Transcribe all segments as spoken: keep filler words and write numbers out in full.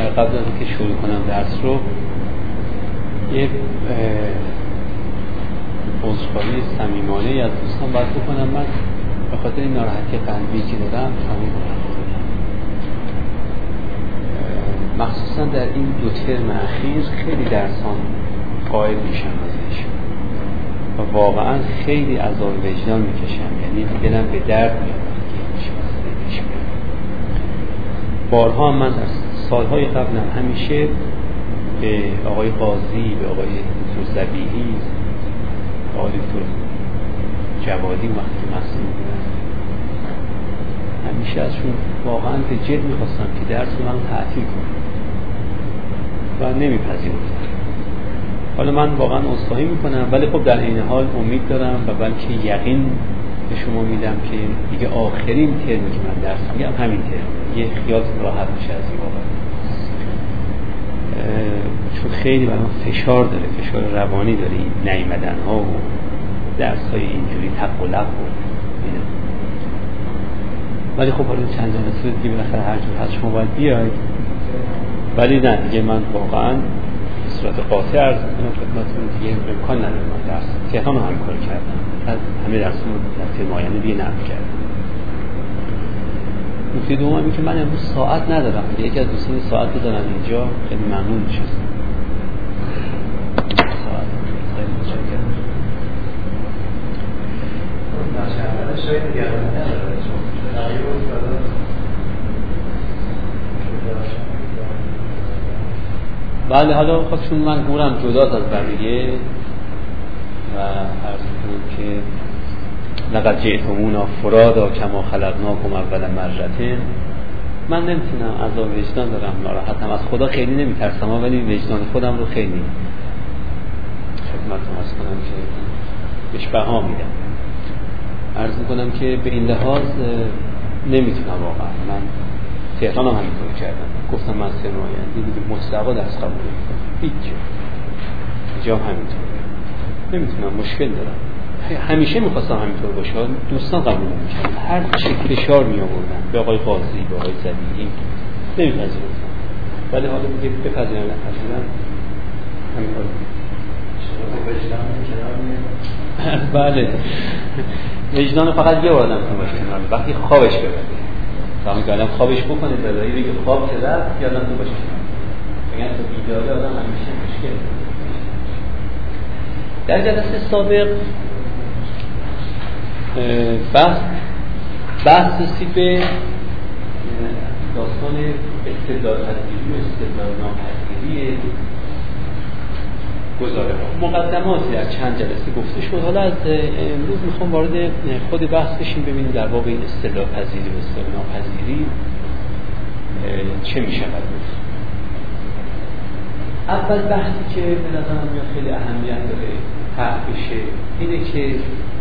قبل از اینکه شروع کنم درس رو یه عذرخواهی صمیمانه از دوستان باید بکنم. من به خاطر این ناراحتی قلبی که دارم تمام کنم، مخصوصا در این دو ترم اخیر خیلی درسان قائل میشم ازش و واقعا خیلی عذاب وجدان میکشم، یعنی دلم به درد میاد که هیچ مسئله پیش میاد. بارها من در سالهای قبلم همیشه به آقای قاضی، به آقای دکتر ذبیحی، آقای دکتر جوادی وقتی که مسئول بودن همیشه ازشون واقعا به جد میخواستم که درس رو من تعطیل کنم و نمیپذیرفتن. حالا من واقعا عذرخواهی میکنم، ولی خب در این حال امید دارم و بلکه یقین به شما میدم که دیگه آخرین ترمی که من درس میگم همین ترم، یه خیالتون راحت میشه از این واقعا، چون خیلی برام فشار داره، فشار روانی داره این نیامدن ها و درس های اینجوری تق و لق و اینا. ولی خب حالا چند جلسه دیگه بالاخره هر جور هست شما باید بیاید، ولی نه دیگه من واقعا به صورت قاطع عرض میکنم خدمتتون دیگه امکان نداره من درس تهران رو هم کار کردم، همه درس رو در ترم آینده دیگه نقل کردم. نکته دوم اینه که من امروز ساعت ندارم، یکی از دوستان ساعت بزنن اینجا خیلی ممنون میشم. ساعت خیلی متشکرم. ماشاءالله شاید نگرانی نداره چون بله. حالا خب چون من گورم جداست از بقیه و عرض کنم که لقد جئتمونا فرادا کما خلقناکم اول مرة، من نمیتونم، عذاب وجدان دارم، ناراحتم، از خدا خیلی نمیترسم ولی وجدان خودم رو خیلی خدمتتون عرض کنم که بهش بها میدم. عرض میکنم که به این لحاظ نمیتونم واقعا. من تهران هم همینطور کردم، گفتم من سه آینده دیگه مستقا درس قبول نمیکنم، هیچ جا همینطور نمیتونم، مشکل دارم. همیشه میخواستم همینطور باشه، دوستان قبول نمی‌کردن، هر چه فشار می آوردن به آقای قاضی، به آقای ذبیحی نمیپذیرفتن، ولی حالا دیگه بپذیرن نپذیرن همین حال. بله وجدان فقط یه بار نمیتونه باشه کنار، وقتی خوابش ببره تا میگه الان خوابش بکنه دلایی بگه خواب که رفت یادم تو باشه کنار، بگن تو بیداره آدم همیشه مشکل. در جلسه سابق بحث بحث رسید به داستان استدلال پذیری و استدلال ناپذیری گزاره ها. مقدماتی در چند جلسه گفته شد، حالا از امروز میخوام وارد خود بحث بشیم، ببینیم در باب این استدلال پذیری و استدلال ناپذیری چه میشود گفت. اول بحثی که به نظرم میاد خیلی اهمیت داره طرح بشه اینه که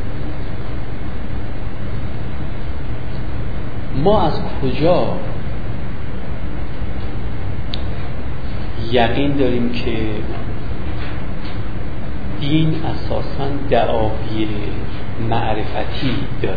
ما از کجا یقین داریم که دین اساساً دعاوی معرفتی داره.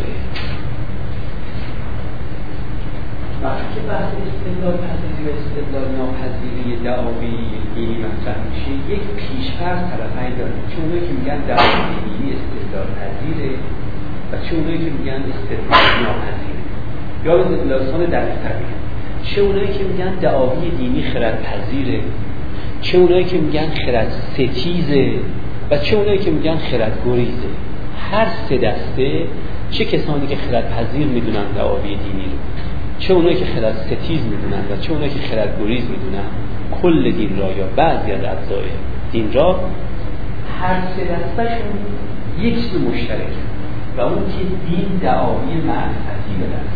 وقتی که بحث استدلال پذیری و استدلال ناپذیری دعاوی دینی مطرح میشه، یک پیش‌فرض طرفین داره، چه اونایی که میگن دعاوی دینی استدلال پذیره و چه اونایی که میگن استدلال ناپذیره، یا به داستان دقیق‌تر بگم چه اونایی که میگن دعاوی دینی خردپذیره، چه اونایی که میگن خرد ستیزه و چه اونایی که میگن خرد گریزه. هر سه دسته، چه کسانی که خردپذیر میدونن دعاوی دینی رو، چه اونایی که خرد ستیز میدونن و چه اونایی که خرد گریز میدونن کل دین را یا بعضی از اجزای دین را، هر سه دسته‌شون یک چیز مشترک و اون که دین دعاوی معرفتی داره.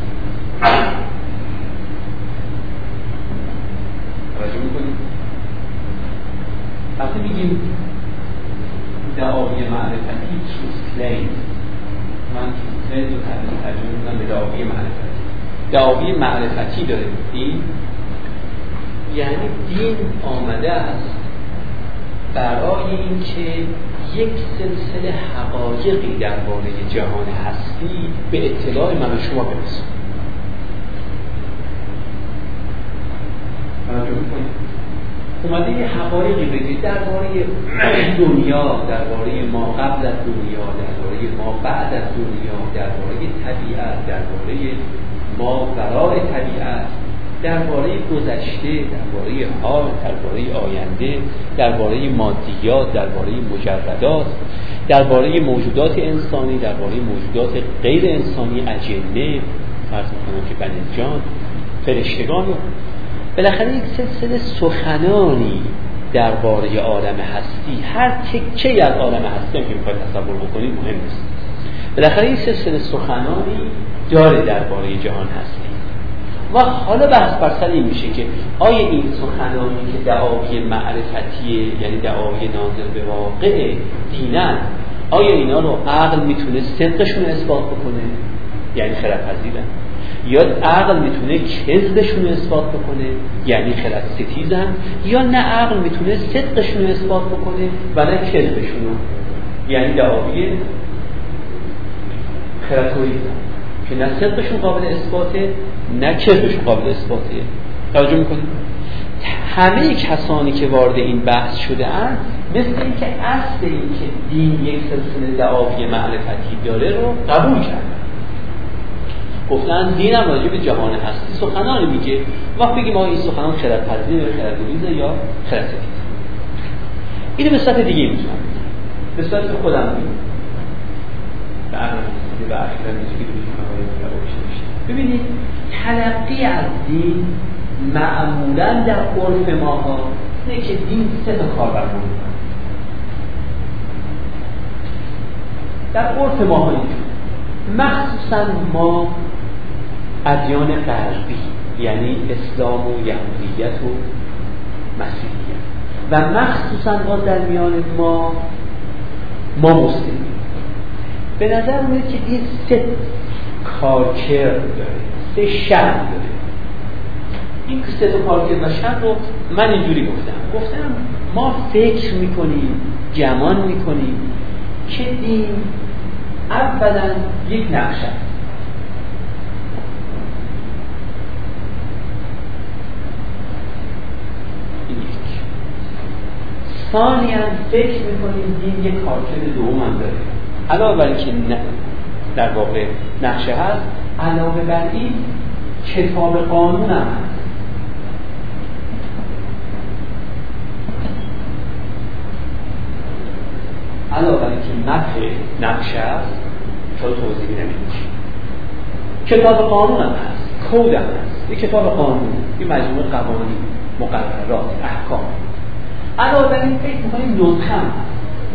توجه میکنید؟ وقتی میگیم دعاوی معرفتی truth claim، من truth claim رو ترجمه میکنم به دعاوی معرفتی. دعاوی معرفتی داره دین، یعنی دین آمده است برای این که یک سلسله حقایقی درباره جهان هستی به اطلاع من و شما برسونه. توجه میکنید؟ اومده یه حقایقی بگه درباره دنیا، درباره ما قبل از دنیا، درباره ما بعد از دنیا، درباره طبیعت، درباره ما برای طبیعت، درباره گذشته، درباره حال، درباره آینده، درباره مادیات، درباره مجردات، درباره موجودات انسانی، درباره موجودات غیر انسانی، اجنه، فرض می‌کنم که بنجان، فرشتگان. بالاخره یک سلسله سخنانی درباره عالم هستی، هر تکه‌ای از عالم هستی هم که می‌خواید تصور بکنید مهم نیست، بالاخره یک سلسله سخنانی داره درباره جهان هستی. و حالا بحث بر سر این میشه که آیا این سخنانی که دعاوی معرفتیه، یعنی دعاوی ناظر به واقع دینن، آیا اینا رو عقل میتونه صدقشون رو اثبات بکنه، یعنی خردپذیرن، یا عقل میتونه کذبشون رو اثبات بکنه، یعنی خرد ستیزن، یا نه عقل میتونه صدقشون رو اثبات بکنه و نه کذبشون رو، یعنی دعاوی خردپذیرن که نه صدقشون قابل اثباته نه کذبشون قابل اثباته. توجه میکنید؟ همه کسانی که وارد این بحث شده اند مثل این که اصل این که دین یک سلسله دعاوی معرفتی داره رو قبول کردن، گفتن دینم راجع به جهان هستی سخنانی میگه، وقت بگیم ما این سخنان خردپذیر یا خردآمیزه یا خردستیزه. اینو به صورت دیگه میتونم به صورت خودم میگم به عقل و اخیرا ببینید تلقی از دین معمولا در عرف ماها اینه که دین سه تا کار برمون میکنه. در عرف ماها اینجور، مخصوصا ما ادیان غربی یعنی اسلام و یهودیت و مسیحیت و مخصوصا ما در میان ما ما مسلمین، به نظر میاد که دین سه کارکرد داره، سه شأن داره. این سه تا کارکرد و شأن رو من اینجوری گفتم گفتم ما فکر میکنیم، گمان میکنیم که دین اولا یک نقشه است، این یک. ثانیاً فکر میکنیم دین یک کارکرد دوم هم داره، علاوه بر اینکه در واقع نقشه هست، علاوه بر این کتاب قانون هم هست. علاوه بر اینکه متن نقشه هست تا توضیح نمیدیم، کتاب قانون هم هست، کد هم هست. یک کتاب قانون، یک مجموعه قوانین، مقررات، احکام. علاوه بر این فکر می‌کنیم نسخه هم هست.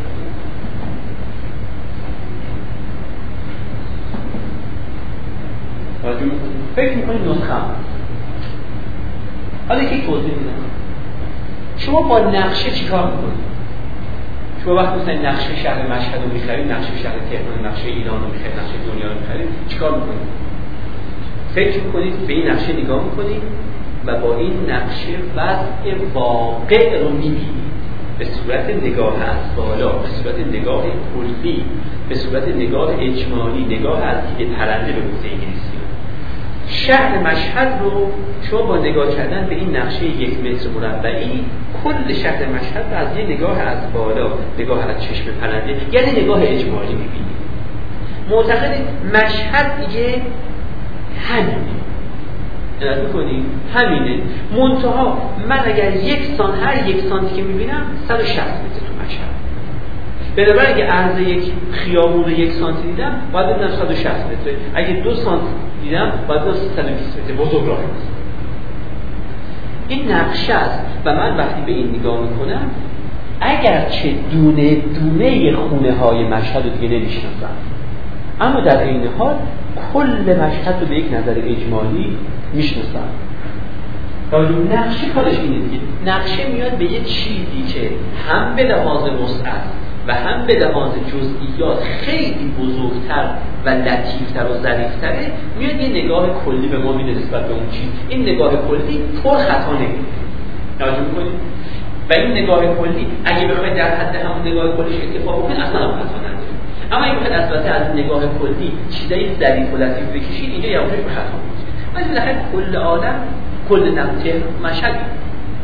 فکر میکنید نسخه هم حالا یکی توضیح میدم. شما با نقشه چیکار میکنید؟ شما وقتی مثلا نقشه شهر مشهد رو میخرید، نقشه شهر تهران، نقشه ایران رو میخرید، نقشه دنیا رو میخرید، چیکار میکنید؟ فکر میکنید، به این نقشه نگاه میکنید و با این نقشه وضع واقع رو میبینید به صورت نگاه از بالا، به صورت نگاه کلی، به صورت نگاه اجمالی، نگاه از دیگه پرنده به گفته انگلیسی. شهر مشهد رو شما با نگاه کردن به این نقشه یک متر مربعی کل شهر مشهد رو از یه نگاه از بالا، نگاه از چشم پرنده، یعنی نگاه اجمالی می‌بینید. معتقدید مشهد دیگه همینه، درست می‌کنید؟ همینه. منتها من اگر یک سانت هر یک سانتی که می‌بینم صد و شصت متر تو مشهد، بنابراین اگه عرض یک خیابون یک سانتی دیدم باید ببینم صد و شصت متر، اگه دو سانت دیدم باید ببینم صد و بیست متر. بزرگ راه است. این نقشه است و من وقتی به این نگاه میکنم اگر چه دونه دونه خونه های مشهد رو دیگه نمیشناسم، اما در این حال کل مشهد رو به یک نظر اجمالی میشناسم. نقشه کارش اینه دیگه، نقشه میاد به یه چیزی که هم به لحاظ وسعت و هم به لحاظ جزئیات خیلی بزرگتر و لطیفتر و ظریفتره، میاد یه نگاه کلی به ما میده نسبت به اون چیز. این نگاه کلی پر خطا نمیده، توجه می‌کنید؟ و این نگاه کلی اگه بخواید در حد همون نگاه کلیش اتفاق بکنید اصلا هم خطا نداره، اما اگه بخواید البته از نگاه کلی چیزای ظریف و لطیف بکشید اینجا یه به خطا میشه. ولی بالاخره کل عالم، کل نقطه مشهد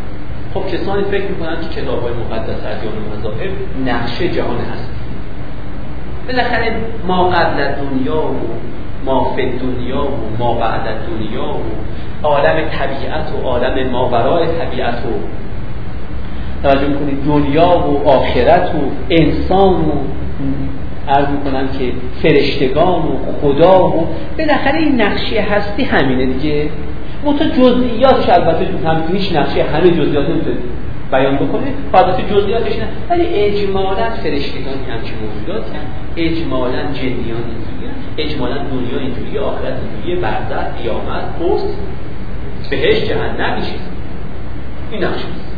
خب کسانی فکر میکنن که کتاب‌های مقدس ادیان و مذاهب نقشه جهان هست. بالاخره ما قبل دنیا و ما فی دنیا و ما بعد دنیا و عالم طبیعت و عالم ماورای طبیعت و توجه میکنید دنیا و آخرت و انسان و عرض میکنم که فرشتگان و خدا و بالاخره این نقشه هستی همینه دیگه. منتها جزئیاتش البته هم هیچ نقشه همه جزئیات نمیتونه بیان بکنه، البته جزئیاتش نه، ولی اجمالاً فرشتگان همچین موجوداتی هستند، اجمالاً جنیان اینجوریه، اجمالاً دنیا اینجوریه، آخرت اینجوریه، برزخ، قیامت، پرس، بهشت، جهنم، میشه این نقشه است.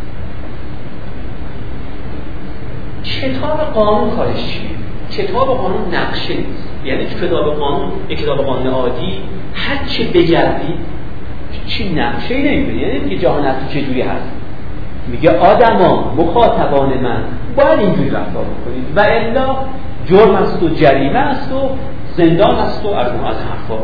کتاب قانون کارش چیه؟ کتاب قانون نقشه نیست. یعنی کتاب قانون یک کتاب قانون عادی هر چه بگردی چی نقشه‌ای نمی‌بینی، یعنی که جهان هستی چجوری هست. میگه آدما مخاطبان من باید اینجوری رفتار کنید و الا جرم است و جریمه است و زندان است و از اون از حرفا.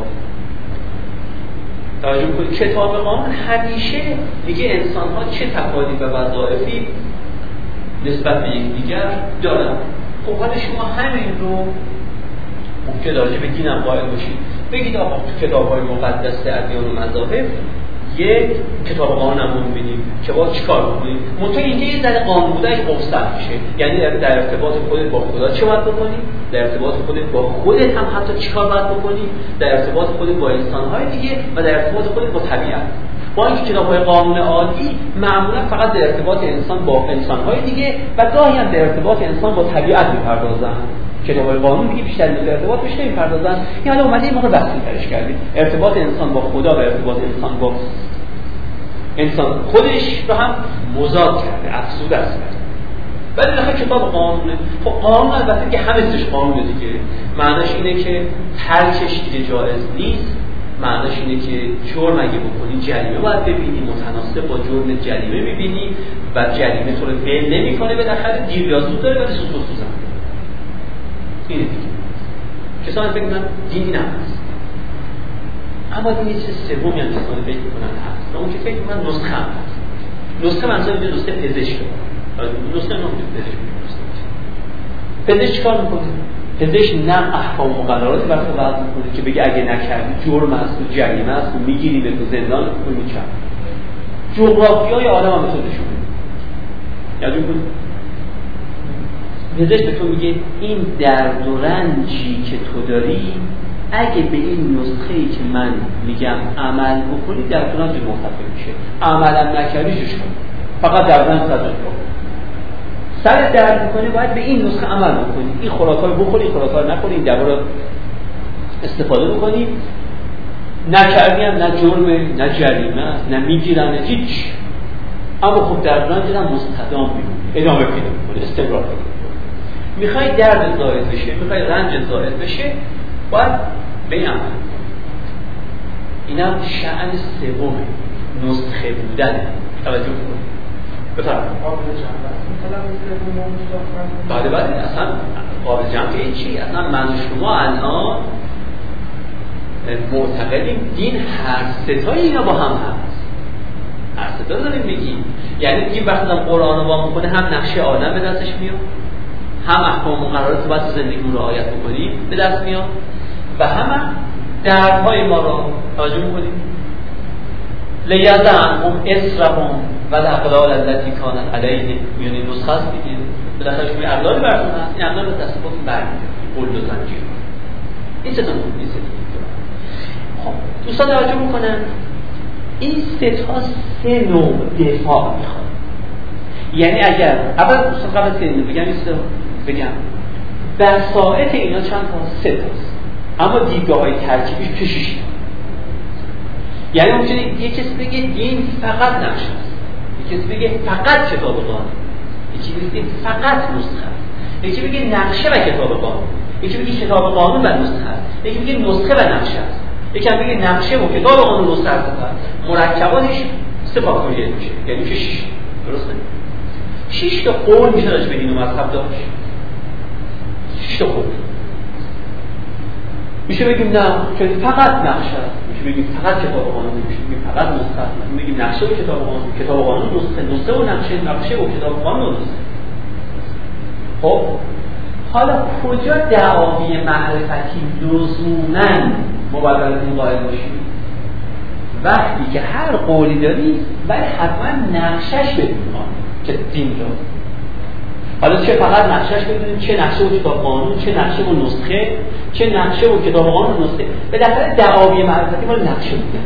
توجه کنید کتاب قانون همیشه میگه انسان‌ها چه تکالیف و وظایفی نسبت به یکدیگر دارن. خب حالا شما همین رو ممکن راجع به دینم قائل باشید، بگید آقا تو کتاب‌های مقدس ادیان و مذاهب یک کتاب قانون هم می‌بینیم که باید چیکار کنیم. منتها اینکه یه ذره قانون بودنش اوسط میشه، یعنی در ارتباط خودت با خدا چه باید بکنی، در ارتباط خودت با خودت هم حتی چیکار باید بکنی، در ارتباط خودت با انسان‌های دیگه و در ارتباط خودت با طبیعت. با اینکه کتاب‌های قانون عادی معمولا فقط در ارتباط انسان با انسان‌های دیگه و گاهی هم در ارتباط انسان با طبیعت می‌پردازن. کتاب‌های قانون دیگه بیشتر به ارتباط بهش نمی‌پردازن. این حالا اومده این موقع بحثی درش کردیم. ارتباط انسان با خدا و ارتباط انسان با انسان خودش رو هم مضاد کرده، افسوده است. ولی بالاخره کتاب قانونه. خب قانون البته که همه چیزش قانونه دیگه. معناش اینه که ترکش دیگه جایز نیست. معناش اینه که جرم اگه بکنی جریمه باید ببینی، متناسب با جرم جریمه می‌بینی و جریمه تو رو ول نمی‌کنه، بالاخره دیر یا زود داره ولی سوسو سوزن. اینه دیگه. کسانی فکر می‌کنن دینی نهست. اما این چیز سومی هم کسانی فکر می‌کنن هست. اون که فکر می‌کنن نسخه هم هست. نسخه منظور اینه نسخه پزشک. نسخه نمی‌دونم پزشک می‌کنه. پزشک چیکار می‌کنه؟ پزشک نه احکام و مقرراتی برای وضع می‌کنه که بگه اگه نکردی جرم است و جریمه است و می‌گیری به زندان و می‌چرخ. جغرافیای عالم هم بهتون نشون میده. یعنی پزشک به تو میگه این درد و رنجی که تو داری اگه به این نسخه‌ای که من میگم عمل بکنی درد و رنج منتفع میشه. عملا نکردی چش کن. فقط درد و رنج صدق کن. سر درد میکنی باید به این نسخه عمل بکنی. این خوراک‌ها رو بخوری، این خوراک‌ها رو نخوری، این دوا رو استفاده بکنی. نکردی هم نه جرمه، نه جریمه، نه میگیرن، هیچ. اما خب درد و رنج هم مستدام میمونه. ادامه پیدا میکنه، استمرار پیدا میکنه. میخوای درد زائد بشه، میخوای رنج زائد بشه، باید به این عمل. اینم شأن سومه، نسخه بودنه. توجه کنید. بفرمایید. بله بله اصلا قابل جمع که این چی؟ اصلا من شما الان معتقدیم دین هر ستای اینا با هم هست. هر ستا داریم میگیم. یعنی دیگه وقتی هم قرآن رو با میکنه هم نقشه عالم به دستش میاد، هم احکام و مقررات رو باید تو زندگیمون رعایت بکنیم به دست میاد و هم دردهای ما رو توجه میکنیم. لیضعنهم اصرهم و الاغلال التي كانت علیهم. یعنی نسخه است دیگه. بالاخره شما اغلال براتون هست، این اغلال به دست خودتون برمی‌دارید. قل و زنجیر. این سه تا این سه تا. خب دوستان توجه میکنن این سه تا سه نوع دفاع میخواد. یعنی اگر اول دوستان قبل از اینو بگم این بگم بساطت اینا چند تا؟ سه تاست. اما دیدگاه‌های ترکیبیش چه شش تا. یعنی ممکنه یک کسی بگه دین فقط نقشه است، یک کسی بگه فقط کتاب قانون، یکی بگه فقط نسخه است، یکی بگه نقشه و کتاب قانون، یکی بگه کتاب قانون و نسخه است، یکی بگه نسخه و نقشه است، یکی بگه نقشه و کتاب قانون و نسخه است. مرکباتش سه فاکتوریال میشه، یعنی میشه شش. درسته؟ شش تا قول میشه راجع به دین و مذهب داشت. شش تا قول. میشه بگیم نه که فقط نقشه است. که بگیم فقط کتاب و قانون نمیشه، بگیم فقط نسخه است، بگیم نقشه و کتاب و قانون، کتاب و قانون نسخه، نسخه و نقشه، نقشه و کتاب و قانون نسخه. خب حالا کجا دعاوی معرفتی لزوماً مبادله این قائل باشیم؟ وقتی که هر قولی داری ولی حتما نقشش بدونیم که دین رو. حالا چه فقط نقشش بدونیم، چه نقشه و کتاب قانون، چه نقشه و نسخه، چه نقشه و کتاب قانون و نسخه. به دفعه دعاوی معرفتی مال نقشه بوده.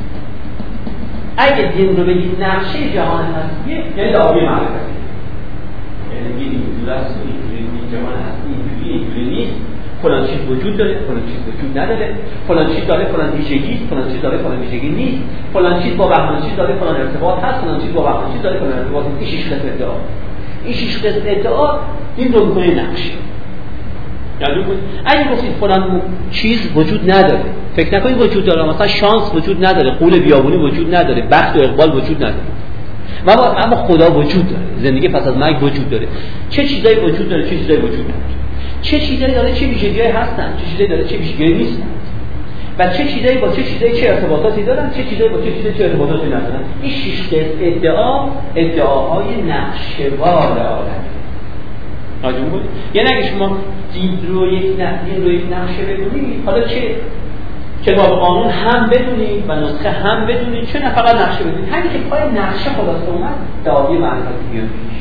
اگه دین رو بگید نقشه جهان هستیه یعنی دعاوی معرفتی، یعنی بگید اینجور است اینجوری جهان هستی اینجوری اینجوری نیست، فلان چیز وجود داره فلان چیز وجود نداره، فلان چیز داره فلان ویژگی است فلان چیز داره فلان ویژگی نیست، فلان چیز با فلان چیز داره فلان ارتباط هست فلان چیز با فلان چیز داره فلان ارتباط نیست. این شش قسم ادعا، این شش قسم ادعا این رو می‌کنه نقشه. یادتون باشه اگه گفتید فلان چیز وجود نداره، فکر نکنید وجود داره، مثلا شانس وجود نداره، قول بیابونی وجود نداره، بخت و اقبال وجود نداره، اما اما خدا وجود داره، زندگی پس از مرگ وجود داره. چه چیزایی وجود داره چه چیزایی وجود نداره، چه چیزایی داره چه ویژگی‌هایی هستن، چه چیزایی داره چه ویژگی‌هایی نیستن، و چه چیزایی با چه چیزایی چه ارتباطاتی دارن، چه چیزایی با چه چیزایی چه ارتباطاتی ندارن. این شش قسم ادعا ادعاهای نقشه‌وار عالم. راجع بود. یعنی اگه شما دین رو یک دین رو یک نقشه بدونید، حالا چه کتاب قانون هم بدونید و نسخه هم بدونید، چه نه فقط نقشه بدونید، همین که پای نقشه خلاصه اومد دعاوی معرفتی میاد پیش.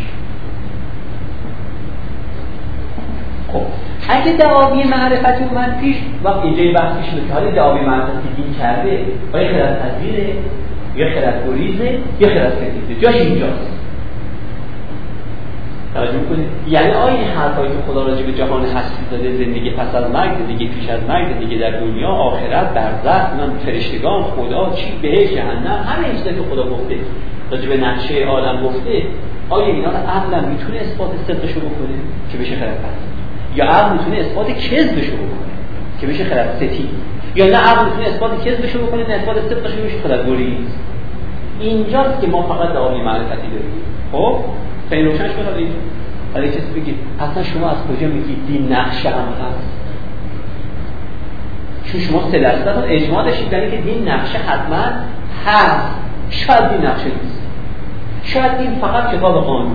خب اگه دعاوی معرفتی اومد پیش، وقت اینجای بحثی شده که حالا دعاوی معرفتی دین کرده آیا خردپذیره یا خردگریزه یا خردستیزه، جاش اینجاست. توجه می‌کنید؟ یعنی آیا این حرفایی که خدا راجع به جهان هستی زده، زندگی پس از مرگ، زندگی پیش از مرگ، زندگی در دنیا، آخرت، برزخ، فرشتگان، خدا، چی، بهشت، جهنم، همه چیزایی که خدا گفته راجع به نقشه عالم گفته، آیا اینا رو عقل میتونه اثبات صدقشو بکنه که بشه خردپذیر؟ یا عقل میتونه اثبات کذبشو بکنه که بشه خردستیز؟ یا نه عقل میتونه اثبات کذبشو بکنه نه اثبات صدقشو بشه خردگریز؟ اینجاست که ما فقط دعاوی معرفتی داریم. خب این روشنش کنید. ولی کسی بگید اصلا شما از کجا میگید دین نقشه هم هست؟ چون شما سه درصد اجماع داشتید برای که دین نقشه حتما هست. شاید دین نقشه نیست، شاید دین فقط کتاب قانون،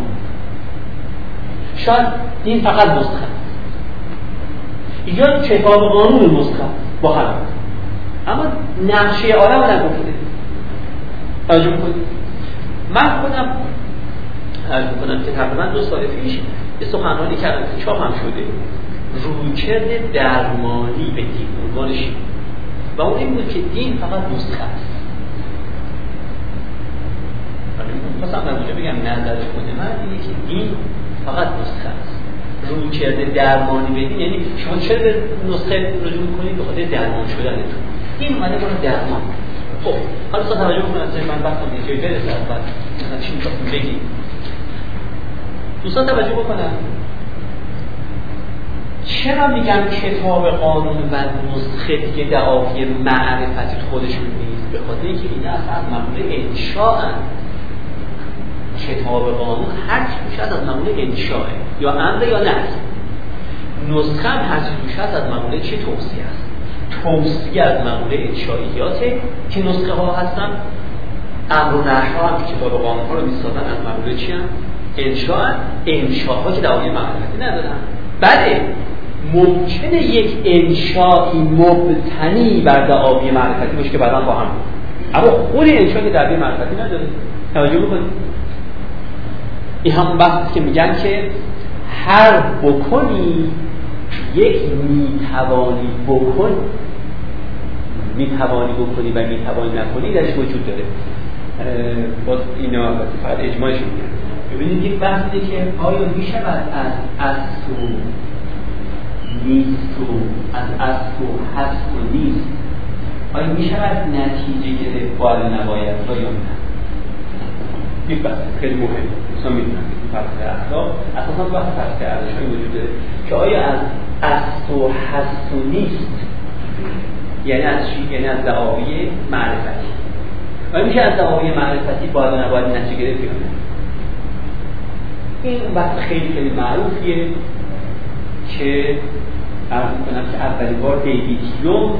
شاید دین فقط نسخه یا کتاب قانون نسخه با هم، اما نقشه عالم رو نگفته. توجه کنید. من خودم عرض می‌کنم که تقریبا دو سال پیش یه سخنرانی کردم که چاپ هم شده، رویکرد درمانی به دین عنوانش، و اون این بود که دین فقط نسخه است. مثلا من اونجا بگم نظر خود من اینه که دین فقط نسخه است. رویکرد درمانی به دین یعنی شما چرا به نسخه رجوع می‌کنید؟ به خاطر درمان شدنتون. این اومده برای درمان. خب حالا تا توجه کنید من وقتم اینجوری برسه بعد مثلا چی می‌خواستم بگید. دوستان توجه بکنم چرا میگم کتاب قانون و نسخه دیگه دعاوی معرفتی خودشون نیست؟ به خاطر اینکه اینا اصلا مقوله انشاء هست. کتاب قانون هر چی توش هست از مقوله انشاءه، یا امر یا نهی. نسخه هم هر چی توش هست از مقوله چه توصیه است. توصیه از مقوله انشائیاته که نسخه ها هستن، امر و نهی ها هم که کتاب قانون ها رو میسازن از مقوله چی هم؟ انشاء. انشاءها که دعاوی معرفتی ندارن. بله ممکنه یک انشائی مبتنی بر دعاوی معرفتی باشه که بعداً خواهم بود، اما خود انشاء که دعاوی معرفتی نداره. توجه بکنید. این هم بحثی که میگن که هر بکنی یک میتوانی بکنی میتوانی بکنی و میتوانی نکنی درش وجود داره. باز اینا فقط اجماعش میگن. ببینید یک بحثی که آیا میشود از اصل و نیست و از اصل و هست و نیست آیا میشود نتیجه گرفت باید نباید یا یا نه؟ یک بحث خیلی مهم دوستان میدونم بحث اخلاق اساسا بحث بحث ارزش‌هایی وجود داره که آیا از اصل و هست و نیست یعنی از چی؟ یعنی از دعاوی معرفتی آیا میشه از دعاوی معرفتی باید نباید نتیجه گرفت یا نه؟ این بحث خیلی خیلی معروفیه که عرض می‌کنم که اولین بار دیوید هیوم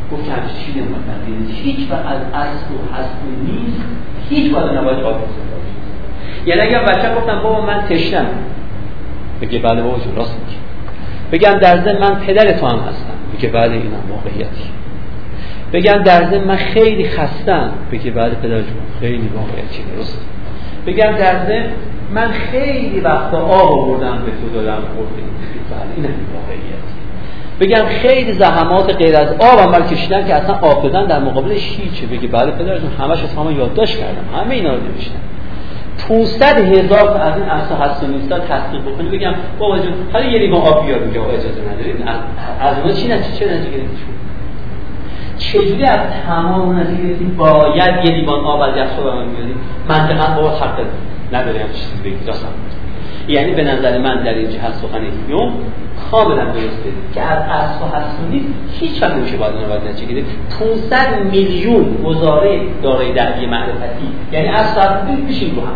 گفت که همچه چیزی نمایت نیست، هیچ وقت از اصل و هست و نیست هیچ وقت نباید قابل استفاده شد. یعنی اگر بچه گفتم بابا من تشنم، بگه بله بابا جون راست میگی. بگم در ضمن من پدر تو هم هستم، بگه بله اینم واقعیتی. بگم در ضمن من خیلی خستم، بگه بله پدر جون خیلی واقعیتی درست. بگم در ضمن من خیلی وقتا آب آوردم به تو دادم خوردی، بله اینم واقعیتی. بگم خیلی زحمات غیر از آب عمل کشیدن که اصلا آب دادن در مقابلش هیچه، بگه بله پدر جون همش از همه یادداشت کردم، همه اینا رو نوشتم. پانصد هزار تا از این اصل هست و نیستا تصدیق بکنی، بگم بابا جون حالا یه لیوان آب بیار، میگه اجازه ندارید. از اونها چی نتیجه چه نتیجه گرفتید؟ چجوری از تمام نتیجه گرفتید باید یه لیوان آب از یخچال برام بیارید؟ منطقاً بابا حق نداره هم چیزی بگید راستم. یعنی به نظر من در این جهت سخن هیوم کاملا درسته که از اصل و هست و نیست هیچ وقت نمیشه باید اون رو باید نتیجه گرفت. پانصد میلیون گزاره دارای دعوی معرفتی یعنی اصل و هست و نیست میشیم رو هم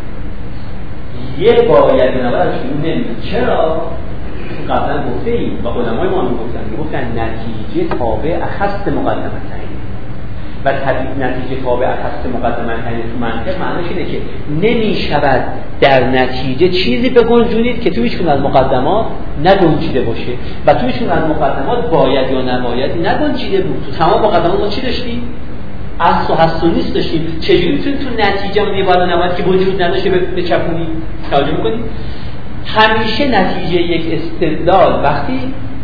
یه باید نباید شروع نمیده. چرا؟ قبلا گفته ایم و علمای ما هم گفتن گفتن نتیجه تابع اخص مقدمتین و نتیجه تابع اخص مقدمتین تو منطق معنیش اینه که نمی شود در نتیجه چیزی بگنجونید که توی هیچ از مقدمات نگنجیده باشه و توی هیچ از مقدمات باید یا نباید نگنجیده بود. تو تمام مقدمات ما چی داشتیم؟ اصل و هست و نیست داشتیم. چجوری میتونید تو نتیجه اون یه باید و نباید که وجود نداشته بچپونید؟ توجه میکنید؟ همیشه نتیجه یک استدلال وقتی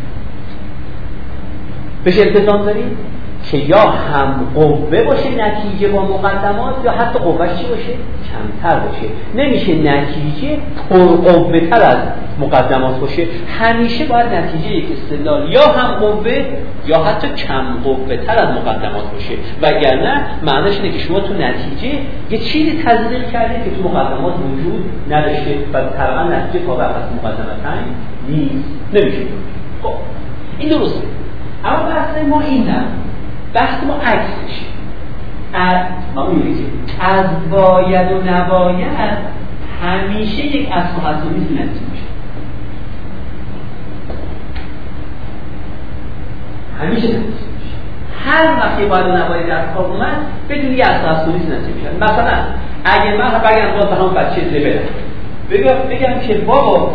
بهش التزام داریم که یا هم قوه باشه نتیجه با مقدمات یا حتی قوهش چی باشه؟ کمتر باشه. نمیشه نتیجه پرقوه تر از مقدمات باشه. همیشه باید نتیجه یک استدلال یا هم قوه یا حتی کم قوه تر از مقدمات باشه، وگرنه معنیش اینه که شما تو نتیجه یه چیزی تزریق کردید که تو مقدمات وجود نداشته و طبعا نتیجه تابع از مقدمات نیست. نمیشه. خب این درسته. اما بحث ما این نه، بحث ما عکسشه. از ما میگیم که از باید و نباید همیشه یک اصل و هست و نیست نتیجه میشه. همیشه نتیجه میشه. هر وقتی باید و نباید در کار اومد بدون یه اصل و هست و نیست نتیجه میشه. مثلا اگه من بگم باز به همون بچه زبه بگم بگم که بابا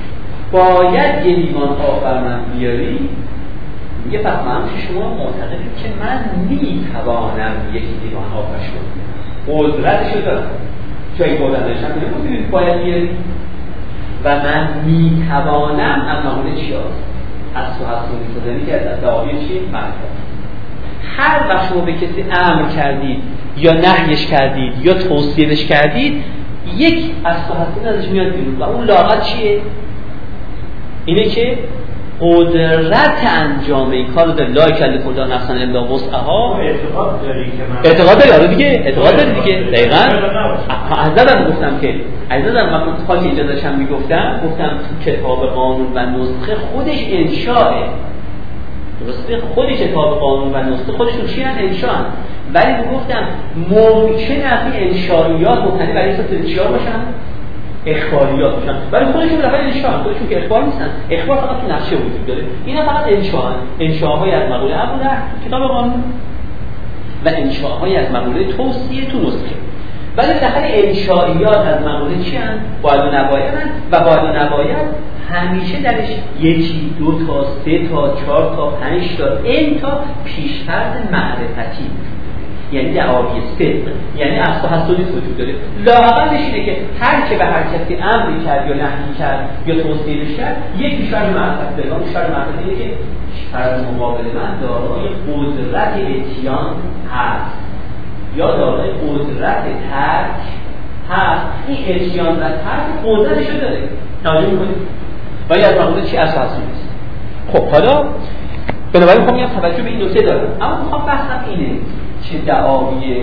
باید یه لیوان آب بر من بیاری، یه فهمم که شما معتقدید که من میتوانم یک لیوان آب بشکنم، قدرتشو دارم، چون این قدرت داشتم نمی‌گفتید باید بیاری و من میتوانم اما اون چی هست؟ اصل و هست و نیستدنی که از دعاوی چی؟ منطق. هر وقت شما به کسی امر کردید یا نهیش کردید یا توصیهش کردید یک اصل و هستی ازش میاد بیرون و اون لاغت چیه؟ اینه که قدرت انجام این کار رو لا یکلف الله نفسا الا وسعها. اعتقاد داری که من اعتقاد داری آره دیگه اعتقاد داری دیگه دقیقاً. حضرتم گفتم که عزیزم من خاطر اینجا داشتم میگفتم گفتم تو کتاب قانون و نسخه خودش انشاءه، درسته؟ خودش کتاب قانون و نسخه خودشون چی ان انشاء، ولی گفتم ممکنه از این انشائیات مبتنی بر اساس انشاء باشن اخباریات باشن، ولی خودشون رفت انشاء خودشون که اخبار نیستن. اخبار فقط تو نقشه وجود داره. اینا فقط انشاء انشاءهای از مقوله ابوله کتاب قانون و انشاءهای از مقوله توصیه تو نسخه، ولی داخل انشائیات از مقوله چی ان؟ باید و نباید و باید و نباید همیشه درش یکی دو تا سه تا چهار تا پنج تا این تا پیش‌فرض معرفتی، یعنی دعاوی صدق، یعنی اصل و هست و نیست وجود داره. لااقلش اینه که هر که به هر کسی امری کرد یا نهی کرد یا توصیه‌اش کرد یک پیش‌فرض معرفت داره. اون پیش‌فرض معرفتی اینه که طرف مقابل من دارای قدرت اتیان هست یا دارای قدرت ترک هست. این اتیان و ترک قدرتشو داره. توجه می‌کنید؟ ولی از مقوله چی اصل هست نیست. خب حالا بنابراین میخوام یه توجه به این نکته دارم، اما میخوام بحثم اینه که دعاوی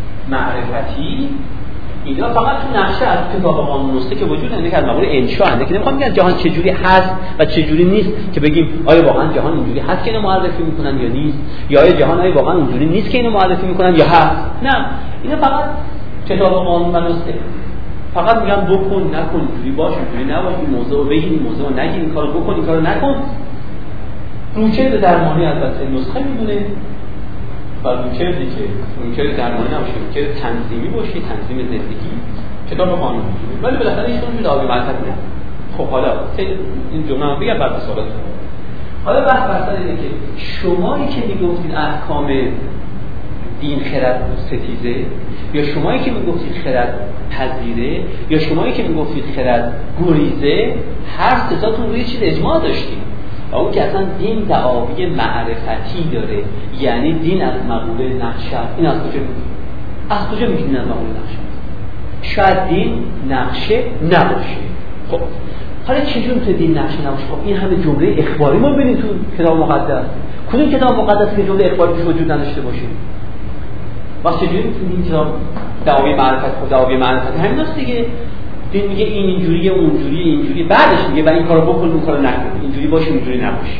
معرفتی اینا فقط تو نقشه از کتاب قانون نسخه که وجود نداره که از مقوله انشاء هست، که نمیخوام بگم جهان چجوری هست و چجوری نیست که بگیم آیا واقعا جهان اینجوری هست که اینو معرفی میکنن یا نیست، یا آیا جهان آیا واقعا اونجوری نیست که اینو معرفی میکنن یا هست. نه، اینا فقط کتاب قانون و نسخه. فقط میگم بکن نکن، اینجوری باش اینجوری نباش، این موضوع رو بگیر این موضوع رو نگیر، این کارو بکن این کارو نکن. رویکرد درمانی البته نسخه میمونه و رویکردی که رویکرد درمانی نباشه، رویکرد تنظیمی باشه، تنظیم زندگی، کتاب قانون. ولی بالاخره هیچ کدوم دعاوی معرفت نه. خب حالا این جمله رو بگم بعد سوالات. حالا بحث بر اینه که شمایی که میگفتید احکام دین خرد ستیزه، یا شمایی که میگفتید خرد پذیره، یا شمایی که میگفتید خرد گریزه، هر ستاتون روی چیز اجماع داشتید. و اون که اصلا دین دعاوی معرفتی داره، یعنی دین از مقوله نقشه. این از کجا میگید؟ از کجا میگید دین از مقوله نقشه؟ شاید دین نقشه نباشه. خب حالا چجور میتونه دین نقشه نباشه؟ خب این همه جمله اخباری ما ببینید تو کتاب مقدس. کدوم کتاب مقدس که جمله اخباری توش وجود نداشته باشه؟ واسه چجوری میتونه این کتاب دعاوی معرفت خود دعاوی معرفت همین است دیگه. دین میگه این اینجوریه اونجوریه اینجوری، بعدش میگه و این کارو بکن اون کارو نکن، اینجوری باشه اینجوری نباشه.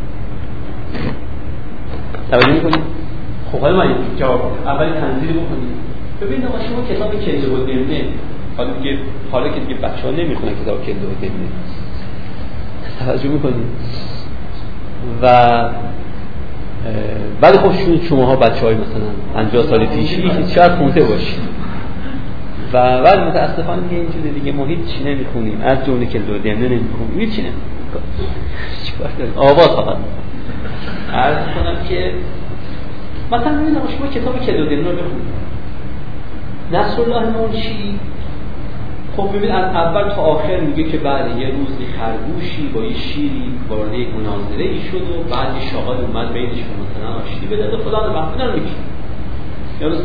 توجه میکنید؟ خب حالا من جواب اول تنظیر بکنید. ببینید آقا شما کتاب کلده و دمنه، حالا دیگه حالا که دیگه بچه‌ها نمیخونن کتاب کلده و دمنه، توجه میکنید؟ و ولی خب شماها بچه‌های مثلا پنجاه سال پیشی شاید خونده باشید و ولی متاسفانه دیگه اینجوری دیگه ما هیچ چی نمیخونیم، از جمله کلده و دمنه نمیخونیم، هیچ چی نمیخونیم. چیکار داریم؟ آواز فقط عرض کنم که مثلا ببینید شما کتاب کلده و دمنه رو بخونید. نصرالله منشی خب ببین از اول تا آخر میگه که بعد یه روزی خرگوشی با یه شیری وارد یک مناظره ای شد و بعد یه شاغل اومد بینش مثلا آشتی بده و فلان و فلان رو میگه. درسته؟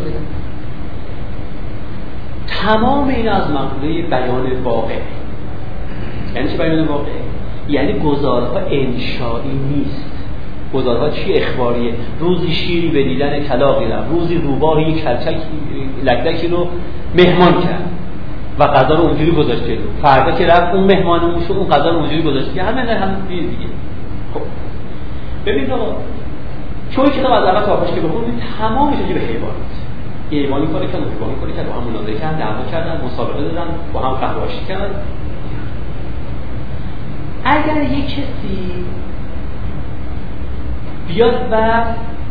تمام این از مقوله بیان واقع. یعنی چه بیان واقع؟ یعنی گزارها انشایی نیست. گزارها چی اخباریه؟ روزی شیری به دیدن کلاغی رفت، روزی روباهی کلچک لکدکی رو مهمان کرد و غذا رو اونجوری گذاشت جلو. فردا که رفت اون مهمانمون شد اون غذا رو اونجوری گذاشت که همه نه هم دیگه دیگه. خب ببین آقا چون کتاب از اول تا آخرش که بخونید تمامش راجع به حیوانات. حیوانی کاری کردن، حیوانی کاری کردن، با هم مناظره کردن، دعوا کردن، مسابقه دادن، با هم قهرمانی کردن. اگر یک کسی بیاد و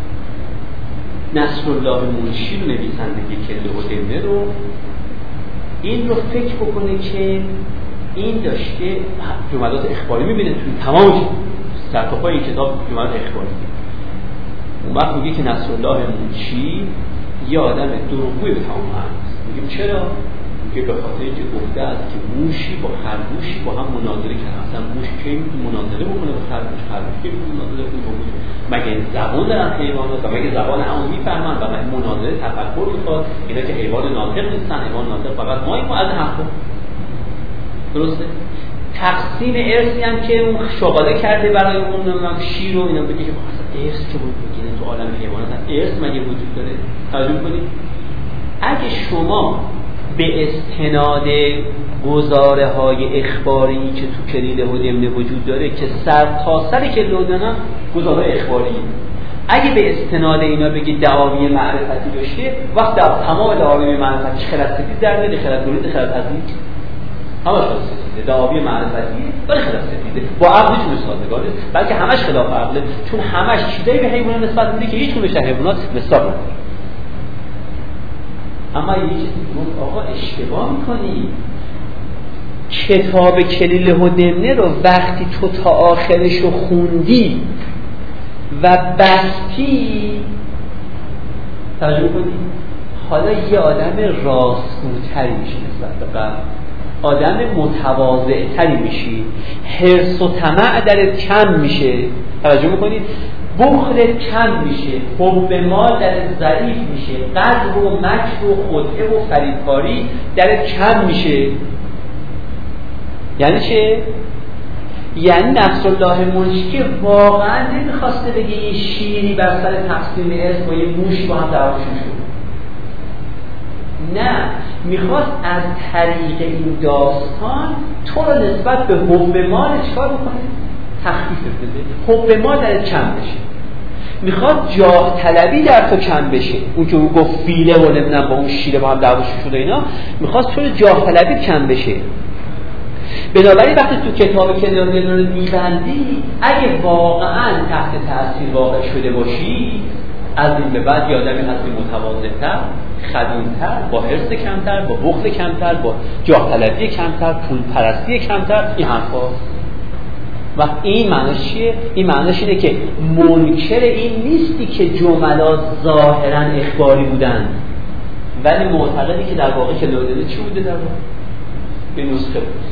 نصرالله منشی رو نویسندگی کلده و دمنه رو این رو فکر بکنه که این داشته جملات اخباری میبینه توی تمام سرتاپای این کتاب جملات اخباری. اون وقت میگه که نصرالله منشی یه آدم دروغگوی به تمام هست. میگیم چرا؟ میگه به خاطر اینکه گفته است که موشی با خرگوشی با هم مناظره کردن. اصلا موش کی میتونه مناظره بکنه با خرگوش؟ خرگوش کی میتونه مناظره بکنه با موش؟ مگه زبان دارن حیوانات و مگه زبان همون میفهمن و مگه مناظره تفکر میخواد؟ اینا که حیوان ناطق نیستن، حیوان ناطق فقط مایی ما از حرف. درسته؟ تقسیم ارثی هم که اون شغاله کرده برای اون شیر و اینا بگه که اصلا ارث که بود میگه تو عالم حیوانات ارث مگه وجود داره؟ توجه کنید. اگه شما به استناد گزاره های اخباری که تو کلده و دمنه وجود داره که سر تا سر کلده و دمنه گزاره اخباری، اگه به استناد اینا بگی دعاوی معرفتی داشته، وقت در تمام دعاوی معرفتی خرد ستیز در میاد، خرد گریز، خرد پذیر، همش خرد ستیزه. دعاوی معرفتی ولی خرد ستیزه، با عقل هیچ سازگاره، بلکه همش خلاف عقله، چون همش چیزایی به حیوانات نسبت میده که هیچ کدومش در حیوانات مصداق نداره. اما یه چیزی که آقا اشتباه میکنی، کتاب کلده و دمنه رو وقتی تو تا آخرش رو خوندی و بستی، توجه کنی حالا یه آدم راستگوتری میشی نسبت به قبل، آدم متواضع‌تری میشی، حرص و طمع درت کم میشه، توجه میکنید، بخلت کم میشه، حب مال درت ضعیف میشه، غدر و مکر و خدعه و فریبکاری درت کم میشه. یعنی چه؟ یعنی نصرالله منشی که واقعا نمیخواسته بگه یه شیری بر سر تقسیم ارث با یه موشی با هم دعواشون شد، نه، میخواست از طریق این داستان تو رو نسبت به حب مال چکار بکنه؟ تخفیف بده، حب مال در کم بشه. میخواد جاه طلبی در تو کم بشه، اون که او گفت فیله و نمیدونم با اون شیره با هم دعواشون شده اینا، میخواد تو جاه طلبی کم بشه. بنابراین وقتی تو کتاب کلاه دل رو میبندی، اگه واقعا تحت تاثیر واقع شده باشی، از این به بعد یادمی هستی متوازن‌تر، خدوم‌تر، با حرص کمتر، با بخل کمتر، با جاه طلبی کمتر، پول پرستی کمتر، این حرفا. و این معنیش چیه؟ این معنیش اینه که منکر این نیستی که جملات ظاهراً اخباری بودن، ولی معتقدی که در واقع کلاه دل چی بوده؟ در واقع به نسخه بود.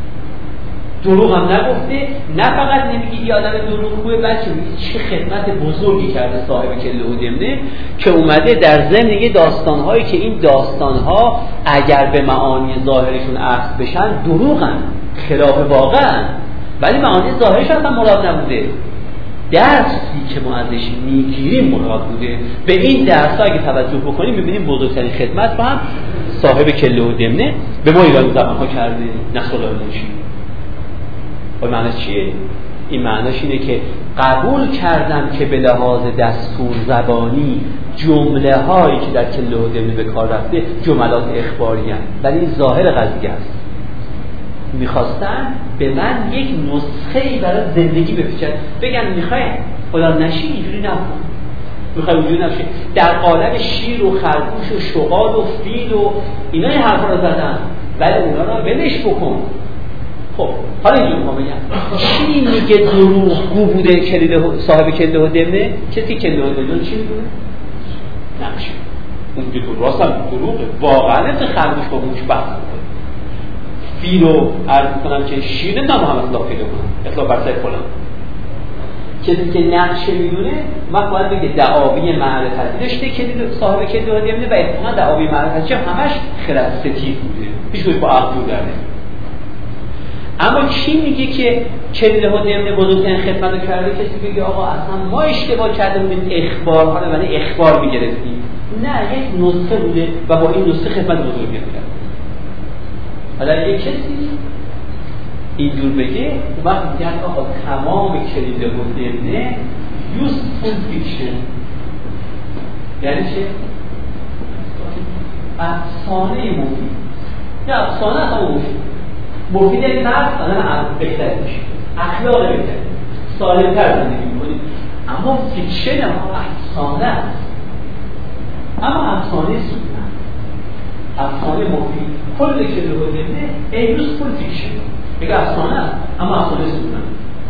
دروغ هم نگفته. نه فقط نمیگی این آدم دروغگوه، بلکه میگی چه خدمت بزرگی کرده صاحب کله و دمنه که اومده در ضمن یه داستانهایی که این داستانها اگر به معانی ظاهرشون اخذ بشن دروغن، خلاف واقعن، ولی معانی ظاهرش اصلا مراد نبوده. درسی که ما ازش میگیریم مراد بوده. به این درس اگه توجه بکنیم میبینیم بزرگترین خدمت رو هم صاحب کله و دمنه به ما ایرانی زبان‌ها کرده. نسل الله نشی. و معنیش چیه؟ این معنیش اینه که قبول کردم که به لحاظ دستور زبانی جمله هایی که در کله و دمنه به کار رفته جملات اخباری هستند، ولی این ظاهر قضیه است. میخواستن به من یک نسخه‌ای برای زندگی بپیچن، بگن میخواین خدا نشی اینجوری نکن، میخوای اونجوری نشه. در قالب شیر و خرگوش و شغال و فیل و اینا این حرفا رو زدن، ولی اونا رو ولش بکن. خب حالا اینجور ما بگم چی میگه دروغگو بوده کلید صاحب کله و دمنه؟ کسی کله و دمنه چی میدونه؟ نمیشه. اون که راست هم دروغه، واقعا از خرگوش با موش بحث میکنه. فیل رو عرض کنم که شیر نمیدونم هم اطلاق پیدا کنم، اطلاق برسای فلان. کسی که نقشه میدونه وقت باید بگه دعاوی معرفتی داشته کلید صاحب کله و دمنه و اتفاقا دعاوی معرفتی همش خرد ستیز بوده، هیچ کوئی با عقل جور درنه. اما کی میگه که کله و دمنه بزرگترین خدمت رو کرده؟ کسی بگه آقا اصلا ما اشتباه کرده بودیم، اخبارها رو برای اخبار میگرفتیم. نه، یک نسخه بوده و با این نسخه خدمت بزرگی کرده. حالا یک کسی اینجور بگه وقتی میگن آقا تمام کله و دمنه useful fiction، یعنی چه؟ افسانه مفید یا افسانه اصلا مفید مفید این نفس آدم بهتر میشه، اخلاق بهتر، سالم‌تر زندگی می‌کنید. اما فیکشن ما افسانه است، اما افسانه سودمند، افسانه مفید. کل کله و دمنه a useful fiction، میگه افسانه است اما افسانه سودمند.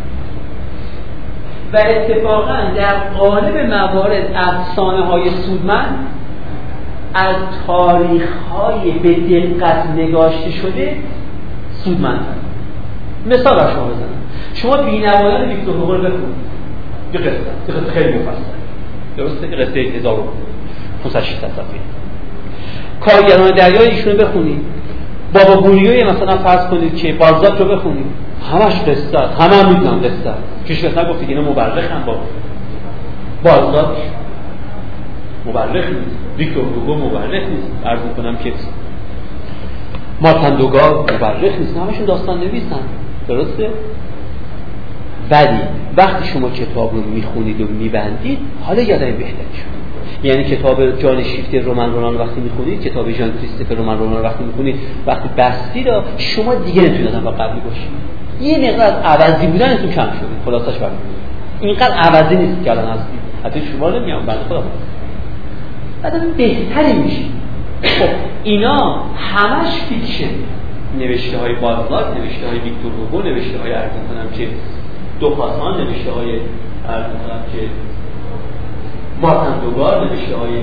و اتفاقا در قالب موارد افسانه های سودمند از تاریخ های به دقت نگاشته شده سودمند. مثال را شما بزنم، شما بینوایان ویکتور هوگو رو بخونید، یه قصه یه قصه خیلی مفصل، درسته؟ یه قصه هزار و پانصد ششصد صفحه. کارگران دریای ایشون رو بخونید، بابا گوریوی مثلا فرض کنید که بالزاک رو بخونید، همش قصه است، همه هم میدونن قصه است. کیش مثلا گفت که اینا مبرخن، با بالزاک مبرخ نیست، ویکتور هوگو مبرخ نیست، عرض می‌کنم که مارتن دوگار مبرخ نیست، همشون داستان نویسن، درسته؟ ولی وقتی شما کتاب رو میخونید و میبندید حالا یادم بهتری شد. یعنی کتاب جان شیفته رمان رولان وقتی میخونید، کتاب ژان کریستوفر رمان رولان وقتی میخونید، وقتی بستید شما دیگه نمیتونید آدم با قبلی باشید. یه مقدار از عوضی بودنتون کم شده، خلاصش برام اینقدر عوضی نیست که الان هستید. حتی شما رو میام بنده خدا بعدم بهتری میشید. خب اینا همش فیکشن، نوشته های بالزاک، نوشته های ویکتور هوگو، نوشته های عرض می‌کنم که دوپاسان، نوشته های عرض می‌کنم که مارتن دوگار، نوشته های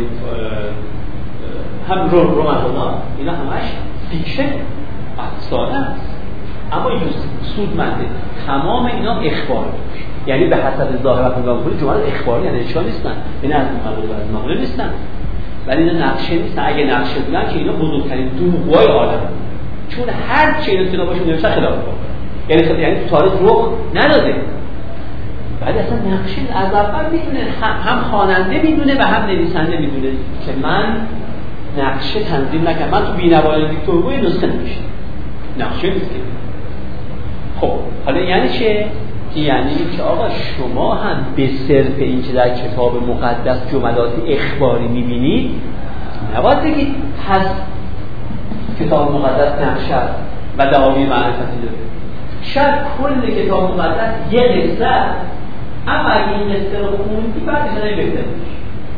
هم رمان رولان، اینا همش فیکشن، افسانه است اما سودمنده. تمام اینا اخبار، یعنی به حسب ظاهر وقتی نگاه می‌کنید جملات اخباری یعنی اشکال نیستن، یعنی از مقوله و از مقوله نیستن، ولی اینا نقشه نیستن. اگه نقشه بودن که اینا بزرگترین دروغگوهای عالم، چون هر چی اینا کتاباشون نوشته خلاف واقعه، یعنی خیلی یعنی تو تاریخ رو نداده. بعد اصلا نقشه از اول میدونه، هم خواننده میدونه و هم نویسنده میدونه که من نقشه تنظیم نکردم، من تو بی‌نوایان ویکتور هوگو نسخه نوشتم، نقشه نیست که. خب حالا یعنی چه؟ یعنی که آقا شما هم به صرف این که در کتاب مقدس جملات اخباری میبینید نباید بگید پس کتاب مقدس نقشه است، و دعاوی معرفتی داره. شاید کل کتاب مقدس یه قصه است، اما اگه این قصه رو خوندی بعد اینا بهتر میشه.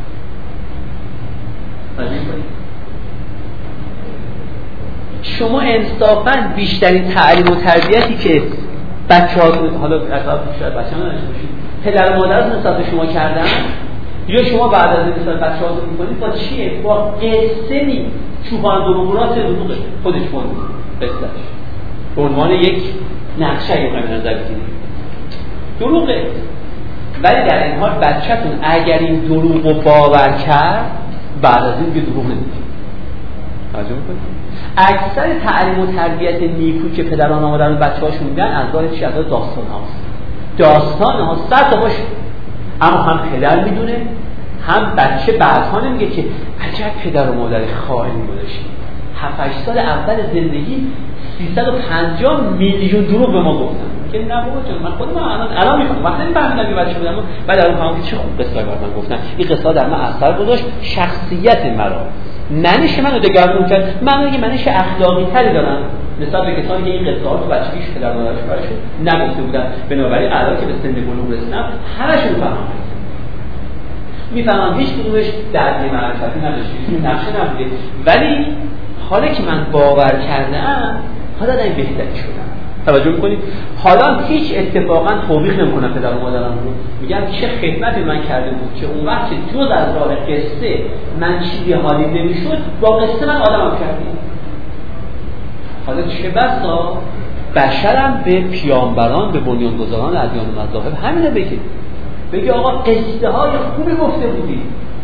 شما انصافاً بیشترین تعلیم و تربیتی که بچه‌ها حالا اصلا شاید بچه‌ها نداشته باشید پدر و مادرتون نسبت به شما کردن یا شما بعد از این مثلا بچه‌هاتون می‌کنید با چیه؟ با قصه نی چوبان دروغات دروغه خودش بود قصه‌اش به عنوان یک نقشه رو به نظر بگیرید دروغه. ولی در این حال بچه‌تون اگر این دروغ رو باور کرد بعد از این به دروغ نمیگه. توجه می‌کنید؟ اکثر تعلیم و تربیت نیکو که پدران و مادران بچه‌هاشون میدن از راه چی؟ از راه داستان‌هاست. داستان‌ها صد تا باشه، اما هم پدر میدونه هم بچه بعدها نمیگه که عجب پدر و مادر خائنی گذاشتیم. هفت هشت سال اول زندگی سیصد و پنجاه میلیون دروغ به ما گفتن که نه بابا جون من خودم الان الان میفهمم وقتی میفهمیدم که بچه بودم بعد الان فهمیدم که چه خوب قصه برام گفتن. این قصه در من اثر گذاشت، شخصیت مرا منش منو دگرگون کرد. من میگم منش اخلاقی تری دارم نسبت به کسانی که این قصه ها تو بچگیش پدر مادرش براشون نگفته بودن. بنابراین الان که به سن بلوغ رسیدم همه‌شون فهمیدم. میفهمم هیچ کدومش درد معرفتی نداشته، این نقشه نبوده، ولی حالا که من باور کردم حالا دارم بهتری شدم. توجه میکنید؟ حالا هیچ اتفاقا توبیخ نمیکنم پدر و مادرم رو، میگم چه خدمتی من کرده بود که اون وقت جز از راه قصه من چیزی حالی نمیشد با قصه من آدمم کردیم. حالا چه بسا بشرم به پیامبران به بنیانگذاران ادیان و مذاهب همینه بگه بگه آقا قصه های خوبی گفته بودی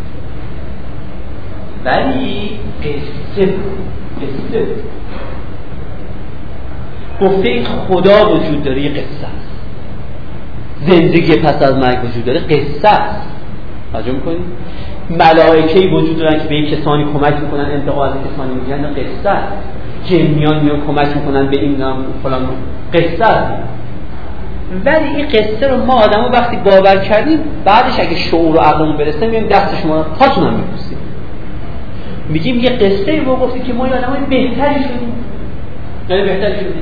ولی قصه قصه گفته این خدا وجود داره، یه قصه است. زندگی پس از مرگ وجود داره، قصه است. توجه میکنید؟ ملائکه‌ای وجود دارن که به یک کسانی کمک میکنن انتقال از کسانی میگن، قصه است. جنیان میان کمک میکنن به این نام فلان، قصه است. ولی این قصه رو ما آدمو وقتی باور کردیم بعدش اگه شعور و عقلمون برسه میایم دست شما پاتون هم میبوسیم، میگیم یه قصه رو گفتی که ما یه آدمای بهتری شدیم. یعنی بهتری شدیم.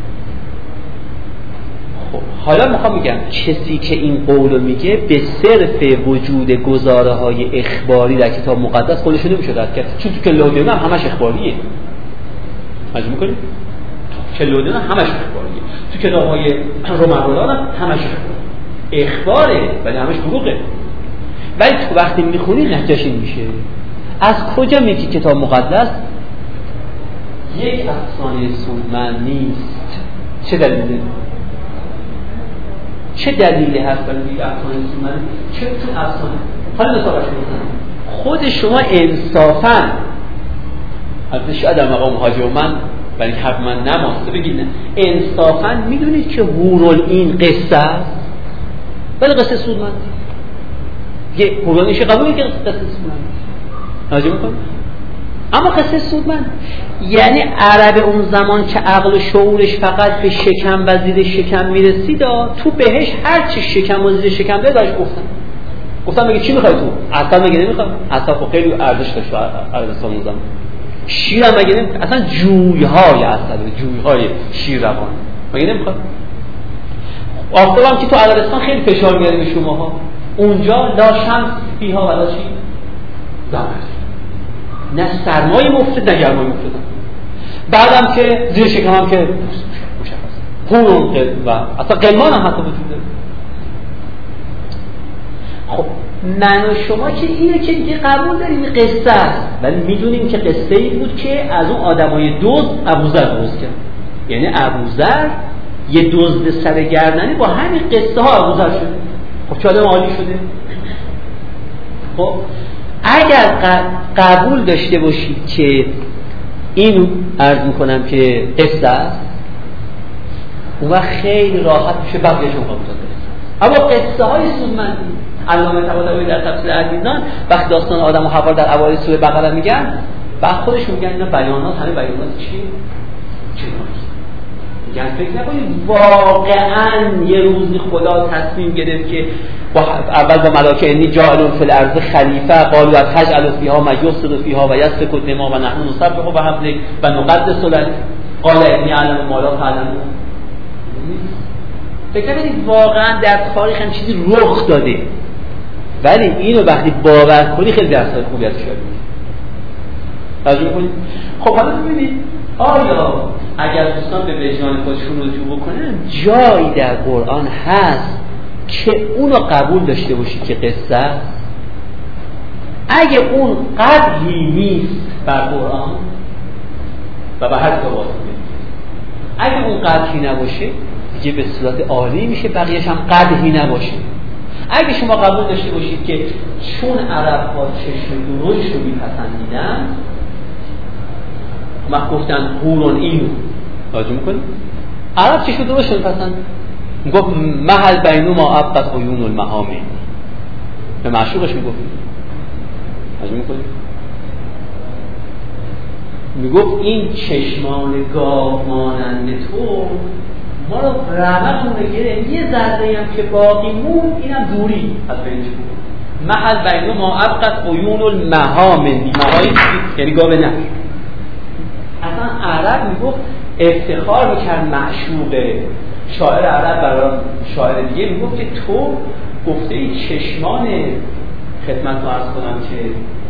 خب حالا میخوام میگم کسی که این قولو میگه به صرف وجود گزاره های اخباری در کتاب مقدس قولشو نمیشه رد کرد، چون تو کلودیون هم همش اخباریه. توجه میکنید؟ کلودیون هم همش اخباریه، تو کتاب های رومان‌رولان هم همش اخباره اخباره ولی همش دروغه. ولی تو وقتی میخونی نتیجهش این میشه از کجا میگی کتاب مقدس یک افسانه سودمند نیست؟ چه دلیلی؟ چه دلیلی هست برای یک افسانه سودمند؟ چه تو افسانه؟ حالا مثالش میزنم. خود شما انصافاً البته شاید در مقام حاجی و من ولی حرف من نماسته بگید نه، انصافاً میدونید که هورالعین قصه است ولی قصه سودمند یه هورالعینش قبوله که قصه سودمند راجع میکنید، اما قصه سودمند. یعنی عرب اون زمان که عقل و شعورش فقط به شکم و زیر شکم میرسید تو بهش هر چی شکم و زیر شکم داره داشت گفتن گفتن بگی چی میخوای تو؟ اصلا مگه نمیخوام؟ اصلا خب خیلی ارزش داشت عربستان اون زمان. شیر هم مگه نمیخوام؟ اصلا جویهای اصلا جویهای شیر روان مگه نمیخوام؟ آفتاب هم که تو عربستان خیلی فشار میاره به شماها، اونجا لا شمس فیها ولا چی؟ زمر، نه سرمایی مفرد نه گرمایی مفرد. بعدم که زیر شکم هم که مشخص هورون و اصلا قلمان هم حتی وجود داره. خب من و شما که اینه که دیگه قبول داریم قصه است، ولی میدونیم که قصه ای بود که از اون آدمای دزد ابوذر درست کرد. یعنی ابوذر یه دزد سرگردنی با همین قصه ها ابوذر شده. خب چه آدم عالی شده. خب اگر قبول داشته باشید که اینو عرض میکنم که قصه است، اون وقت خیلی راحت میشه بقیه‌شون قبول داشت. اما قصه های سودمندی علامه طباطبایی در تفسیر عزیزان وقتی داستان آدم و حوا در اوایل سوره بقره میگن بعد خودشون میگن اینا بیانات همه بیانات چی؟ چناست. میگن فکر نکنید واقعا یه روزی خدا تصمیم گرفت که با اول با ملائکه انی جاعل فی الارض خلیفه قالوا تجعل فیها من یفسد فیها و یسفک الدماء و نحن نسبح بحمدک و نقدس لک. قال انی اعلم ما لا تعلمون. فکر کنید واقعا در تاریخ هم چیزی رخ داده، ولی اینو وقتی باور کنی خیلی درسای خوبی ازش یاد میگیری. توجه کنید. خب حالا ببینید آیا اگر دوستان به وجدان خودشون رجوع بکنن جایی در قرآن هست که اونو قبول داشته باشید که قصه است؟ اگه اون قدری نیست بر قرآن و به هر جا اگه اون قدری نباشه دیگه به صورت عالی میشه، بقیه‌اش هم قدری نباشه. اگه شما قبول داشته باشید که چون عرب ها چشم درشت رو میپسندیدن، ما گفتن هورون اینو راجع میکنیم عرب چشم درشت رو میپسند، میگفت محل بینو ما ابقت عیون المحامه، به معشوقش میگفت راجع میکنیم، میگفت این چشمان گاو مانند تو ما رو رحمتون بگیره، یه ذره هم که باقی مون اینم دوری از بینش بود. محل بینو ما ابقت عیون المحامه، محای یعنی گاو نه. اصلا عرب میگفت افتخار میکرد معشوق شاعر عرب برای شاعر دیگه، میگفت که تو گفته ای چشمان خدمت رو عرض کنم که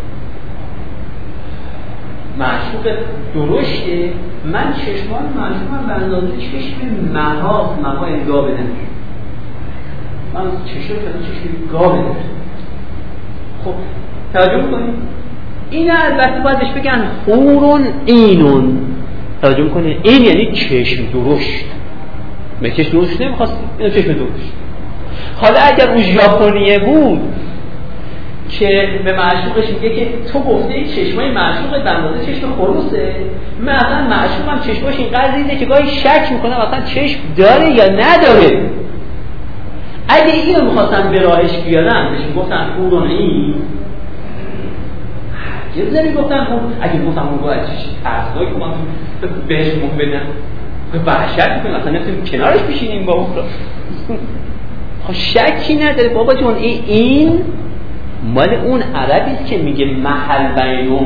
معشوق درشته، من چشمان معشوقم به اندازه چشم مهاز مهای گاوه نمید، من چشم کنم چشم گاوه نمید. خب توجه کنید این البته باید بهش بگن حورون اینون. توجه میکنه این یعنی چشم درشت، به چشم درشت نمیخواست، این چشم درشت. حالا اگر اون ژاپنیه بود که به معشوقش میگه که تو گفته چشمای معشوقت به اندازه چشم خروسه، من اصلا معشوقم چشماش اینقدر ریزه که گاهی شک میکنم اصلا چشم داره یا نداره. اگه اینو میخواستن به راهش بیارن بهش گفتن حورون این، یه ذری گفتن خب اگه گفتم اون باید ارزایی که من بهش مهم بدن وحشت میکنم اصلا نفتیم کنارش بشینیم با اون را. خب شکی نداره بابا جون این, این مال اون عربیست که میگه محل بینو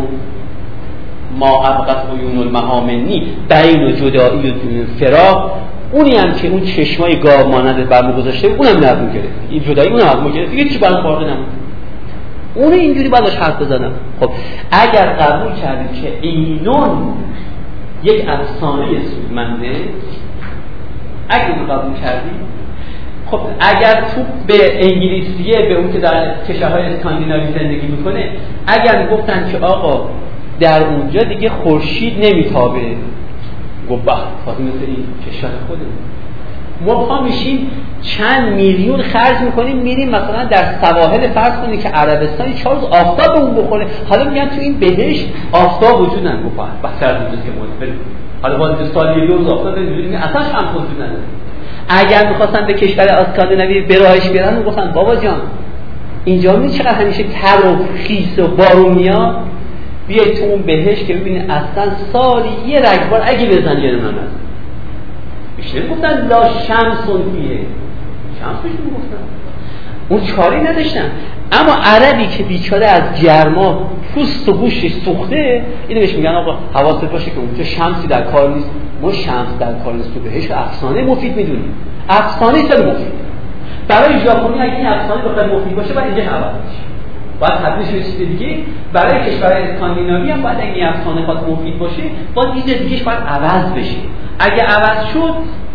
ما ابقت عیون المحامنی، بین و جدایی و فراق. اونی هم که اون چشمای گاو مانند برمو گذاشته اونم نظم کرده، این جدایی اونم نظم کرده دیگه چی برام فارغ نمون، اون اینجوری باید باش حرف بزنم. خب اگر قبول کردیم که اینون یک افسانه سودمنده، اگر اون قبول کردیم، خب اگر تو به انگلیسیه به اون که در کشورهای اسکاندیناوی زندگی میکنه اگر گفتن که آقا در اونجا دیگه خورشید نمیتابه، گفت بخ خواهی مثل این کشور خودمون ما پا میشیم چند میلیون خرج میکنیم میریم مثلا در سواحل فرض کنید که عربستانی چهار روز آفتاب اون بخوره. حالا میگن تو این بهشت آفتاب وجود نداره، گفتن بهتر از اینجاست که مطمئن حالا باز سال یه روز آفتاب ببینید اصلا هم وجود نداره. اگر میخواستن به کشور اسکاندیناوی به راهش بیارن گفتن بابا جان اینجا می چقدر همیشه تر و خیس و بارون میاد، بیاید تو اون بهشت که ببینید اصلا سالی یه رگبار اگه بزن یه نمونه بیشتر گفتن لا شمسون فیه، شمس بهش میگفتن، اون چاری نداشتن. اما عربی که بیچاره از گرما پوست و گوشش سوخته اینو بهش میگن آقا حواست باشه که اونجا شمسی در کار نیست، ما شمس در کار نیست تو بهش افسانه مفید میدونیم، افسانه خیلی مفید. برای ژاپنی اگه این افسانه بخواد مفید باشه باید اینجا عوض بشه، باید تبدیل شه چیز دیگه. برای کشورهای اسکاندیناوی هم باید اگه این افسانه خاص مفید باشه باید این دیگه‌اش باید عوض بشه. اگه عوض شد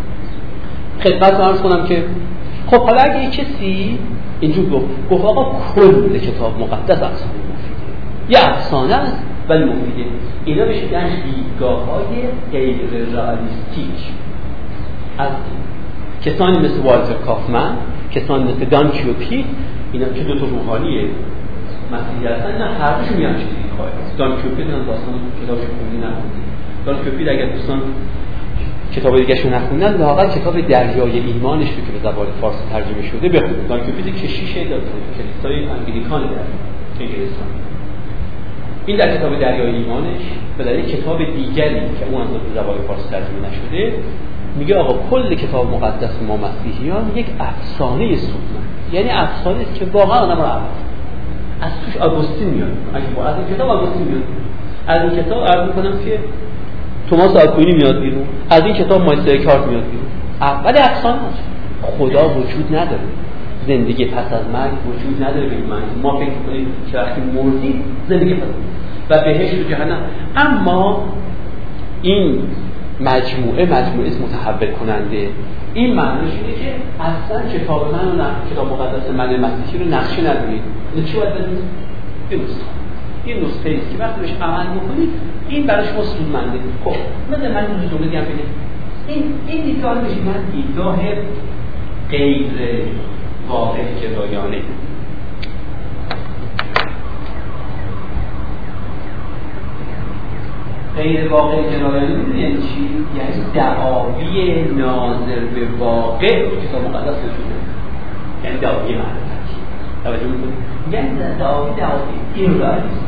خدمت عرض کنم که خب حالا اگه یه کسی اینجور گفت گفت آقا کل کتاب مقدس افسانه مفیده، یه افسانه است ولی مفیده، اینا بشه گنج دیدگاه‌های غیر رئالیستیک از کسانی مثل والتر کافمن، کسانی مثل دان کیوپید، اینا که دو تا روحانیه مسیحی هستن، اینا هر دوشون میان چه دیدگاهی. دان کیوپید هم داستان کتابش خوندی نخوندی، دان کیوپید اگر دوستان کتاب دیگه شو نخوندن لااقل کتاب دریای ایمانش رو که به زبان فارسی ترجمه شده بخونید. دان کیوپید کشیشه داره کلیسای انگلیکان در انگلستان. این در کتاب دریای ایمانش و در یک کتاب دیگری که اون از زبان فارسی ترجمه نشده میگه آقا کل کتاب مقدس ما مسیحیان یک افسانه سودمند، یعنی افسانه است که واقعا آدم رو از توش آگوستین میاد. اگه با از این کتاب آگوستین میاد، از این کتاب عرض میکنم که توماس آکوینی میاد بیرون، از این کتاب مایستر کارت میاد بیرون. ولی افسانه است. خدا وجود نداره، زندگی پس از مرگ وجود نداره. بگیم ما فکر کنیم که وقتی مردیم زندگی پس و بهشت و جهنم. اما این مجموعه مجموعه متحول کننده. این معنیش اینه که اصلا کتاب من و کتاب مقدس من مسیحی رو نقشه ندونید. این چی باید بدونید؟ این نسخه. این نسخه است که وقتی بهش عمل می‌کنید این برای شما سودمنده. خب مثلا من روز جمله دیگه بگم این این دیدگاه بشه من دیدگاه غیر واقع گرایانه. غیر واقع گرایانه یعنی چی؟ یعنی دعاوی ناظر به واقع کتاب مقدس نشونه، یعنی دعاوی معرفتی. توجه می‌کنید؟ یعنی دعاوی دعاوی ایرئالیستی،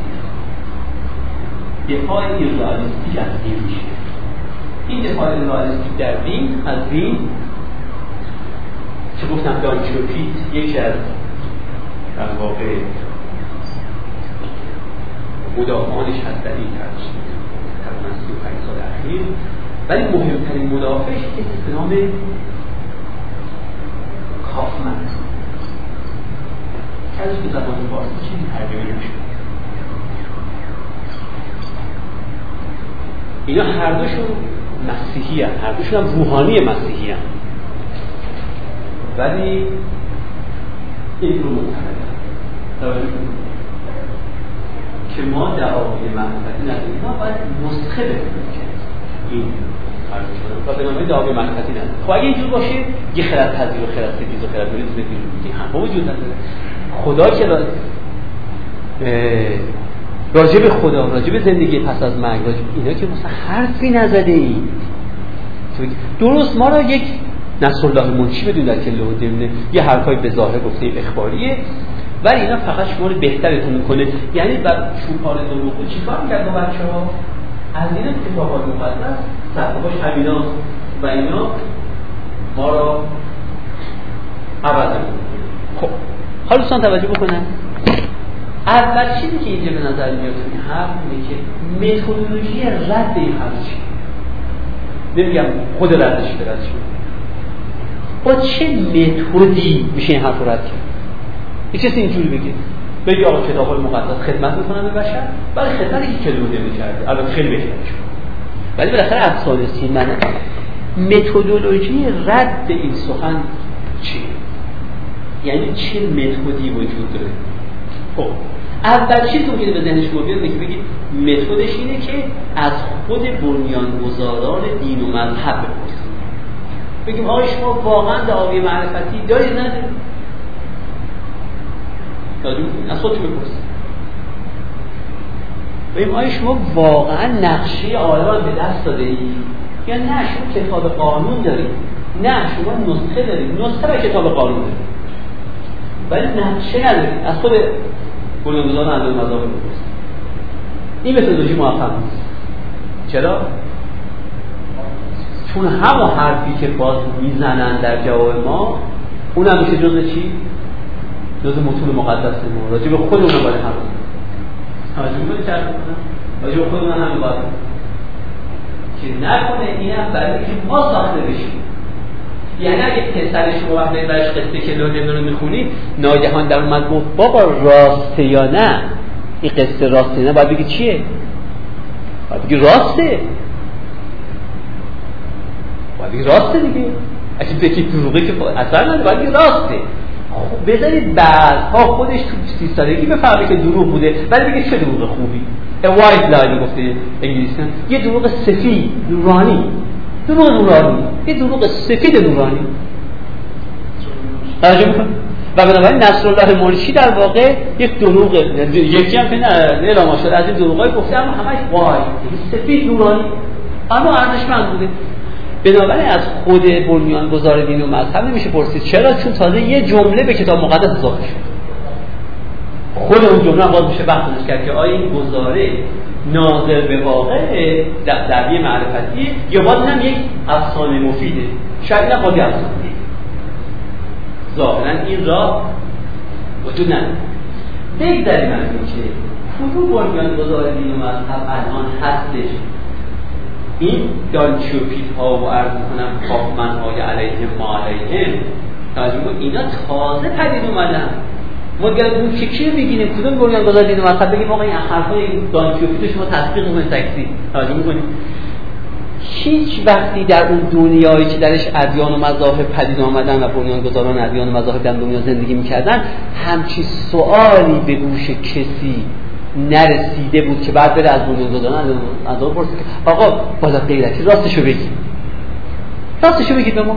دفاع ایرئالیستی از دین میشه. این دفاع ایرئالیستی در دین از دین که گفتم دان چوپیت یکی از در واقع مدافعانش هست در این ترجیح تقریبا سی و پنج سال اخیر، ولی مهمترین مدافعش کسی به نام کافمن است. ازش به زبان فارسی چیزی ترجمه نشد. اینا هر دوشون مسیحی هست، هر دوشون هم روحانی مسیحی هست، ولی این رو معتقدن که ما دعاوی معرفتی نداریم، ما باید نسخه بکنیم که این و به نامه دعاوی معرفتی نداریم. خب اگه اینجور باشه یه خرد پذیر و خرد ستیز و خرد بریز بگیریم این هم وجود نداره. خدا که را راجع به خدا، راجع به زندگی پس از مرگ، راجع اینا که مثلا حرفی نزده ای. درست ما را یک نصرالله منشی بدون در کله و دمنه یه حرفای به ظاهر گفته اخباریه، ولی اینا فقط شما رو بهترتون میکنه. یعنی بر چوپان دروغو چیکار می‌کرد با بچه‌ها؟ از این کتاب‌های مقدس صفحه‌هاش همیناست و اینا ما را عوض می‌کنه. خب حالا دوستان توجه بکنن، اول چیزی که اینجا به نظر میاد این حرف اینه که متدولوژی رد این حرف چیه؟ نمیگم خود ردش برد چیه، با چه متدی میشه این حرف رو رد کرد؟ یه کسی اینجوری بگه بگی آقا کتاب‌های مقدس خدمت میکنن به بشر، ولی خدمتی که کلمه نمی‌کرده البته خیلی بهتره، ولی بالاخره افسانه است. این معنی متدولوژی رد این سخن چیه؟ یعنی چه متدی وجود داره؟ خب اول چیزی که میگه به ذهن شما بیاد میگه بگید متدش اینه که از خود بنیانگذاران دین و مذهب بپرسید. بگیم آیا شما واقعا دعاوی معرفتی دارید ندارید؟ از خودتون بپرسید. بگیم آیا شما واقعا نقشه عالم به دست داده اید؟ یا نه شما کتاب قانون دارید؟ نه شما نسخه دارید، نسخه و کتاب قانون دارید ولی نقشه ندارید. از خود بنیانگذاران اندازه مذاهب بپرسید. این متدولوژی موفق نیست. چرا؟ چون همون حرفی که باز میزنن در جواب ما اونم میشه جزء چی؟ جزء متون مقدس ما. راجع به خود اونم باید حرف بزنیم. توجه می‌کنید چه حرف می‌زنم؟ راجع به خود اونم هم باید که نکنه اینم برای اینکه ما ساخته بشیم. یعنی اگه پسر شما وقتی برش قصه که لوله رو میخونید ناگهان در اومد گفت بابا راسته یا نه، این قصه راسته نه، باید بگی چیه؟ باید بگی راسته، باید بگی راسته دیگه. اگه بگی دروغه که اثر نداره، باید بگی راسته. خب بذارید بعدها خودش تو سی سالگی بفهمه که دروغ بوده، ولی بگه چه دروغ خوبی. a white lie گفته انگلیسی، یه دروغ سفید نورانی، دروغ نورانی، یه دروغ سفید نورانی. توجه می‌کنید؟ و بنابراین نصرالله منشی در واقع یک دروغ، یکی هم که نه اعلام شده از این دروغای گفته اما همش وای سفید نورانی، اما ارزشمند بوده. بنابراین از خود بنیانگذار دین و مذهب نمیشه پرسید. چرا؟ چون تازه یه جمله به کتاب مقدس اضافه شد. خود اون جمله هم باز میشه بحثش کرد که آیا این گزاره ناظر به واقع دعوی معرفتی یا باز هم یک افسانه مفیده؟ شاید نه خودی افسانه. ظاهرا این راه وجود نداره. بگذاریم از این که کدوم بنیانگذار دین و مذهب الان هستش این دانچوپیت ها و عرض میکنم کافمن های علیهم ما علیهم توجه کن اینا تازه پدید اومدن. ما دیگه اون چه چی بگیم کدوم بنیانگذار دین مذهب بگیم آقا این حرفای دانچوپیت شما تطبیق کنید تکسی توجه میکنید. هیچ وقتی در اون دنیایی که درش ادیان و مذاهب پدید آمدن و بنیانگذاران ادیان و مذاهب در دنیا زندگی میکردن همچی سوالی به گوش کسی نرسیده بود که بعد بره از بنیانگذاران از اون پرسید که آقا بالا غیرتی راستشو بگید راستشو بگید به ما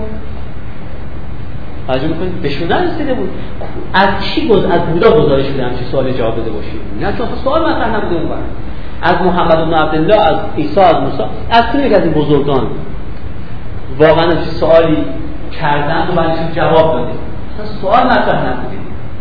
توجه میکنید بهشون نرسیده بود. از چی گز از بودا گزارش شده همچین سوال جواب بده باشید نه چون سوال مطرح نبوده اون وقت از محمد بن عبدالله از عیسی از موسی از کدوم یک از این بزرگان واقعا چه سوالی کردن و بعدش جواب داده اصلا سوال مطرح نبوده.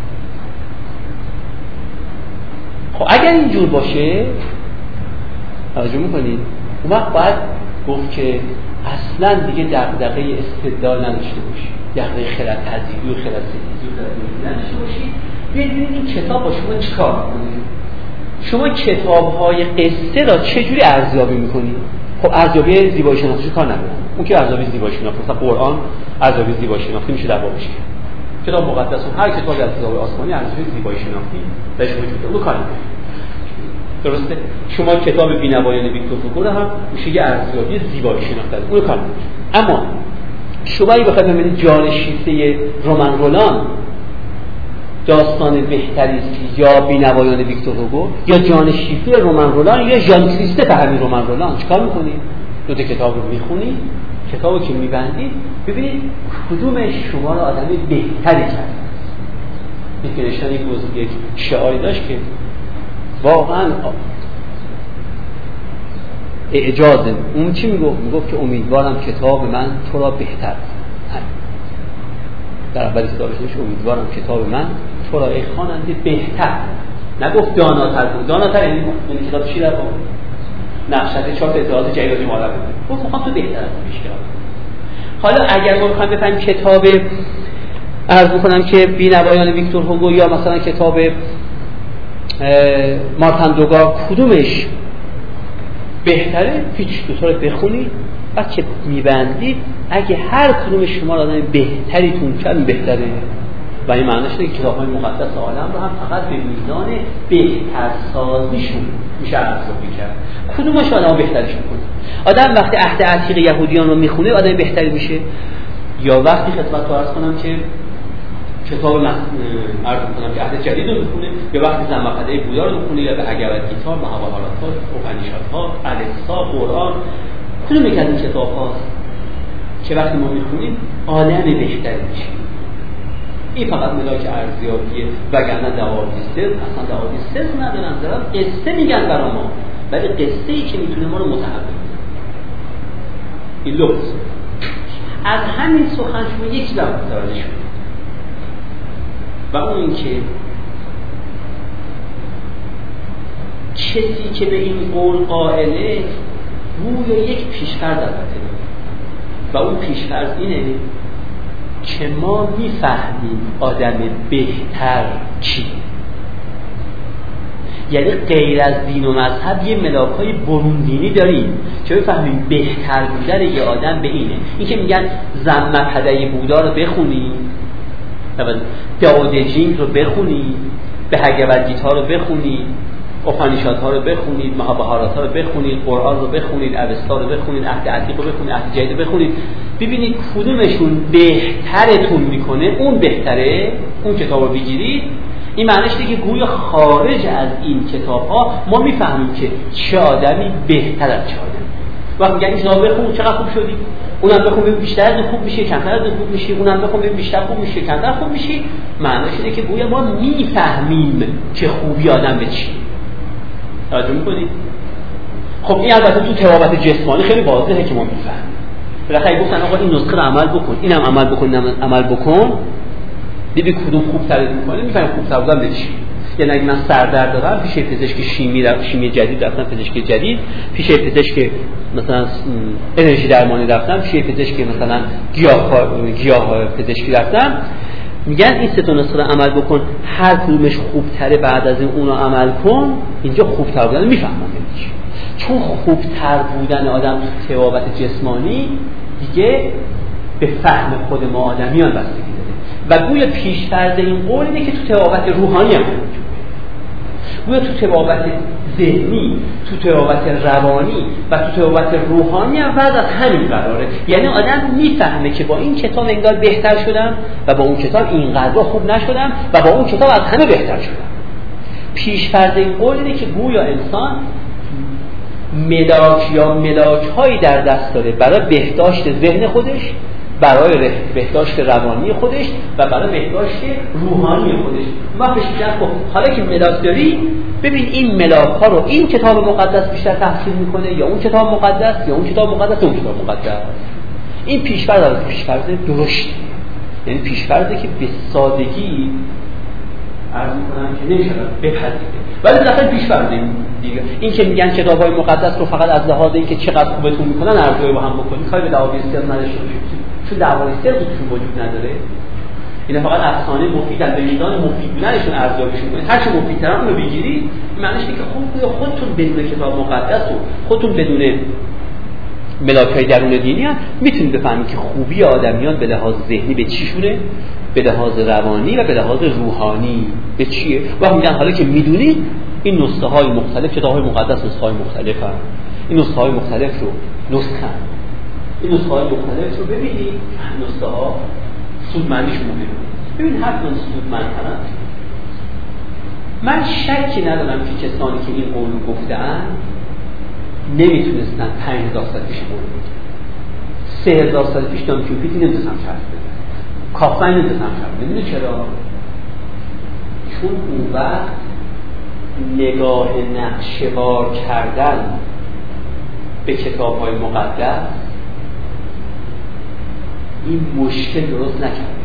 خب اگر اینجور باشه توجه میکنید اون وقت باید گفت که اصلا دیگه دغدغه استدلال نداشته باشید دغدغه خرد تزیدی و خرد ستیزی و خرد نداشته باشید. ببینید این کتاب با شما چیکار میکنه. شما کتاب‌های قصه را چجوری ارزیابی می‌کنید؟ خب ارزیابی زیبایی شناختی کار نداره. اون که ارزیابی زیبایی شناختی مثلا قرآن ارزیابی زیبایی شناختی میشه در بابش. کتاب مقدس و هر کتابی از کتاب آسمانی ارزیابی زیبایی شناختی درش وجود داره. اون کار نداره. درسته؟ شما کتاب بی‌نوایان ویکتور هوگو هم میشه یه ارزیابی زیبایی شناختی. اون کار نداره. اما شما اگه بخواید ببینید جان شیفته رمان رولان داستان بهتری است یا بی‌نوایان ویکتور هوگو یا جان شیفته رمان رولان یا ژان کریستوف همین رمان رولان چیکار می‌کنید؟ دو تا کتاب رو می‌خونید، کتابو که می‌بندید ببینید کدومش شما رو آدمی بهتری کرد. می‌کنشن یک موضوع یک شعاری داشت که واقعاً اعجازه. اون چی میگفت؟ میگفت که امیدوارم کتاب من تو را بهتر در اولی کتابش امیدوارم کتاب من تو را ای خواننده بهتر نگفت داناتر بود. داناتر یعنی این کتاب چی در بود؟ نقشت چهار تا اطلاعات جیدادی مادر بود. گفت میخوام تو بهتر از پیش کنم. حالا اگر ما میخوایم بفهمیم کتاب عرض میکنم که بی‌نوایان ویکتور هوگو یا مثلا کتاب مارتن دوگار کدومش بهتره هیچ دو تا رو بخونید بعد که میبندید اگه هر کدوم شما را آدم بهتریتون کرد بهتره و این معنیش اینه که کتاب‌های مقدس عالم رو هم فقط به میزان بهترسازیشون میشه ارزیابی کرد. کدومش آدمو بهترش میکنه؟ آدم وقتی عهد عتیق یهودیان رو میخونه آدم بهتری میشه یا وقتی خدمت رو عرض کنم که کتاب من عرض میکنم که عهد جدید رو میخونه یا وقتی زنبقده بودا رو میخونه یا به اگرد گیتا، مهابهارات‌ها، اوپنیشادها، الکسا، قرآن کدوم یک از این کتاب هاست که وقتی ما میخونیم آدم بهتری میشیم. این فقط ملاک ارزیابیه وگرنه دوادی سر اصلا دوادی سر ندارن دارن قصه میگن برای ما ولی قصه ای که میتونه ما رو متحول کنه. این لغز از همین سخن شما یک چیز متوجه شد و اون این که کسی که به این قول قائله گویا یک پیشفرض البته و اون پیشفرض اینه که ما میفهمیم آدم بهتر چیه. یعنی غیر از دین و مذهب یه ملاک‌های برون دینی داریم که بفهمیم بهتر بودن یه آدم به اینه. این که میگن زمپده بودا رو بخونی، داود جینگ رو بخونی، به هگود گیتا رو بخونی، اوپنیشادها رو بخونید، مهابهارات‌ها رو بخونید، قرآن رو بخونید، اوستا رو بخونید، عهد عتیق رو بخونید، عهد جدید رو بخونید، ببینید کدومشون بهترتون میکنه، اون بهتره، اون کتاب رو بگیرید. این معنیش دیگه گویا خارج از این کتاب‌ها ما میفهمیم که چه آدمی بهتر از چه آدمی. وقتی میگن این کتاب بخون چقدر خوب شدی، اونم بخون ببین بیشتر از خوب میشه، کمتر از خوب میشه، اونم بخون ببین بیشتر خوب میشه، کمتر خوب میشه. معنیش اینه که گویا ما میفهمیم که خوبی آدم به چیه. توجه میکنید؟ خب این البته تو تبابت جسمانی خیلی واضحه که ما میفهمیم. بالاخره گفتن آقا این نسخه رو عمل بکن، اینم عمل بکن، اینم عمل بکن، ببین کدوم خوب تر میکنه، میفهمم خوب تر بودن به چی. یعنی اگه من سردرد دارم پیش پزشک شیمی رفتم، شیمی جدید رفتم، پزشک جدید، پیش پزشک مثلا انرژی درمانی رفتم، پیش پزشک مثلا گیاه گیاه پزشکی رفتم، میگن این سه تا نسخه رو عمل بکن، هر کدومش خوبتره بعد از این اونو عمل کن، اینجا خوبتر بودن میفهمم. چون خوبتر بودن آدم تو طبابت جسمانی دیگه به فهم خود ما آدمیان بستگی داره و گویا پیش‌فرض این قول اینه که تو طبابت روحانی هم گویا تو طبابت ذهنی، تو طبابت روانی و تو طبابت روحانی هم وضع از همین قراره. یعنی آدم میفهمه که با این کتاب انگار بهتر شدم و با اون کتاب اینقدر خوب نشدم و با اون کتاب از همه بهتر شدم. پیش‌فرض این قول اینه که گویا انسان ملاک یا ملاک هایی در دست داره برای بهداشت ذهن خودش، برای بهداشت روانی خودش و برای بهداشت روحانی خودش. ما بهش میگن خب حالا که ملاک داری، ببین این ملاک ها رو این کتاب مقدس بیشتر تحصیل میکنه یا اون کتاب مقدس یا اون کتاب مقدس یا اون کتاب مقدس. این پیش‌فرض است، پیش‌فرض درستی، یعنی پیش‌فرضی که به سادگی عرض می‌کنم که نمیشه بپذیره، ولی بالاخره پیش‌فرض دیگه. این که میگن کتاب‌های مقدس رو فقط از لحاظ اینکه چقدر خوبتون میکنن ارزیابی با هم بکنید، کاری به دعاوی استر نداشته باشید، چون دعوای استر توشون وجود نداره. اینا فقط افسانه مفیدن، به میزان مفید بودنشون ارزیابیشون کنید. هر چه مفیدتر اون رو بگیرید، معنیش اینه که خود خودتون بدون کتاب مقدس و خودتون بدون ملاک‌های درون دینی هم میتونید بفهمید که خوبی آدمیان به لحاظ ذهنی به چیشونه، به لحاظ روانی و به لحاظ روحانی به چیه. و میگن حالا که میدونید این نسخه های مختلف، کتاب های مقدس نسخه های مختلف هم. این نسخه های مختلف رو نسخه هم. این نسخه های مختلف رو ببینید، نسخه ها سودمندیش مهمه. ببین هر من سودمندترن. من شکی ندارم که کسانی که این قول رو گفتن نمیتونستن پنج هزار سال پیش قول بگن. سه هزار سال پیش دان کیوپیدی نمیتونستن شرط بدن. کافمن نمیتونستن شرط بدن. میدونی چرا؟ چون اون وقت نگاه نقشه‌وار کردن به کتاب‌های مقدس این مشکل درست نکرد.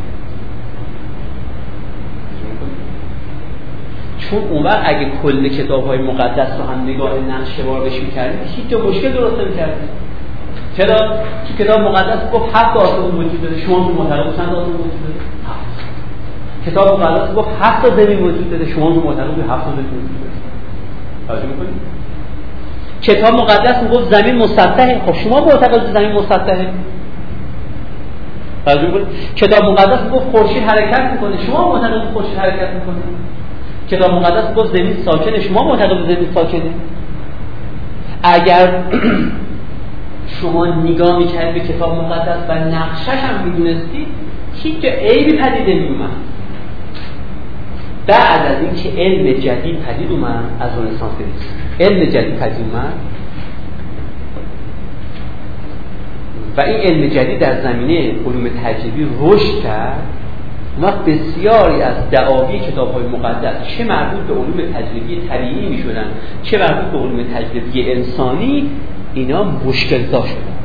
چون اون وقت اگه کل کتاب‌های مقدس رو هم نگاه نقشه‌وار بهش می‌کردید هیچ جا مشکل درست نمی‌کردید. چرا؟ تو کتاب مقدس گفت هفت آسمان وجود داره، شما تو معتقد چند آسمان وجود داره؟ هفت. کتاب مقدس گفت هفت تا زمین وجود داره، شما تو معتقد به هفت تا زمین وجود داره. توجه می‌کنید؟ کتاب مقدس میگفت زمین مسطحه، خب شما معتقد زمین مسطحه. توجه می‌کنید؟ کتاب مقدس میگفت خورشید حرکت می‌کنه، شما معتقد خورشید حرکت می‌کنه. کتاب مقدس گفت زمین ساکنه، شما معتقد زمین ساکنه. اگر شما نگاه می‌کردید به کتاب مقدس و نقشش هم می‌دونستید، هیچ عیبی پدید نمی‌اومد. بعد از اینکه علم جدید پدید اومد، از رنسانس علم جدید پدید اومد و این علم جدید در زمینه علوم تجربی رشد کرد، ما بسیاری از دعاوی کتاب‌های مقدس چه مربوط به علوم تجربی طبیعی می‌شدن چه مربوط به علوم تجربی انسانی، اینا مشکل‌زا شدن.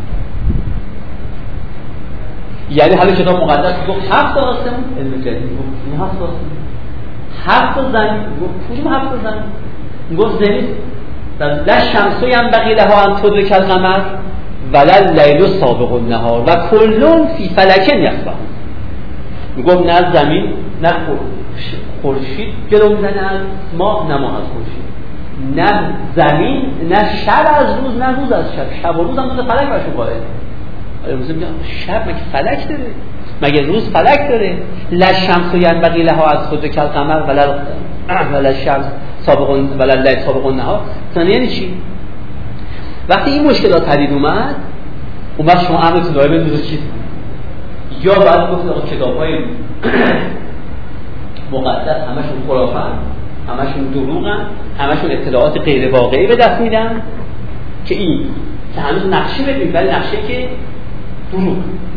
یعنی حالا کتاب مقدس گفت هفت آسمون، علم جدید گفت این هفت آسمون، هفت زمین، گفت کدوم هفت زمین؟ گفت زمین لا شمس ینبغی لها ان تدرک القمر ولا اللیل سابق النهار و کل فی فلک یسبحون. میگم نه زمین نه خورشید جلو میزنه از ماه، نه ماه از خورشید، نه زمین نه شب از روز نه روز از شب. شب و روز هم روز فلک برشون قائل. آره مثلا میگم شب مگه فلک داره؟ مگه روز فلک داره؟ لا شمس ینبغی لها ان تدرک القمر ولا ولا الشمس سابق ولا اللیل سابق النهار. یعنی چی؟ وقتی این مشکلات پدید اومد، اون وقت شما امرتون داره بدونید چی؟ یا باید گفت آقا کتاب‌های مقدس همشون خرافن، همشون دروغن، همشون اطلاعات غیر واقعی به دست میدن که این که هنوز نقشه بدیم ولی نقشه که دروغ.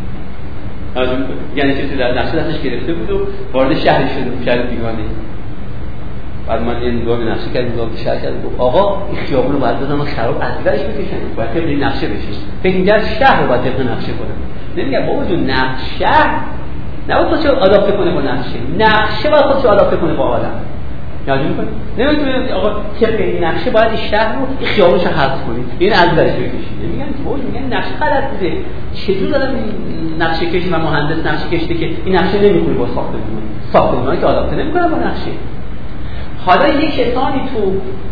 یعنی کسی در نقشه دستش گرفته بود و وارد شهری شده، شهر بیگانه. بعد من این نگاه به نقشه کردم، نگاه به شهر کردم، گفت آقا این خیابون رو باید بزنم خراب ازولش بکشن، باید طبق این نقشه بشه. فکر می‌کرد شهر رو باید طبق نقشه کنم. نمیگم بابا جون نقشه نباید خودشو آداپته کنه با نقشه، نقشه باید خودشو آداپته کنه با آدم. یاد می‌کنی؟ نمی‌تونید آقا طبق این نقشه باید این شهر رو این خیابونش رو حذف کنید، این ازولش بکشید. نمیگم که بابا میگن نقشه غلط بوده. چطور دارم نقشه کشی و مهندس نقشه کشیده که این نقشه نمی‌خوره با ساختمون. ساختمونایی که آداپته نمی‌کنه با نقشه. حالا یک کسانی تو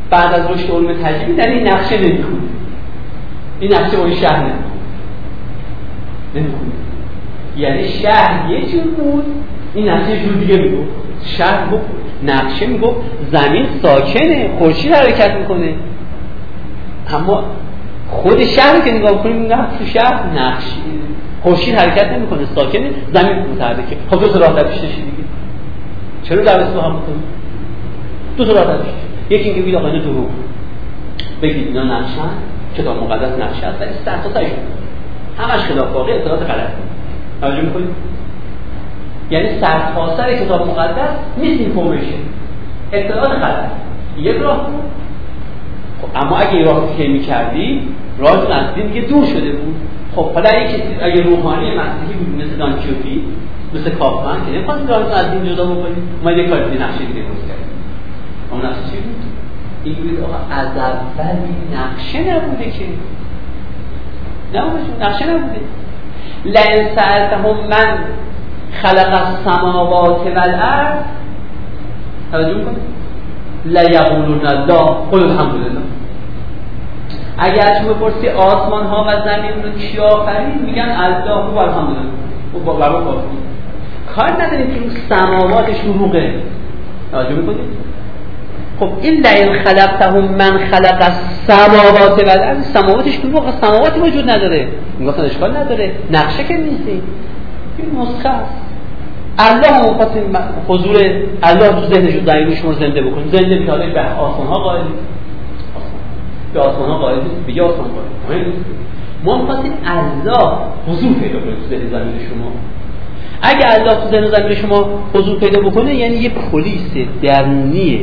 بعد از رشد علوم تجربی در این نقشه نمیخونه، این نقشه با این شهر نمیخونه. یعنی شهر یه جور بود، این نقشه یه جور دیگه میگفت. شهر بود نقشه میگفت زمین ساکنه، خورشید حرکت میکنه، اما خود شهر که نگاه کنیم میگه تو شهر نقشه خورشید حرکت نمیکنه، ساکنه، زمین متحرکه. خب دو تا راه در پیش دیگه، چرا در اسم هم میکنیم؟ دو تا راه در پیش. یکی اینکه بگید آقا اینا دروغ، بگید اینا نقشه هست، کتاب مقدس نقشه هست، ولی سرتاسرش همش خلاف واقع، اطلاعات غلط. توجه میکنید؟ یعنی سرتاسر کتاب مقدس نیست اینفورمیشن، اطلاعات غلط. یک راه بود. خب اما اگه این راه رو طی می‌کردی، راه از دین دیگه دور شده بود. خب حالا اگه کسی اگه روحانی مسیحی بود مثل دان کیوپی، مثل کاپمن که نمی‌خواست راه از دین جدا بکنه، ما یه کاری دیگه نقشه دیگه درست کردیم. اون نقشه چی بود؟ این بود آقا از اول نقشه نبوده که. نبوده نقشه نبوده. لئن سألتهم من خلق السماوات والارض، توجه کنید، لا یقولون الله قل الحمدلله. اگر شما بپرسی آسمان ها و زمین رو کی آفرید، میگن الله و الحمدلله. خب با برای کافی کار نداریم که اون سماوات شروقه. توجه میکنید؟ خب این لئن خلقتهم من خلق السماوات والارض، سماواتش شروق، سماواتی وجود نداره، میگفتن اشکال نداره، نقشه که نیست، این نسخه است. الله مخاطب حضور الله تو ذهنشون دائما شما زنده بکنه، زنده میاد به آسمان ها قائل، به آسمان ها قائل نیست، به آسمان قائل نیست. ما می‌خواستیم الله حضور پیدا کنه تو ذهن زمین شما. اگه الله تو ذهن زمین شما حضور پیدا بکنه، یعنی یه پلیس درونیه،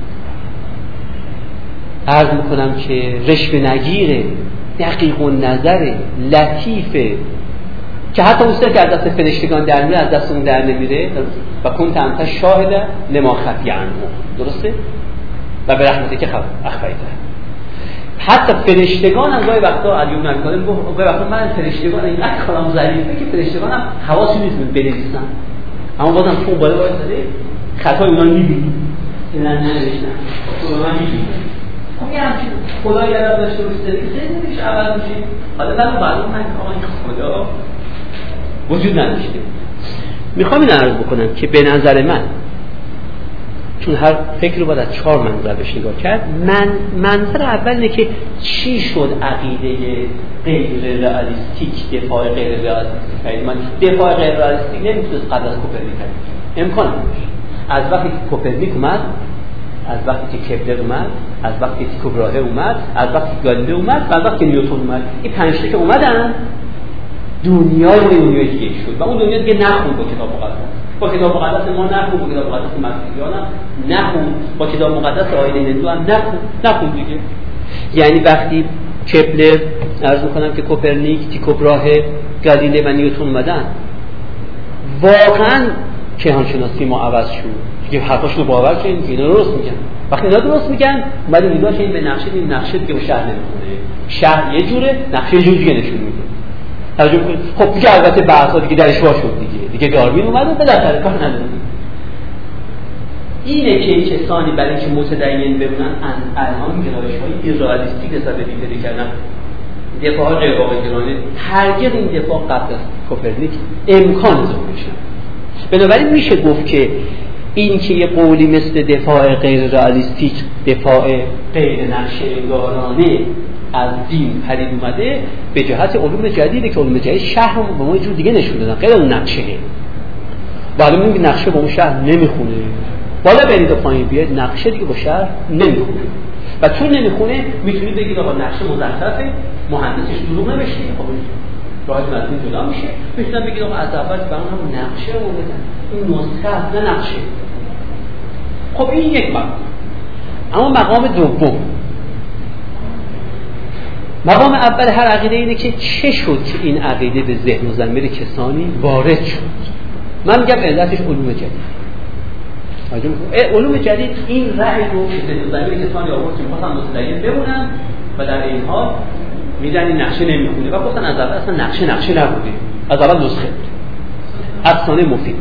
عرض میکنم که رشوه نگیره، دقیق النظره، لطیفه، که حتی اون سر که از دست فرشتگان در میره از دست اون در نمیره. و کنت انت شاهد لما خفی عنه، درسته؟ و به رحمتی که اخفیته. حتی فرشتگان هم گاهی وقتا علیون نمیکنه، گاهی وقتا من فرشتگان اینقدر کلام ظریفه که فرشتگان هم حواسی نیست بنویسن، اما بازم تو بالا باید داره خطای اونا میبینی، اینا ننوشتن تو من میبینی. خب یه همچین خدایی یادم داشته باشید خیلی نمیشه عوض میشید. حالا من معلوم من که آقا این خدا وجود نداشته. میخوام این عرض بکنم که به نظر من، چون هر فکر رو باید از چهار منظر بهش نگاه کرد، من منظر اول اینه که چی شد عقیده غیر رئالیستیک، دفاع غیر رئالیستیک. من دفاع غیر رئالیستیک نمیتونست قبل از کوپرنیک امکان نداشت. از وقتی که کوپرنیک اومد، از وقتی که کپلر اومد، از وقتی که تیکو براهه اومد، از وقتی که گالیله اومد، و از وقتی که نیوتن اومد، این پنج تا که اومدن دنیای ما دنیای دیگه شد. و اون دنیا دیگه نخون با کتاب مقدس. با کتاب مقدس ما نخون، با کتاب مقدس مسیحیان هم نخون، با کتاب مقدس آیین هندو هم نخون، نخون دیگه. یعنی وقتی کپلر، عرض میکنم که کوپرنیک، تیکو براهه، گالیله و نیوتن اومدن، واقعا کیهانشناسی ما عوض شد. که حرفاشونو باور کنید که اینا درست میگن. وقتی اینا درست میگن، اومدیم نگاه کنیم به نقشه، این نقشه دیگه به شهر نمیخونه. شهر یه جوره، نقشه یه جور دیگه نشون میده. توجه کنید. خب دیگه البته بحثا دیگه درش وا شد دیگه. دیگه داروین اومد و بالاخره کار نداره. اینه که کسانی برای اینکه متدین بمونن الان گرایش‌های رئالیستیک نسبت به دین کردن، دفاع غیر واقع‌گرایانه، هرگز این دفاع قبل از کوپرنیک امکان نداشت. بنابراین میشه گفت که این که یه قولی مثل دفاع غیر رئالیستیک، دفاع غیر نقشه‌نگارانه از دین پدید اومده به جهت علوم جدیدی که علوم جدید شهر رو به ما یه جور دیگه نشون دادن، غیر اون نقشهه. ولی میگه نقشه با اون شهر نمیخونه. بالا برید و پایین بیاید، نقشه دیگه با شهر نمیخونه. و چون نمیخونه میتونید بگید آقا نقشه مزخرفه، مهندسش دروغ نمیشه، خب راحت از این جدا میشه. میتونن بگید آقا از اول برام هم نقشه رو بدن، این نسخه نه نقشه. خب این یک مقام. اما مقام دوم، مقام اول هر عقیده اینه که چه شد که این عقیده به ذهن و ضمیر کسانی وارد شد. من میگم علتش علوم جدید. علوم جدید این رأی رو به ذهن و ضمیر کسانی آورد که می‌خواستن متدین بمونن و در این حال میدن این نقشه نمیخونه و گفتن از اول اصلا نقشه نقشه نبوده، از اول نسخه بود. افسانه مفید.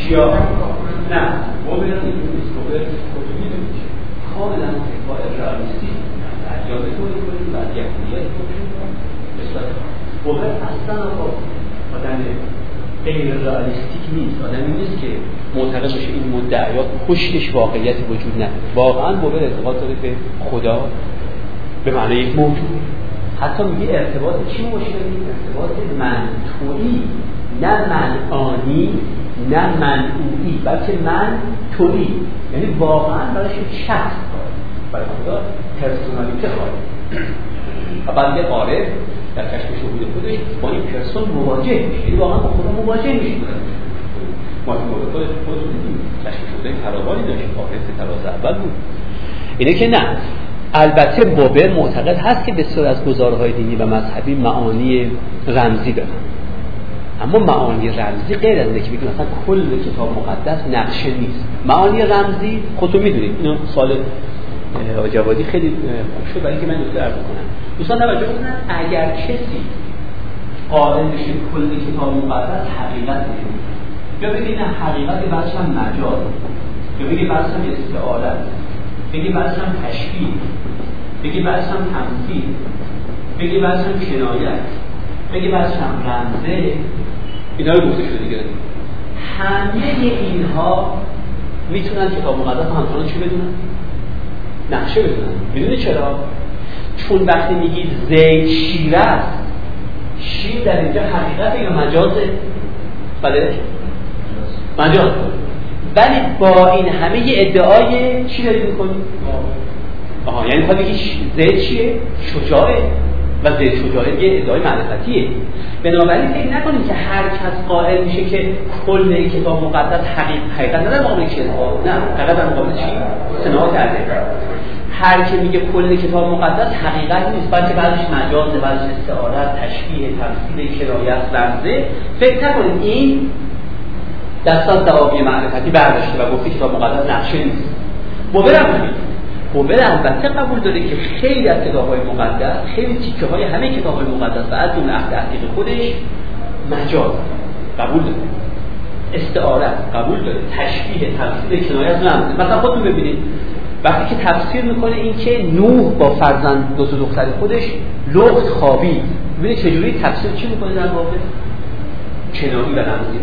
کیا؟ نه بوبر نیست. بوبر خودی نمیشه کاملا اتفاق رئالیستی یاد کنید کنید بعد یکیت کنید مثلا بوبر اصلا آدم غیر رئالیستیک نیست، آدمی نیست که معتقد باشه این مدعیات پشتش واقعیت وجود نداره. واقعا بوبر اعتقاد داره به خدا به معنی یک موجود. حتی میگه ارتباط چی باشه؟ ارتباط منطوی، نه منعانی، نه منعوی، بلکه منطوی، یعنی واقعا براش یک شخص برای خدا پرسونالیته خواهد و بعد یه عارف در کشف شهود خودش با این پرسون مواجه میشه، یعنی واقعا با خدا مواجه میشه. ما این مورد خودش خودش دیدیم کشف شهود تراوانی داشت، عارف تراز اول بود. اینه که نه، البته بوبر معتقد هست که بسیار از گزارهای دینی و مذهبی معانی رمزی دارن، اما معانی رمزی غیر از اینه که بگیم مثلا کل کتاب مقدس نقشه نیست. معانی رمزی خودتون میدونید، اینو سوال جوادی خیلی خوب شد برای اینکه من دوست عرض کنم. دوستان توجه کنن، اگر کسی قائل بشه کل کتاب مقدس حقیقت نیست، یا بگید نه حقیقت بعضش هم مجاز، یا بگید بعضش هم استعاره، بگید بعضش هم تشبیه، بگید بعضش هم تمثیل، بگید بعضش هم کنایه، بگید بعضش هم رمزه، اینا رو گفته شده دیگه. همه اینها میتونن کتاب مقدس همچنان چی بدونن؟ نقشه بدونن. میدونی چرا؟ چون وقتی میگید زید شیر است، شیر در اینجا حقیقت یا مجازه؟ بله؟ مجاز. ولی با این همه ادعای چی داری میکنی؟ آها، یعنی خواهد بگی زید چیه؟ شجاعه و زید شجاعه یه ادعای معرفتیه. بنابراین فکر نکنید که هر کس قائل میشه که کل کتاب مقدس حقیقت حقیقت نه در مقابل چیه؟ نه، فقط در مقابل چی؟ سنا کرده. هر که میگه کل کتاب مقدس حقیقت نیست، بلکه بعضش مجازه، بعضش استعاره، تشبیه، تمثیل، کنایه، رمزه، فکر نکنید این دست از دعاوی معرفتی برداشته و گفته کتاب مقدس نقشه نیست. بوبر هم همین. بوبر البته قبول داره که خیلی از کتاب‌های مقدس، خیلی تیکه‌های همه کتاب‌های مقدس و از اون عهد عتیق خودش مجاز قبول داره، استعاره قبول داره، تشبیه، تمثیل، کنایه از رمز. مثلا خودتون ببینید وقتی که تفسیر میکنه این که نوح با فرزند دو تا دختر خودش لخت خوابید، ببینید چجوری تفسیر چی میکنه در واقع؟ کنایه و رمزی.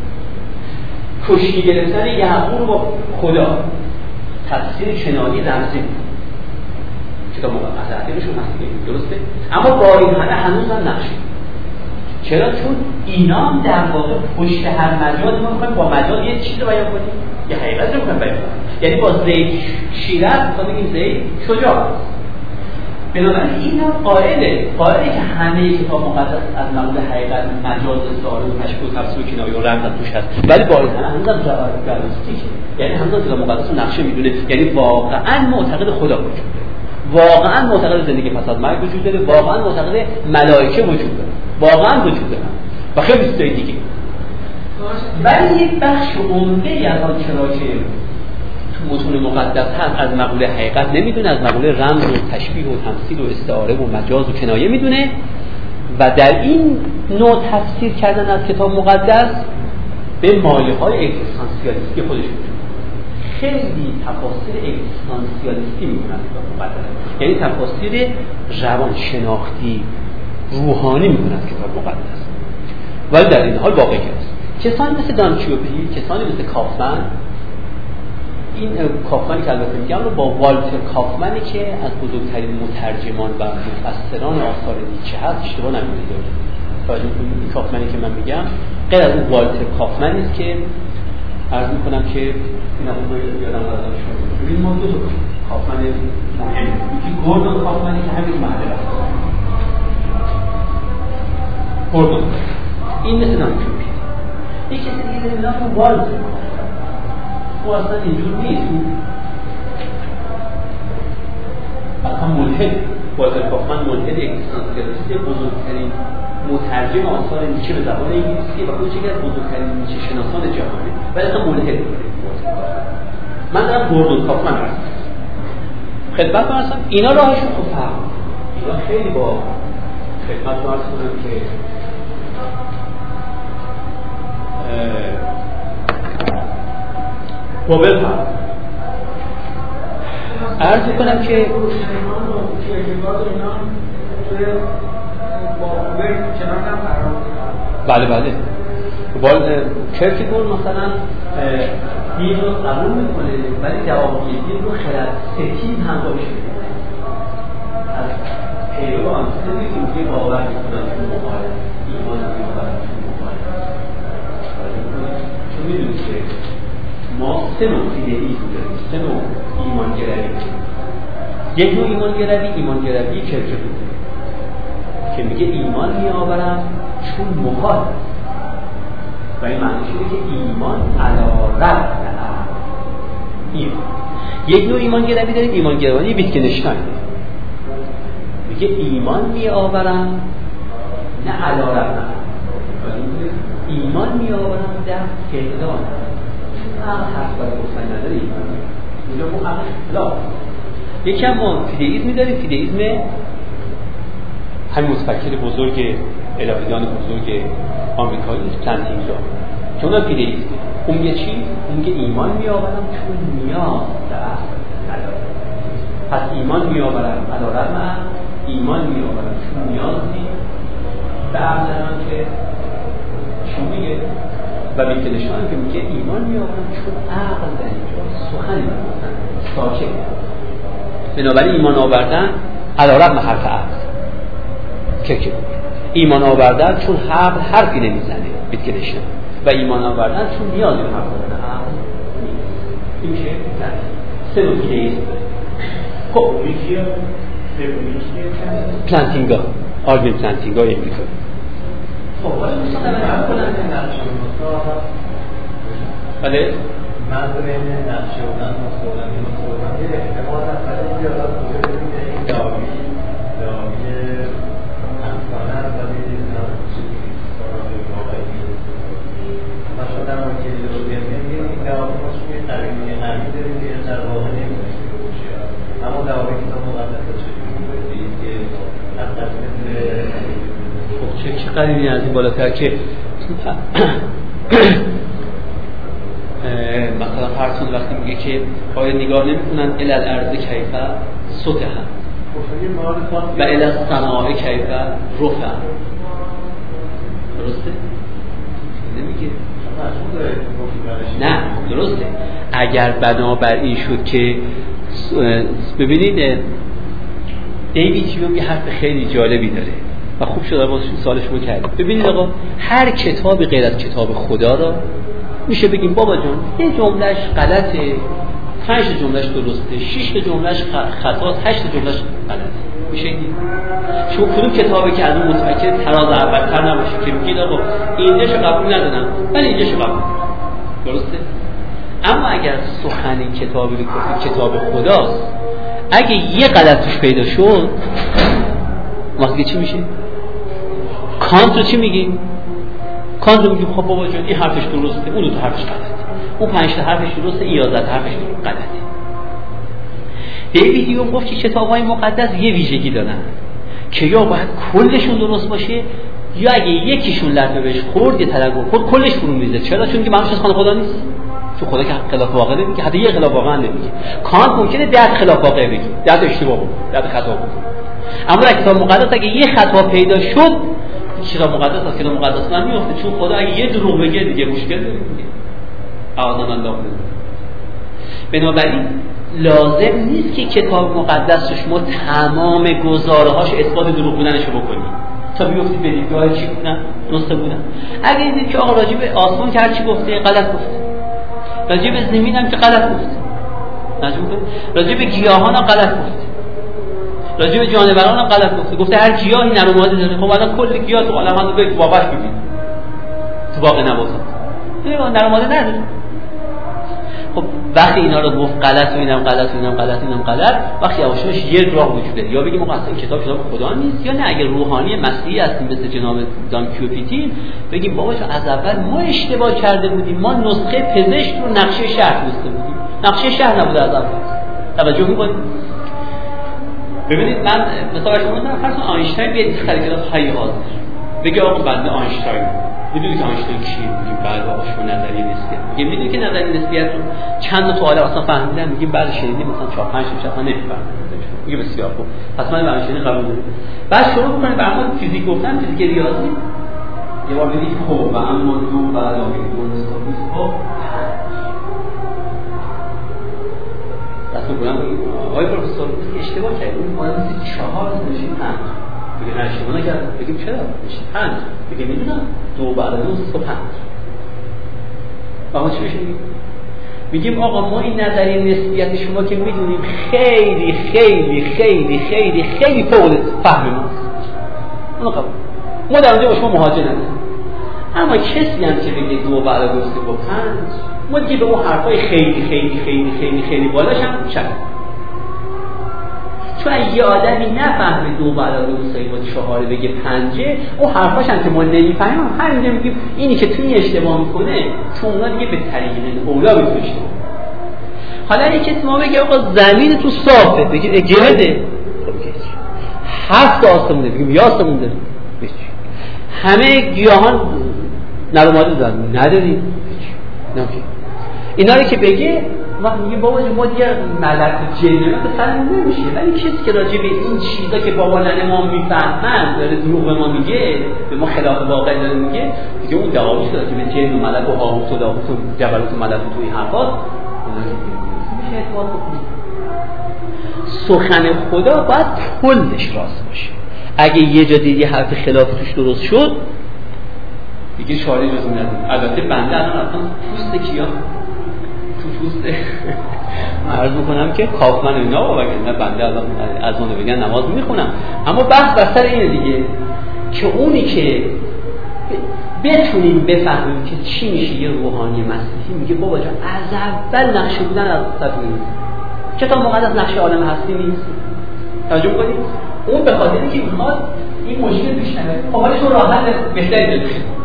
کشتی گرفتن یعقوب با خدا، تفسیر کنایه رمزی کتاب مقدس عتیقشون هست، درسته؟ اما با این همه هنوز هم نقشه. چرا؟ چون اینا در واقع پشت هر مجاز ما میخوایم با مجاز یه چیز رو بیان کنیم، یه حقیقت رو میخوایم بیان کنیم. یعنی با زید شیرت میخوایم بگیم زید شجاع است. بنابراین این هم قائله قائله که همه کتاب مقدس از مقوله حقیقت مجاز استعاره و تشبیه و تفسیر و کنایه و رمز توش هست، ولی با این همه هنوز هم رئالیستیکه، یعنی هنوز کتاب مقدس رو نقشه میدونه، یعنی واقعا معتقد خدا وجود داره، واقعا معتقد زندگی پس از مرگ وجود داره، واقعا معتقد ملائکه وجود داره، واقعا وجود داره و خیلی چیزای دیگه. ولی یک بخش عمده‌ای از آن چرا که تو متون مقدس هست از مقوله حقیقت نمیدونه، از مقوله رمز و تشبیه و تمثیل و استعاره و مجاز و کنایه میدونه و در این نوع تفسیر کردن از کتاب مقدس به مایه‌های اگزیستانسیالیستی خودش وجود خیلی تفاسیر اگزیستانسیالیستی میکنن کتاب مقدس، یعنی تفاسیر روانشناختی روحانی میکنن کتاب مقدس، ولی در این حال واقعی است. کسانی مثل دان کیوپی، کسانی مثل کافمن، این کافمنی که البته میگم رو با والتر کافمنی که از بزرگترین مترجمان و مفسران آثار نیچه هست اشتباه نکنید. توجه کنید این کافمنی که من میگم غیر از اون والتر کافمنی است که عرض میکنم که اینا اون رو یادم دادم شما. ببین ما دو تا کافمن مهم، یکی گوردون کافمنی که همین محله است. گوردون این مثل دان کیوپی. یک کسی دیگه به نام والتر او اصلا اینجور نیست، اصلا ملحد. والتر کافمن ملحد اگزیستانسیالیست، بزرگترین مترجم آثار نیچه به زبان انگلیسی و خودش یکی از بزرگترین نیچه شناسان جهانی، ولی اصلا ملحد. من دارم گوردون کافمن هستم خدمت من هستم. اینا راهشون خوب فرق، اینا خیلی با خدمت من هستم که بابل فرق عرض کنم که بله بله بال کرکگور مثلا دین رو قبول میکنه ولی جوابی دین رو خرد ستین هم باشه از پیرو آنسته میگیم که باور میکنن که مخالف ایمان میکنن که مخالف چون میدونی که ما سه نوع فیدئیسم داریم سه نوع ایمانگرایی یک نوع ایمانگرایی ایمانگرایی کرکگور که میگه ایمان میآورم چون محال و این معنی شده که ایمان علی رغم ایمان. یک نوع ایمانگرایی داریم ایمانگرایی ویتگنشتاین میگه ایمان میآورم نه علی رغم ایمان میآورم در فقدان چون عقل حرف برای گفتن نداره ایمان اونجا اون عقل اختلاف یکی هم ما فیدئیسم داریم فیدئیسم همین متفکر بزرگ الهیان بزرگ آمریکایی پلانتینگا که اونم فیدئیسم اون میگه چی؟ اون میگه ایمان میآورم چون نیاز به عقل ندارم پس ایمان میآورم علی رغم ایمان میآورم چون نیازی به عقل ندارم که چون میگه و ویتگنشتاین که میگه ایمان میآورم چون عقل در اینجا سخنی نمی‌گوید ساکت بنابراین ایمان آوردن علی رغم حرف عقل که که ایمان آوردن چون حق حرفی نمیزنه ویتگنشتاین و ایمان آوردن چون نیازی به حرف زدن عقل نیست این میشه سه نوع فیدئیسم خب یکیه پلانتینگا آلوین پلانتینگا امریکا خب حالا میشه نمی‌کنم کنم نقشه بله منظور اینه نقشه بودن مصورن این مصورن یه احتمال هست ولی بیادت بوده بودیم که این داوی داوی همسانه هست ولی اینا چیزی سراغی واقعی ما شما در مکیلی رو بیرمیم این داوی ما شما قرینی قرینی داریم که این در واقع نمیدونیم که باشه اما داوی که تا مقدس چجوری بودید که از قسمت خب چه چه قرینی از این بالاتر که مثلا فرسون وقتی میگه که آیا نگاه نمی‌کنن الی الارض کیف سطحا و الی السماء کیف رفعا درسته؟ نمیگه نه درسته اگر بنابراین شد که ببینید دیوید هیوم یه حرف خیلی جالبی داره و خوب شده با سوال شما کردیم ببینید آقا هر کتابی غیر از کتاب خدا را میشه بگیم بابا جان یه جملهش غلطه پنج جملهش درسته شش جملهش خطاست هشت جملهش غلطه میشه این شما کدوم کتابی که از اون متفکر تراز اولتر نباشه که میگید آقا اینجاشو قبول ندادم ولی اینجاشو قبول درسته اما اگر سخن کتابی بگید کتاب خداست اگه یه غلط توش پیدا شد وقتی چی میشه کانت رو چی میگیم کانت رو میگیم خب بابا جان این حرفش درسته اون دو تا حرفش غلطه اون پنج تا حرفش درسته این یازده حرفش غلطه دیوید هیوم گفت که کتاب‌های مقدس یه ویژگی دارن که یا باید کلشون درست باشه یا اگه یکیشون لطمه بهش خورد یه تلقو خود کلش فرو میریزه چرا چون که معلومه از خدا نیست چون خدا که خلاف واقع نمیگه حتی یه خلاف واقع نمیگه کانت ممکنه ده خلاف واقع بگه ده اشتباه بود ده خطا بود اما در کتاب مقدس اگه یه خطا پیدا شد کتاب مقدس از کتاب مقدس من میفته چون خدا اگه یه دروغ بگه دیگه مشکل داره دیگه اعاذنا الله بنابراین لازم نیست که کتاب مقدس رو شما تمام گزاره‌هاش اثبات دروغ بودنش رو بکنید تا بیفتید به دیدگاه چی بودن درست بودن اگه دیدید که آقا راجع به آسمان که هر چی گفته غلط گفته راجع به زمین هم که غلط گفته راجع به گیاهان هم غلط گفته راجع به جانوران هم غلط گفته گفته هر گیاهی نر و ماده داره خب الان کل گیاه تو عالم هم به واقعش ببین تو باغ نباتات نه نر و ماده نداره خب وقتی اینا رو گفت غلط و اینم غلط و اینم غلط اینم غلط وقتی یواشاش یه راه وجود داره یا بگیم اصلا کتاب کتاب خدا نیست یا نه اگه روحانی مسیحی هستیم مثل جناب دان کیوپیتین بگیم بابا جو از اول ما اشتباه کرده بودیم ما نسخه پزشک رو نقشه شهر دوسته بودیم نقشه شهر نبوده از اول توجه می‌کنید ببینید من مثلا شما مثلا فرض آینشتین بیاد خرید کتاب های حاضر بگه آقا بنده آینشتین میدونی که آینشتاین کی میگیم بعد آشو نظریه نسبیت میگه میدونی که نظریه نسبیت رو چند تا حالا اصلا فهمیدم میگیم بعد شنیدیم مثلا چهار پنج تا اصلا نمیفهمم میگه بسیار خوب پس من آینشتاین قبول دارم بعد شروع می‌کنه به همون فیزیک گفتن فیزیک ریاضی یه بار میگه خب و اما دو و علاوه دو نسبیت خب اصلا بودم آقای پروفسور اشتباه کرد اون باید چهار نشین پنج بگه نه اشتباه نکرد بگیم چرا نشین پنج بگه میدونم دو بعد دو سه پنج آقا چی بشه میگیم آقا ما این نظریه نسبیت شما که میدونیم خیلی خیلی خیلی خیلی خیلی فوق فهم ماست اونو قبول ما در اونجا با شما مهاجر نداریم اما کسی هم که بگه دو بعد دو سه پنج ما دیگه به اون حرفای خیلی خیلی خیلی خیلی خیلی بالاش هم شک چون یه آدمی نفهمه دو بعد دو سه و چهار بگه پنجه اون حرفاش هم که ما نمیفهمیم همینجا میگیم اینی که توی اشتباه میکنه چون اونا دیگه به طریق اولا به تو اشتباه حالا یه کسی ما بگه آقا زمین تو صافه بگه گرده هفت آسمونه بگیم یا آسمون داره همه گیاهان نرماده دارن نداریم نمیشه اینا رو که بگه ما میگیم بابا ما دیگه ملک و جن که سرمون نمیشه ولی کسی که راجع به این چیزا که بابا ننه ما میفهمن داره دروغ به ما میگه به ما خلاف واقع داره میگه دیگه اون دعواش راجع به جن و ملک و هاروت و لاهوت و جبروت و ملکوت و این حرفات میشه اعتماد بکنیم سخن خدا باید کلش راست باشه اگه یه جا دیدی حرف خلاف توش درست شد دیگه شاری جزو نداریم البته بنده الان اصلا پوست کیا تو پوست عرض میکنم که کافمن اینا و نه بنده الان از اون بگن نماز میخونم اما بحث بسر اینه دیگه که اونی که بتونیم بفهمیم که چی میشه یه روحانی مسیحی میگه بابا جان از اول نقشه بودن از صفحه نیست کتاب مقدس نقشه عالم هستی نیست توجه کنید اون به خاطر اینکه میخواد این مشکل پیش نیاد خب حالش رو راه حل بهتری بده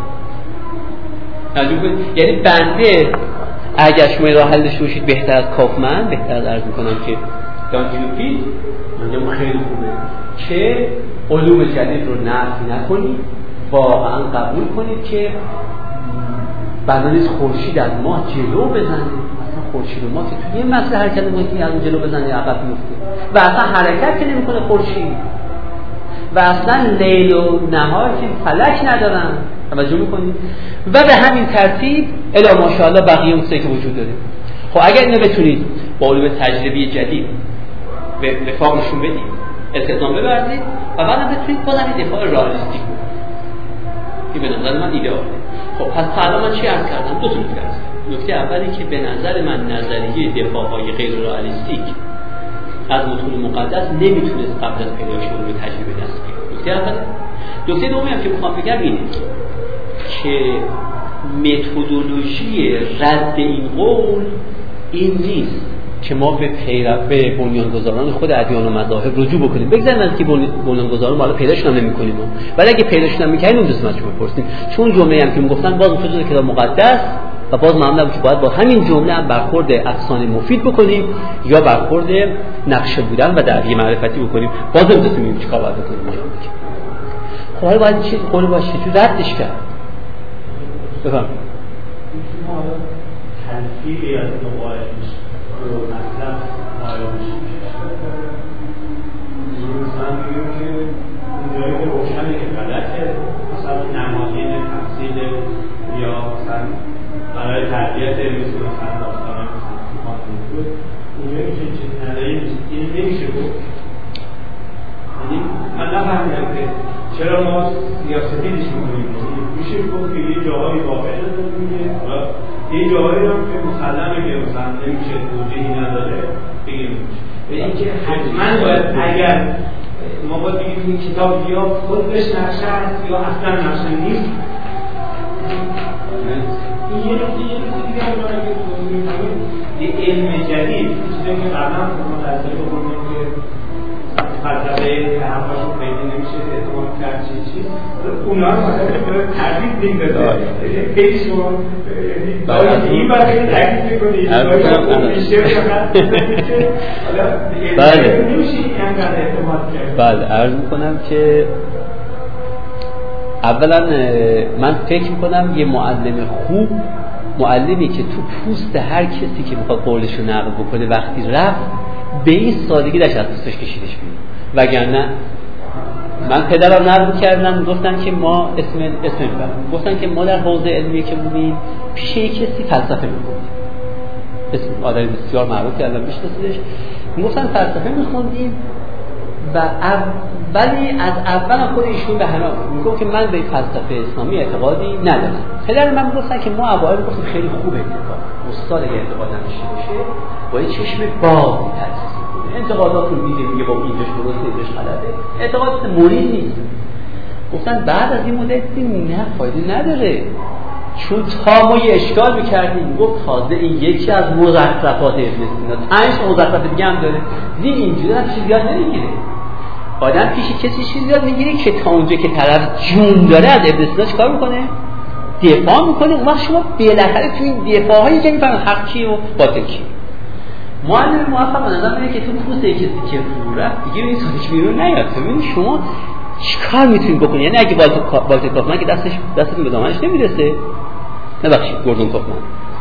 توجه کنید یعنی بنده اگر شما راه حلش باشید بهتر از کافمن بهتر از عرض میکنم که دانجلوپی میگم خیلی خوبه که علوم جدید رو نفی نکنید واقعا قبول کنید که بنابراین خورشید از ماه جلو بزنه اصلا خورشید و ماه که توی یه مسئله حرکت ممکنه از اون جلو بزنه عقب میفته و اصلا حرکت که نمیکنه خورشید و اصلا لیل و نهار که فلک ندارن توجه میکنید و به همین ترتیب الی ماشاءالله بقیه اون سه که وجود داره خب اگر اینو بتونید با علوم تجربی جدید به وفاقشون بدید التزام ببرید و بعدم بتونید بازم دفاع رئالیستیک کنید که به نظر من ایدئاله خب پس تا من چی عرض کردم دو تا نکته عرض کردم نکته اولی که به نظر من نظریه دفاع‌های غیر رئالیستیک از متون مقدس نمیتونست قبل از پیدایش علوم تجربه دست بیاره نکته اولی نکته دومی هم که میخوام بگم اینه که متدولوژی رد این قول این نیست که ما به پیرو به بنیانگذاران خود ادیان و مذاهب رجوع بکنیم بگذاریم از که بنیانگذاران ما الان پیداشون هم نمی‌کنیم ولی اگه پیداشون هم می‌کردیم اون دوست ماچو بپرسیم چون جمله‌ای هم که میگفتن باز اون جزء کتاب مقدس و باز معامله که باید با همین جمله هم برخورد افسانه مفید بکنیم یا برخورد نقشه بودن و دعوی معرفتی بکنیم باز نمی‌دونیم چیکار باید بکنیم خب حالا باید چی قول باشه تو ردش کرد بفهم تلفیقی از نوعش رو مطلب معلوم میشه مثلا میگیم که اونجایی که روشنه که غلطه مثلا نمادین تفصیل یا مثلا برای تربیت مثل مثلا داستان مثلا بود اونجایی که چیزی نداری این نمیشه بود یعنی من نفهمیدم که چرا ما سیاستیش میکنیم میشه گفت که یه جاهایی واقع داده میگه حالا یه جاهایی هم که مسلمه که مثلا نمیشه توجیهی نداره بگیم به اینکه حتما باید اگر ما باید بگیم این کتاب یا خودش نقشه هست یا اصلا نقشه نیست این یه نکته یه نکته دیگه هم باید که توضیح میکنیم یه علم جدید چیزی که قبلا ما تحصیل بکنیم که فلسفه که حرفاشون پیدا نمیشه اعتماد کرد چی چی اونا رو مثلا تردید دیم بده خیلی شما این باید خیلی تردید بکنید میشه فقط بله نمیشه اینقدر اعتماد کرد بله عرض میکنم که اولا من فکر میکنم یه معلم خوب معلمی که تو پوست هر کسی که میخواد قولش رو نقل بکنه وقتی رفت به این سادگی داشت از پوستش کشیدش بیرون. وگرنه من پدرم نقل کردم گفتن که ما اسم اسم میبرم گفتن که ما در حوزه علمی که بودیم پیش یک کسی فلسفه می‌خوندیم، اسم آدمی بسیار معروف کردم میشناسیدش، میگفتن فلسفه می‌خوندیم و ولی از اول خود ایشون به همه میگفت که من به فلسفه اسلامی اعتقادی ندارم. پدر من میگفتن که ما اوایل گفتیم خیلی خوبه انتقاد استاد اگه انتقاد نداشته باشه با یه چشم بازی تدریس کنه، انتقادات رو میگه میگه با اینجاش درسته اینجاش غلطه، اعتقادات مرید نیست. گفتن بعد از این مدت دیدیم نه فایده نداره، چون تا ما یه اشکال میکردیم گفت تازه این یکی از مزخرفات ابن سینا، پنج مزخرف دیگه هم داره، دیدیم اینجوری هم چیزی یاد نمیگیره. آدم پیش کسی چیزی یاد میگیره که تا اونجا که طرف جون داره از ابن سینا چیکار میکنه؟ دفاع میکنه. اون وقت شما بالاخره تو این دفاع‌های که میفهمن حق چیه و باطل چیه. معلم موفق به نظر میاد که تو پوست کسی که فرو رفت دیگه این سادش بیرون نیاد. ببینید شما چیکار میتونید بکنید؟ یعنی اگه والتر کافمن که دستش دستتون به دامنش نمیرسه، نبخشید گوردون کافمن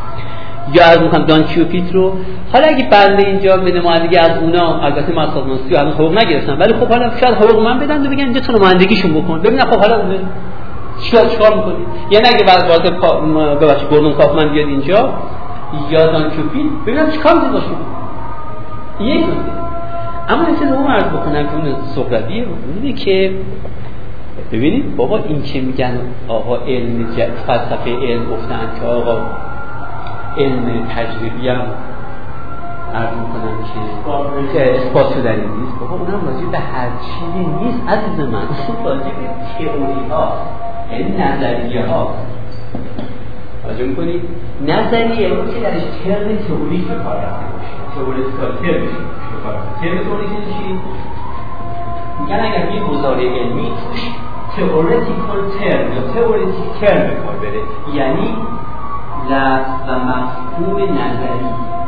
یا از میگم دان کیوپیت رو، حالا اگه بنده اینجا بده معلمی از اونا، البته من سازمانسی الان حقوق نگرفتم ولی خب حالا شاید حقوق من بدن و بگن اینجا تو نمایندگیشون بکن، ببین خب حالا چیکار چیکار میکنید؟ یعنی اگه بعد والتر ببخشید گوردون کافمن بیاد اینجا یا دان کیوپیت ببینم چیکار می‌کنید باشون. یک نکته اما این چیزی رو عرض بکنم که اون سقراطیه اینه که ببینید بابا این که میگن آقا علم فلسفه علم گفتن که آقا علم تجربی هم عرض میکنم که اثبات شدنی نیست، بابا اونم راجع به هر چیزی نیست عزیز من، اون راجع به تئوری ها یعنی نظریه ها راجع میکنید. نظریه اون که درش ترم تئوریک به کار رفته باشه، تئوریکال ترم به کار رفته. ترم تئوریک چی؟ میگن اگر یه گزاره علمی توش تئوریکال ترم یا تئوریک ترم به کار بره، یعنی لفظ و مفهوم نظری.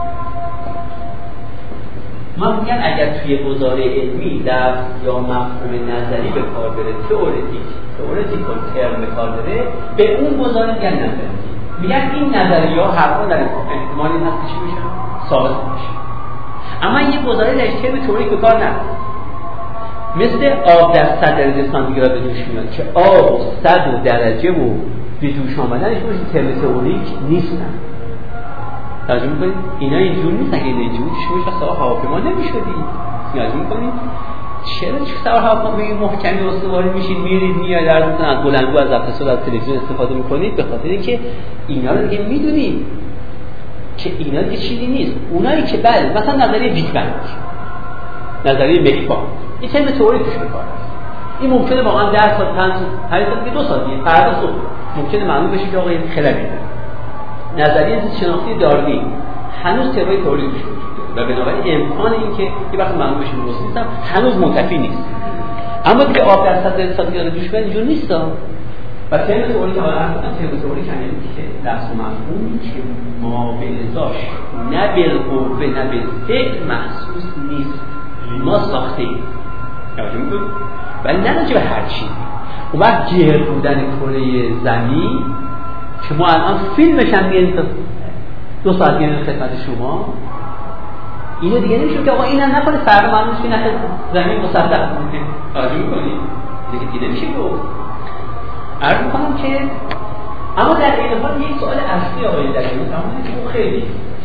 ما میگن اگر توی گزاره علمی لفظ یا مفهوم نظری به کار بره، تئوریک تئوریکال ترم به کار بره، به اون گزاره میگن نظری. میگن این نظریه ها هر کدوم در احتمالی هست که چی بشن؟ ثابت بشه. اما یه گزاره در ترم تئوریک به کار نره. مثل آب در صد درجه سانتیگراد به جوش میاد که آب صد درجه و به جوش آمدنش باشه ترم تئوریک نیستن. توجه میکنید؟ اینا اینجور نیستن که اینا اینجور شما شما سوار هواپیما نمیشدی. توجه میکنید؟ چرا چه سوار هواپیما میگید محکمی استواری میشید میرید میاد در مثلا از بلندگو از ضبط صدا از تلویزیون استفاده میکنید؟ به خاطر اینکه اینا رو دیگه میدونید که اینا دیگه چیزی نیست. اونایی که بله مثلا نظریه بیگ بنگ، نظریه محور، این ترم تئوری توش به کار است. این ممکنه واقعا ده سال پنج سال هر سال دیگه دو سال دیگه فردا صبح ممکنه معلوم بشه که آقا این خللی داره. نظریه زیست شناختی داروین هنوز تئوری تئوری توش وجود داره و بنابراین امکان این که یه وقت معلوم بشه درست نیستم هنوز منتفی نیست. اما دیگه آب در صد سانتیگراد جوش بدن اینجور نیست. و ترم تئوری که حالا گفتم ترم تئوری که یعنی که لفظ و مفهوم که ما به ازاش نه بالقوه نه بالفعل محسوس نیست، ما ساخته‌ایم. توجه می‌کنید؟ ولی نه راجع به هر چیزی. اون وقت گرد بودن کره زمین که ما الان فیلمش هم میگیم دو ساعت میگیم خدمت شما، اینو دیگه نمیشه که آقا اینم نکنه فردا معلومه که نه زمین مسطح بوده. توجه می‌کنید؟ دیگه دیگه نمیشه گفت. عرض می‌کنم که اما در این حال یک سوال اصلی آقای دلیلی تمام که خیلی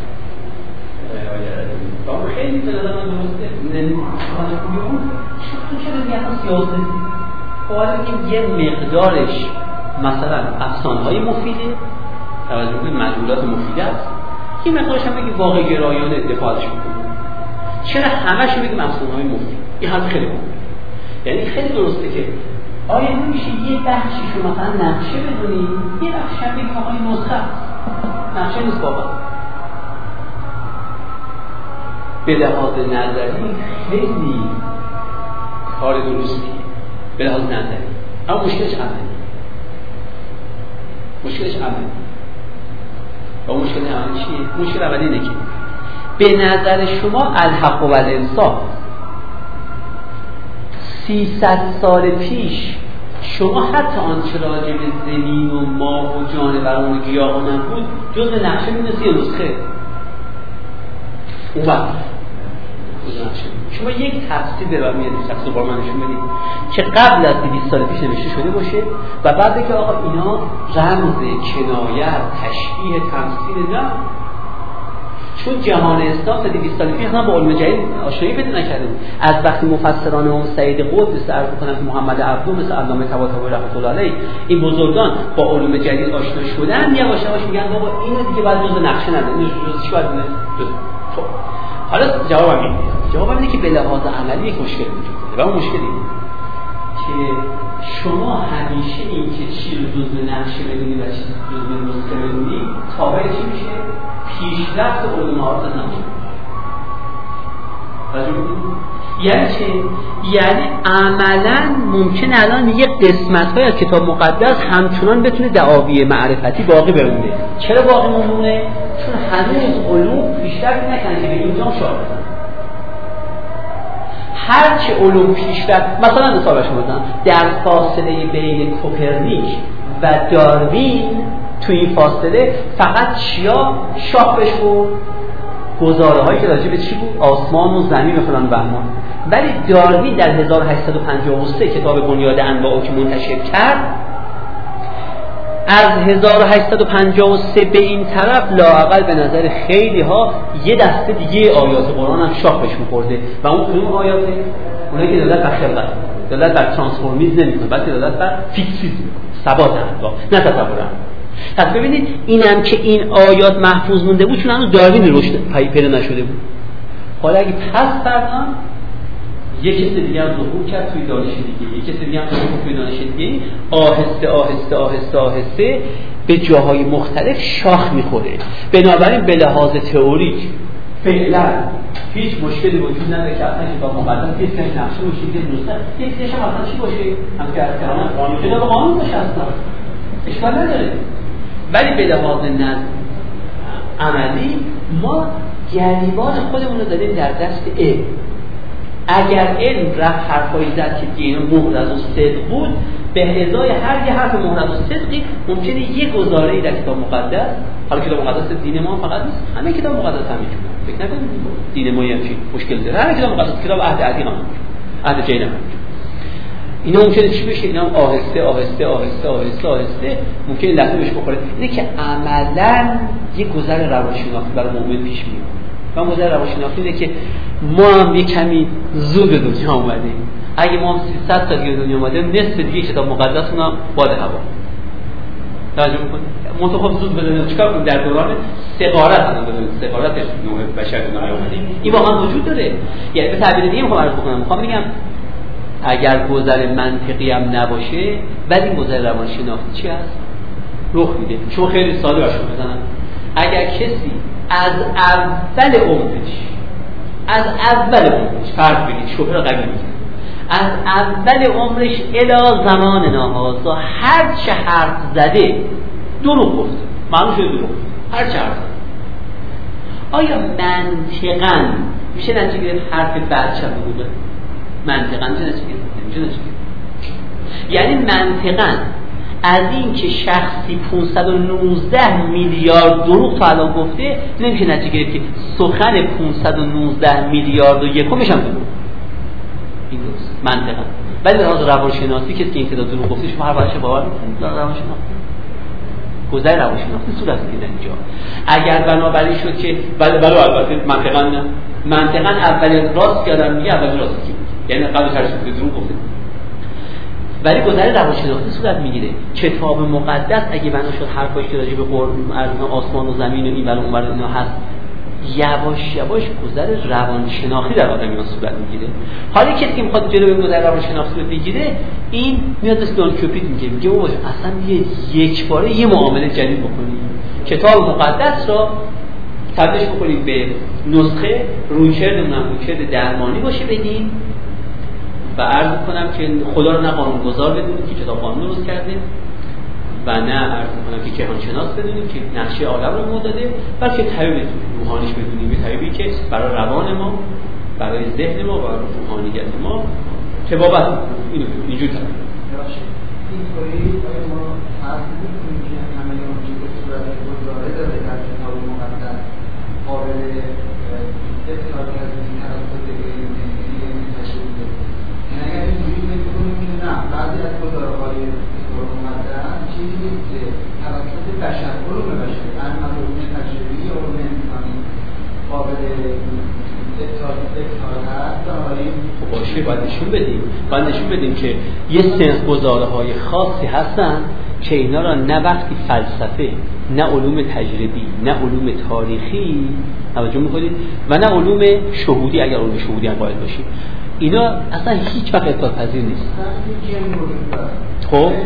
آقا خیلی به نظر من درسته خانه خوبیون تو چرا میگن سیاسی؟ خب حالا بگیم یه مقدارش مثلا افسانه‌های مفیده، توجه کنید مجموعات مفیده است، یه مقدارش هم بگیم واقع گرایانه دفاعش میکنه. چرا همش بگیم افسانه‌های مفید؟ این حرف خیلی مهمه. یعنی خیلی درسته که آیا نمیشه یه بخشی رو مثلا نقشه بدونیم، یه بخشی هم بگیم آقا این نسخه است، نقشه نیست بابا. به لحاظ نظری خیلی کار درستیه به لحاظ نظری، اما مشکلش عملی. مشکلش عملی. و مشکل عملی چیه؟ مشکل عملی اینه که به نظر شما الحق و الانصاف سیصد سال پیش شما حتی آنچه راجع به زمین و ماه و جانوران و گیاهان هم بود جزء نقشه می‌نویسید یا نسخه اون وقت شما یک تفسیر به میاد شخص رو من نشون بدید که قبل از دویست سال پیش نوشته شده باشه و بعد که آقا اینا رمز، کنایت، تشبیه، تمثیل نه، چون جهان اسلام تا دویست سال پیش هم با علوم جدید آشنایی پیدا نکرده بود. از وقتی مفسران اون سعید قطب مثل عرض کنم که محمد عبدو مثل علامه طباطبایی رحمت الله علیه این بزرگان با علوم جدید آشنا شدن یواش یواش میگن بابا اینو دیگه بعد جزء نقشه نده، اینو جزء چی باید بده؟ خب حالا جوابم اینه. جوابم اینه که به لحاظ عملی یک مشکل وجود داره و اون مشکل اینه که شما همیشه این که چی رو جزء نقشه بدونی و چی جزء نسخه بدونی تابع چی میشه؟ پیشرفت علوم عارض زمان. یعنی چه؟ یعنی عملاً ممکن الان یک قسمت‌های از کتاب مقدس همچنان بتونه دعاوی معرفتی باقی بمونه. چرا باقی مونده؟ چون هنوز علوم پیشرفت نکنه که به اینجا شاه بزنن. هرچه علوم پیشرفت، مثلا مثال شما بزنم، در فاصله بین کوپرنیک و داروین تو این فاصله فقط چیا شاه بشه؟ گزاره هایی که راجع به چی بود؟ آسمان و زمین و فلان بهمان. ولی داروین در هزار و هشتصد و پنجاه و سه کتاب بنیاد انواع که منتشر کرد، از هزار و هشتصد و پنجاه و سه به این طرف لااقل به نظر خیلی ها یه دسته دیگه آیات قرآن هم شاه بهش می‌خورده و اون کدوم آیاته؟ اونایی که دلالت بر خلقت، دلالت بر ترانسفورمیسم نمی‌کنه، بلکه دلالت بر فیکسیسم، ثبات انواع، نه تصور. پس ببینید اینم که این آیات محفوظ مونده بود چون هنوز داروین رشد پیدا نشده بود. حالا اگه پس فردا یک کس دیگه هم ظهور کرد توی دانش دیگه، یک کس دیگه هم ظهور توی دانش دیگه، آهسته آهسته آهسته آهسته به جاهای مختلف شاخ میخوره. بنابراین به لحاظ تئوریک فعلا هیچ مشکلی وجود نداره که اصلا کتاب مقدس یک سری نقشه باشه، یک دوستا یک سریش هم اصلا چی باشه؟ هم که از کلام قانون کتاب قانون باشه اصلا اشکال نداره. ولی به لحاظ نظم عملی ما گریبان خودمون رو داریم در دست علم. اگر علم رفت حرفایی زد که دین محرز و صدق بود، به ازای هر یه حرف محرز و صدقی ممکنه یه گزاره‌ای در کتاب مقدس، حالا کتاب مقدس دین ما فقط نیست، همه کتاب مقدس همینجوره. فکر نکنید دین ما یعنی مشکل داره. هر کتاب مقدس، کتاب عهد عتیق هم عهد جدید هم اینا ممکنه چی بشه؟ اینا آهسته آهسته آهسته آهسته آهسته ممکنه لطمه بهش بخوره. اینه که عملاً یه گذر روانشناختی برای مؤمن پیش میاد. و گذر روانشناختی اینه که ما هم یه کمی زود به دنیا اومدیم. اگه ما هم سیصد سال به دنیا اومدیم، نصف دیگه کتاب مقدس اونا باد هوا. توجه می‌کنید؟ منتخب زود به دنیا چیکار کنیم؟ در دوران صغارت الان داریم. صغارت نوع بشر دنیا اومدیم. این واقعا وجود داره. یعنی به تعبیر دیگه میخوام عرض بکنم. میخوام بگم اگر گذر منطقی هم نباشه، ولی این گذر روانشناختی چی هست؟ رخ میده. شما خیلی ساده برشون بزنم. اگر کسی از اول عمرش از اول عمرش فرض بگید شوهر قوی میکنه، از اول عمرش الی زمان ناهازا هر چه حرف زده دروغ گفته، معلوم شده دروغ هر چه حرف زده، آیا منطقاً میشه نتیجه گرفت حرف بچه بوده؟ منطقاً میشه نتیجه گرفت؟ یعنی منطقاً از این که شخصی پانصد و نوزده میلیارد دروغ تا الان گفته، نمیشه نتیجه گرفت که سخن پانصد و نوزده میلیارد و یکمش هم دروغ. این درست منطقاً. ولی به لحاظ روانشناسی کسی که این تعداد دروغ گفته شما هر بارش باور می‌کنید؟ روانشناسی گذر روانشناسی صورت میگیره اینجا. اگر بنابراین شد که بله بله البته منطقاً نه، منطقاً اول راست کردن میگه اول راست کی، یعنی قبل هر چیزی دروغ گفته. ولی گذر روانشناختی صورت میگیره. کتاب مقدس اگه بنا شد حرفایی که راجع به قرآن آسمان و زمین و این ور اون ور اینا هست یواش یواش گذر روانشناختی در آدمیان صورت میگیره. حالا کسی که میخواد جلوی گذر روانشناختی رو بگیره، این میاد مثل دون کیوپید میگه میگه بابا اصلا یه یک باره یه معامله جدید بکنید، کتاب مقدس رو تبدیلش بکنید به نسخه رویکرد اونم رویکرد درمانی باشه بدین و عرض کنم که خدا رو نه قانونگذار بدونید که کتاب قانون درست کرده و نه عرض کنم که کهانشناس بدونید که نقشه عالم رو داده، بلکه طبیب روحانیش بدونید، به طبیبی که برای روان ما، برای ذهن ما و روحانیت ما تبابت اینو اینجوری طبیب. این وقتی می‌کنیم که همه اون چیزی که صورت گزاره داره در کتاب مقدس قابل اطلاع پذیری توسط علم تشریح بده. یعنی اگر اینجوری فکر کنیم که نه بعضی از گزاره‌های کتاب مقدس چیزی نیست که توسط بشر علوم بشری از علوم تشریحی یا علوم انسانی قابل خب باشه، باید نشون بدیم باید نشون بدیم که یه سنس گزاره‌های خاصی هستن که اینا را نه وقتی فلسفه، نه علوم تجربی، نه علوم تاریخی توجه می‌کنید و نه علوم شهودی، اگر علوم شهودی هم باید باشید، اینا اصلا هیچ وقت اطلاع پذیر نیست. خب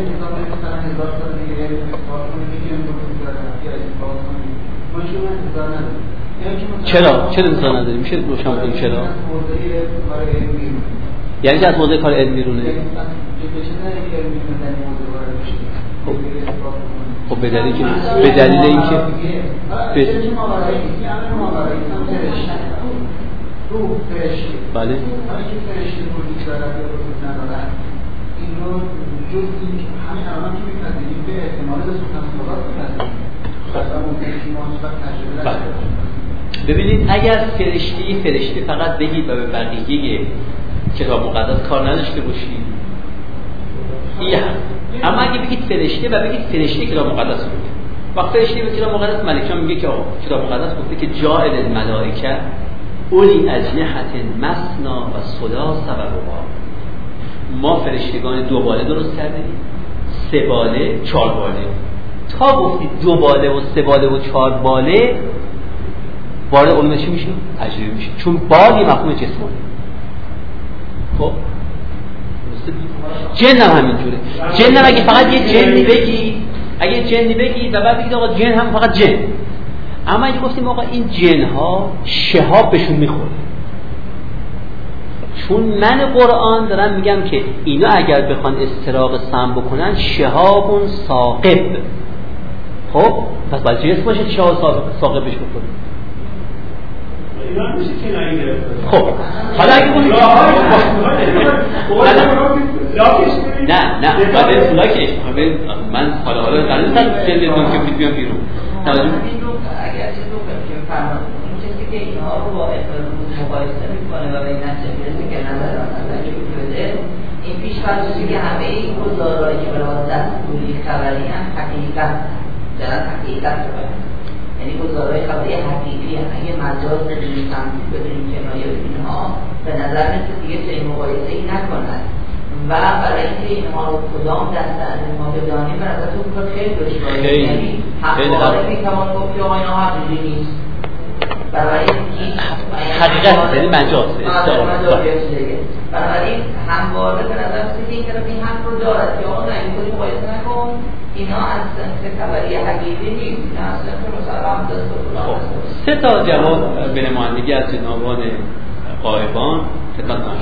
چرا؟ چرا انتظار نداریم؟ میشه روشن بکنیم چرا؟ یعنی که از حوزه کار علم بیرونه؟ خب به دلیل که به دلیل اینکه به بله ببینید اگر فرشته فرشته فقط بگید و به بقیه کتاب مقدس کار نداشته باشید این هم. اما اگه بگید فرشته و بگید فرشته کتاب مقدس رو بگید وقت فرشته به کتاب مقدس ملکان میگه که کتاب مقدس گفته که جاعل الملائکه اولی اجنحة مثنا و ثلاث و رباع، ما فرشتگان دو باله درست کردیم، سه باله، چهار باله. تا گفتید دو باله و سه باله و چهار باله وارد علوم چی میشه؟ تجربی میشه، چون بال یه مفهوم جسمانی. خب جن هم همینجوره. جن هم اگه فقط یه جنی بگی، اگه جنی بگی و بعد بگید آقا جن هم فقط جن، اما اگه گفتیم آقا این جن ها شهاب بهشون میخوره، چون من قرآن دارم میگم که اینا اگر بخوان استراق سم بکنن شهابون ثاقب، خب پس باید جنس باشه شهاب ثاقب بهش بکنه. اینا میشه کنایی گرفت. خب حالا اگه بگید نه نه بعد از لاکش من حالا حالا قرار نیست جلد که بیام بیرون توجه اگر چه تو که فرمان اون چیزی که اینها رو با اقتصاد مقایسه میکنه و به این نتیجه که نظر نظر بده این پیش فرضی که همه این گزارهایی که برای دستوری خبری هم حقیقت دارن حقیقت رو باید، یعنی گزارهای خبری حقیقی هم اگه مجاز بدونیم تمثیل بدونیم کنایه اینها به نظر مثل دیگه چه مقایسه ای نکنن و برای اینکه اینها رو کدام دسته از ما بدانیم به نظر تو کار خیلی دشواره، یعنی حقیقت میتوان گفت که آقا اینها حقیقی نیست برای حقیقت یعنی مجاز بنابراین همواره به نظر میاد این طرف این حق رو دارد که آقا نه این کدی مقایسه نکن، اینا از سنس خبری حقیقی نیست، اینا از سنس مسلم دست و فلان. سه تا جواب به نمایندگی از جنابان غایبان خدمت من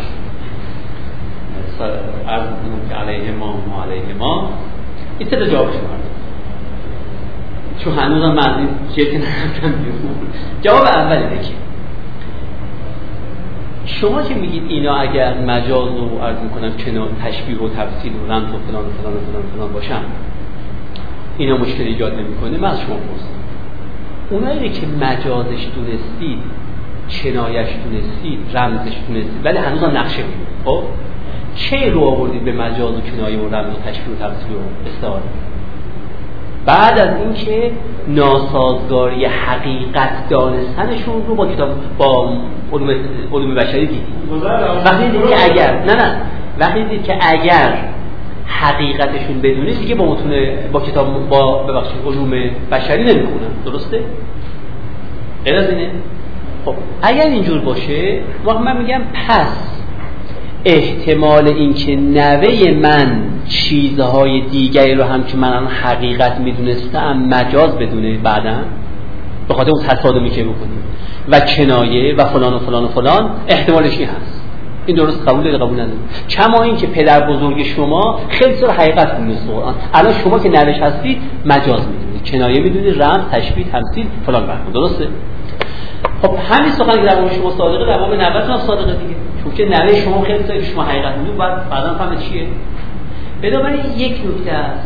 عرض کنم که علیه ما و علیه ما این سه تا جوابش مردم، چون هنوز هم مردم چیه که نرفتم بیرون. جواب اول اینه که شما که میگید اینا اگر مجاز رو عرض میکنم کنار تشبیه و تفسیر و رمز و فلان و فلان و فلان و فلان باشن اینا مشکل ایجاد نمیکنه، من از شما پرسیدم اونایی که مجازش دونستید، کنایش دونستید، رمزش دونستید ولی هنوز هم نقشه میدید، خب چه رو آوردید به مجاز و کنایه و رمز و تشبیه و تفسیر و استعاره؟ بعد از اینکه ناسازگاری حقیقت دانستنشون رو با کتاب با علوم علوم بشری دیدید، وقتی دید که اگر نه نه وقتی دید که اگر حقیقتشون بدونید دیگه با متون با کتاب با ببخشید علوم بشری نمیخونن، درسته؟ غیر از اینه؟ خب اگر اینجور باشه واقعا من میگم پس احتمال اینکه نوه من چیزهای دیگری رو هم که من حقیقت میدونستم مجاز بدونه بعداً به خاطر اون تصادمی که بکنیم و کنایه و فلان و فلان و فلان احتمالش این هست. این درست قبول داره قبول نداره؟ کما این که پدر بزرگ شما خیلی سر حقیقت میدونست قرآن، الان شما که نوش هستید مجاز میدونید، کنایه میدونید، رمز، تشبیه، تمثیل فلان بحث، درسته؟ خب همین سخن که در واقع شما صادقه در واقع نوه‌تون هم صادقه دیگه، چون که نوه شما خیلی سر شما حقیقت میدونید بعد بعداً فهمید چیه. بنابراین یک نکته است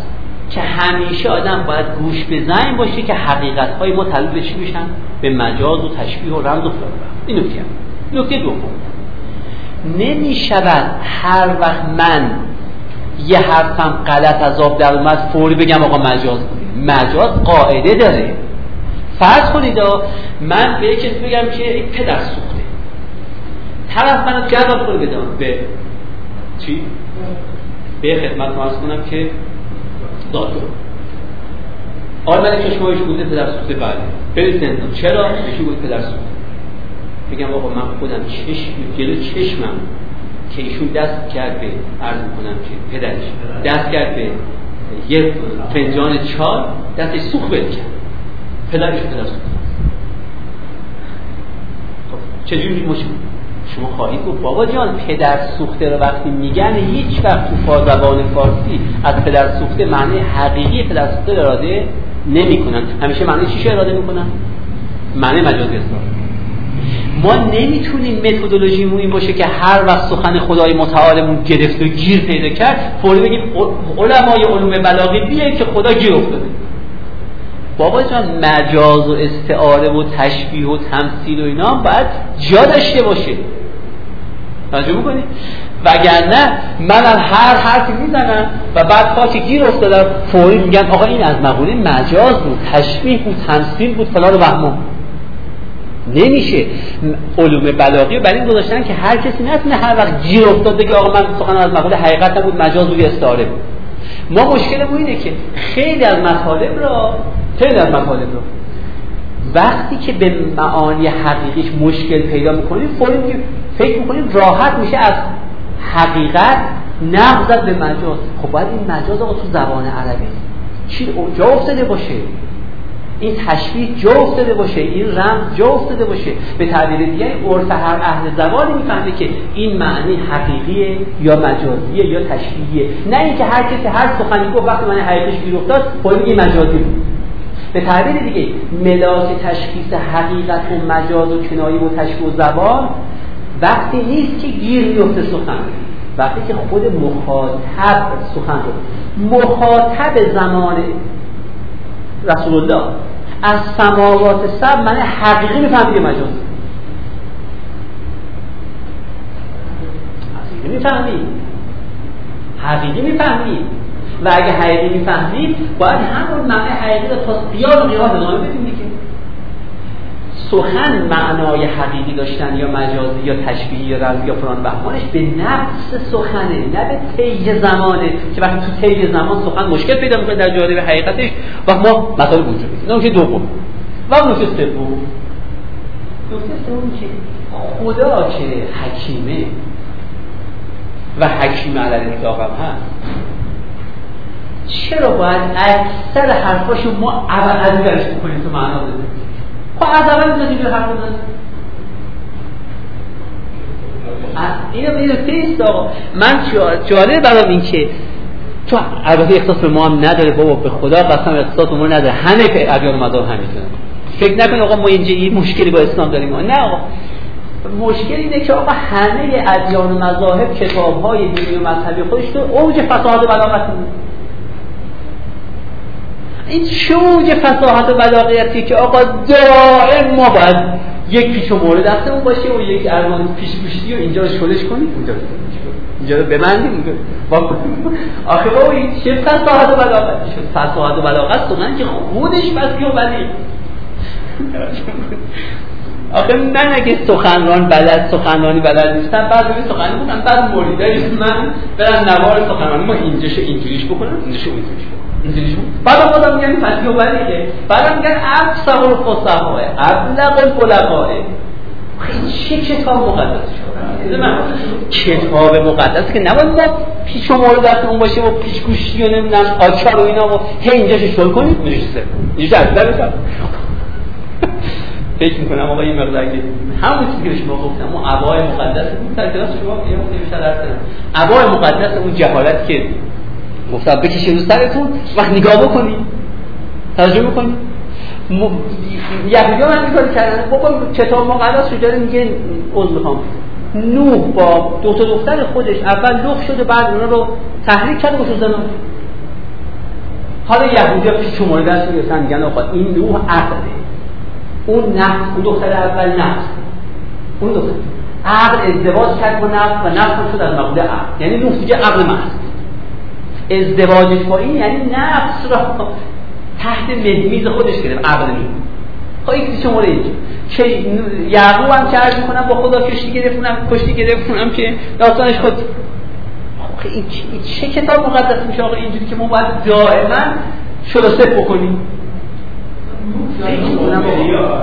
که همیشه آدم باید گوش به ذهن باشه که حقیقت‌های ما تبدیل به چی میشن؟ به مجاز و تشبیه و رمز و فلان. این نکته. نکته دوم، نمی‌شود هر وقت من یه حرفم غلط از آب در اومد فوری بگم آقا مجاز بود. مجاز قاعده داره. فرض کنید من به کسی بگم که این پدر سوخته، طرف منو جواب کنه بدم به چی؟ به خدمت فرض کنم که دادگاه آن من چشمایش بوده پدر سوخته، بله برید زندان. چرا؟ بهشون بود پدر سوخته. بگم آقا من خودم چشم جلو چشمم که ایشون دست کرد به عرض میکنم که پدرش دست کرد به یه فنجان چای، دستش سوخت بده کرد، پدرش پدر سوخته. خب چجوری مشکل؟ شما خواهید گفت بابا جان پدر سوخته رو وقتی میگن هیچ وقت تو زبان فارسی از پدر سوخته معنی حقیقی پدر سوخته رو اراده نمیکنن، همیشه معنی چیش اراده میکنن؟ معنی مجازی استعاره. ما نمیتونیم متدولوژیمون این باشه که هر وقت سخن خدای متعالمون گرفت و گیر پیدا کرد فوری بگیم علمای علوم بلاغه بیاین که خدا گیر افتاده. بابا جان مجاز و استعاره و تشبیه و تمثیل و اینا باید جا داشته باشه. توجه می‌کنید؟ وگرنه منم هر حرفی میزنم و بعد خاک گیر افتادم فوری میگن آقا این از مقوله مجاز بود، تشبیه بود، تمثیل بود، فلان و بهمان. نمیشه. علوم بلاغی برای این گذاشتن که هر کسی نتونه هر وقت گیر افتاد بگه آقا من سخن از مقوله حقیقت نبود، مجاز بود، استعاره بود. ما مشکلمون اینه که خیلی از مطالب را خیلی از مطالب را وقتی که به معانی حقیقیش مشکل پیدا میکنیم فوری فکر میکنیم راحت میشه از حقیقت نقض به مجاز. خب باید این مجاز آقا تو زبان عربی چی جا افتاده باشه، این تشبیه جا افتاده باشه، این رمز جا افتاده باشه. به تعبیر دیگه عرف هر اهل زبانی میفهمه که این معنی حقیقیه یا مجازیه یا تشبیهیه، نه اینکه هر کسی هر سخنی گفت وقتی معنی حقیقیش گیر افتاد فوری میگه مجازی بود. به تعبیر دیگه ملاک تشخیص حقیقت و مجاز و کنایه و تشبیه و زبان وقتی نیست که گیر میفته سخن، وقتی که خود مخاطب سخن رو مخاطب زمان رسول الله از سماوات سبع معنی حقیقی میفهمید مجاز حقیقی میفهمید حقیقی میفهمید و اگه حقیقی میفهمید باید همون معنی حقیقی رو تا قیام و قیام ادامه بدیم دیگه. سخن معنای حقیقی داشتن یا مجازی یا تشبیهی یا رمزی یا فلان بهمانش به نفس سخنه، نه به طی زمانه که وقتی تو طی زمان سخن مشکل پیدا میکنه در جانب حقیقتش و ما مطالب وجود میگیم. نکته دوم و نکته سوم، نکته سوم که خدا که حکیمه و حکیم علی الاطلاق هم هست، چرا باید اکثر حرفاشو ما اول از گرش بکنیم تو معنا بده؟ خب از اول می‌ذاریم به حرف بزنیم. اینو اینو تیست آقا. من جالب برام این که تو البته اختصاص به ما هم نداره بابا، به خدا قسم اختصاص ما نداره، همه ادیان و مذاهب همینطوره. فکر نکن آقا ما اینجا این مشکلی با اسلام داریم. نه آقا، مشکل اینه که آقا همه ادیان و مذاهب کتاب‌های دینی و مذهبی خودش تو اوج فصاحت و بلاغت این شوج فصاحت و بلاغتی که آقا دائم ما باید یک پیچ و مورد دستمون باشه و یک ارمان پیش پیشی و اینجا رو شلش کنیم اونجا رو اینجا رو ببندیم آخه بابا این چه فصاحت و بلاغتی شد؟ فصاحت و بلاغت سخن که خودش بسی و بلی آخه من اگه سخنران بلد سخنرانی بلد نیستم بعد ببین سخنرانی بودم بعد موریدای من برن نوار سخنرانی ما اینجاش اینجوریش بکنم اینجاش اونجوریش بکنم بعد خودم میگن فصیح و بلیغه، بعد میگن افصح الفصحاء ابلغ البلغاء. خیلی چه کتاب مقدس شده من کتاب مقدس که نباید ما پیچ و مورد دستمون باشه و پیچ گوشی و نمیدونم آچار و اینا و هی اینجاش شل کنیم نشسته اینجا از در بشم فکر میکنم آقا این مقدار که همون چیزی که شما گفتم اون عبای مقدس اون سر کلاس شما یه مقدار بیشتر درس دادم، عبای مقدس اون جهالت که گفتم بکشید رو سرتون وقت نگاه بکنید ترجمه بکنید. م... یهودیان هم می‌کردن کردن بابا کتاب مقدس رو داره میگه عذر میخوام نوح با دو تا دختر خودش اول لخ شده بعد اونا رو تحریک کرد و زمان حالا یهودی‌ها پیچ و مورد دست می‌گیرن میگن آقا این نوح عقله، اون نفس، اون دختر اول نفس، اون دختر عقل ازدواج کرد با نفس و نفس شد از مقوله عقل، یعنی نوح دیگه عقل محض. ازدواجش با این یعنی نفس را تحت مهمیز خودش گرفت، عقل نوح. خب این پیچ و مورد اینجا که یعقوب هم که عرض می‌کنم با خدا کشتی گرفتونم کشتی گرفتونم که داستانش خود این چه کتاب مقدس میشه آقا اینجوری که ما باید دائما شلوسه بکنیم؟ فکر می‌کنم آقا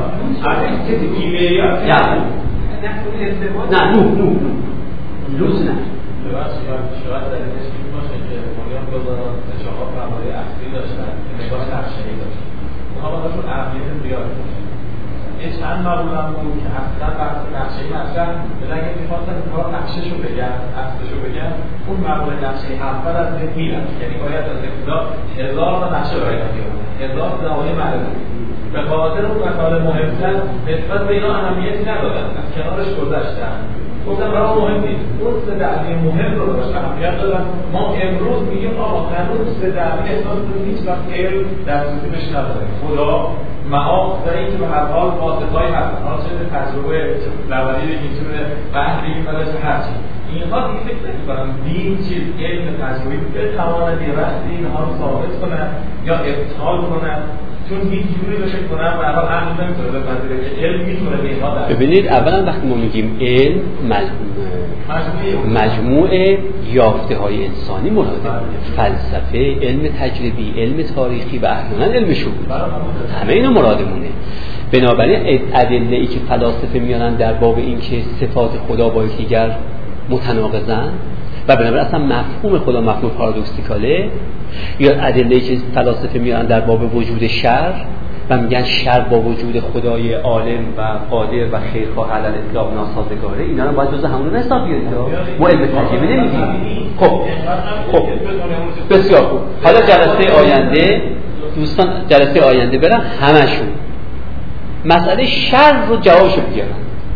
نه نو نو لوز نه شاید در این تشکیل باشه که مریان گذاران تشاقات مقاله اصلی داشتن نگاه نقشه‌ای داشتن اونها باشون اهمیت زیاد یه چند مقوله هم بود که اصلا بحث نقشه‌ای مطرح بودن اگه می‌خواستن کار نقشه‌شو بگن اصلشو بگن اون مقوله نقشه‌ای اول از ذهن میرن، یعنی باید از ابتدا هزار تا نقشه باید بیارن، هزار تا نمونه معرفی. به خاطر اون مسائل مهم‌تر نسبت به اینا اهمیتی ندادن، از کنارش گذشتن. گفتم راه مهم نیست، اون سه دعوی مهم رو داشت اهمیت دادن. ما امروز میگیم آقا هنوز سه دعوی احساس کنیم هیچ وقت علم در سوزیمش نداره. خدا معاف در این که به هر حال واسطه‌ای هست، حالا چه تجربه لولی بگیم چه بحث بگیم ولی چه هرچی اینها دیگه فکر نمی‌کنم دین چیز علم تجربی بتواند یه وقتی اینها رو ثابت کنن یا ابطال کنن، چون هیچ جوری بشه کنن و اول عقل نمیتونه بپذیره که علم میتونه به اینها در ببینید اولا وقتی ما میگیم علم مجموعه یافته های انسانی مراده فلسفه، علم تجربی، علم تاریخی و احیانا علم شهود، همه اینو مرادمونه. بنابراین ادله ای که فلاسفه میانن در باب این که صفات خدا با یکدیگر متناقضن و بنابراین اصلا مفهوم خدا مفهوم پارادوکسیکاله، یا ادله‌ای که فلاسفه میارن در باب وجود شر و میگن شر با وجود خدای عالم و قادر و خیرخواه علی الاطلاق ناسازگاره، اینا رو باید جزء همون حساب بیارید. ما علم تجربی نمیگیم. خب خب بسیار خوب. حالا جلسه آینده دوستان جلسه آینده برن همشون مسئله شر رو جوابشو بیارن.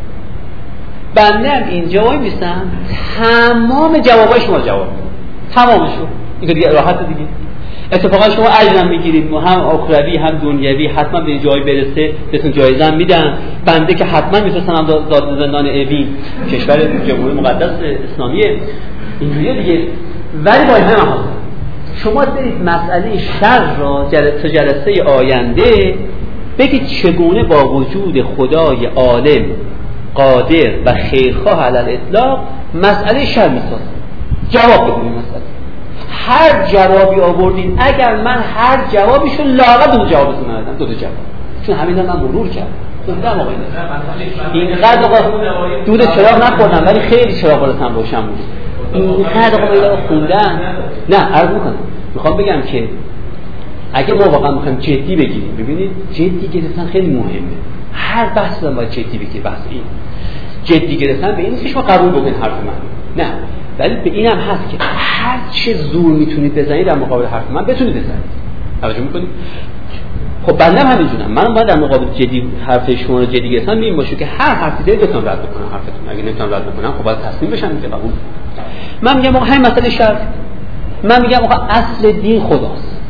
بنده هم اینجا وای میستم تمام جوابای شما جواب میدم، تمامشو. این دیگه راحت دیگه. اتفاقا شما اجر هم میگیرید، هم اخروی هم دنیوی، حتما به جای برسه بهتون جایزه هم میدن. بنده که حتما میفرستم داد زندان اوین، کشور جمهوری مقدس اسلامی اینجوریه دیگه. ولی با این هم شما برید مسئله شر را جلسه جلسه آینده بگید چگونه با وجود خدای عالم قادر و خیرخواه علی الاطلاق مسئله شر میسازه. جواب بدید مسئله. هر جوابی آوردین، اگر من هر جوابیشو لااقل دو جوابتون ندادم، دو تا جواب، چون همینا من مرور کردم خوندم آقا اینقدر آقا دود چراغ نخوردم ولی خیلی چراغ بالاتم روشن بود. اینقدر آقا اینا خوندم. نه عرض میکنم میخوام بگم که اگه ما واقعا میخوایم جدی بگیریم، ببینید جدی گرفتن خیلی مهمه. هر بحث رو باید جدی بگیرید. بحث این جدی گرفتن به این نیست که شما قبول بکنید حرف من، نه، ولی به اینم هست که هر چه زور میتونید بزنید در مقابل حرف من بتونید بزنید. توجه میکنید؟ خب بنده هم همینجورم. من باید در مقابل جدی حرف شما رو جدی گرفتن ببین باشه که هر حرفی دارید بتونم رد بکنم حرفتون. اگه نمیتونم رد بکنم خب باید تسلیم بشم دیگه، قبول. من میگم آقا همین مسئله شرط، من میگم آقا اصل دین خداست.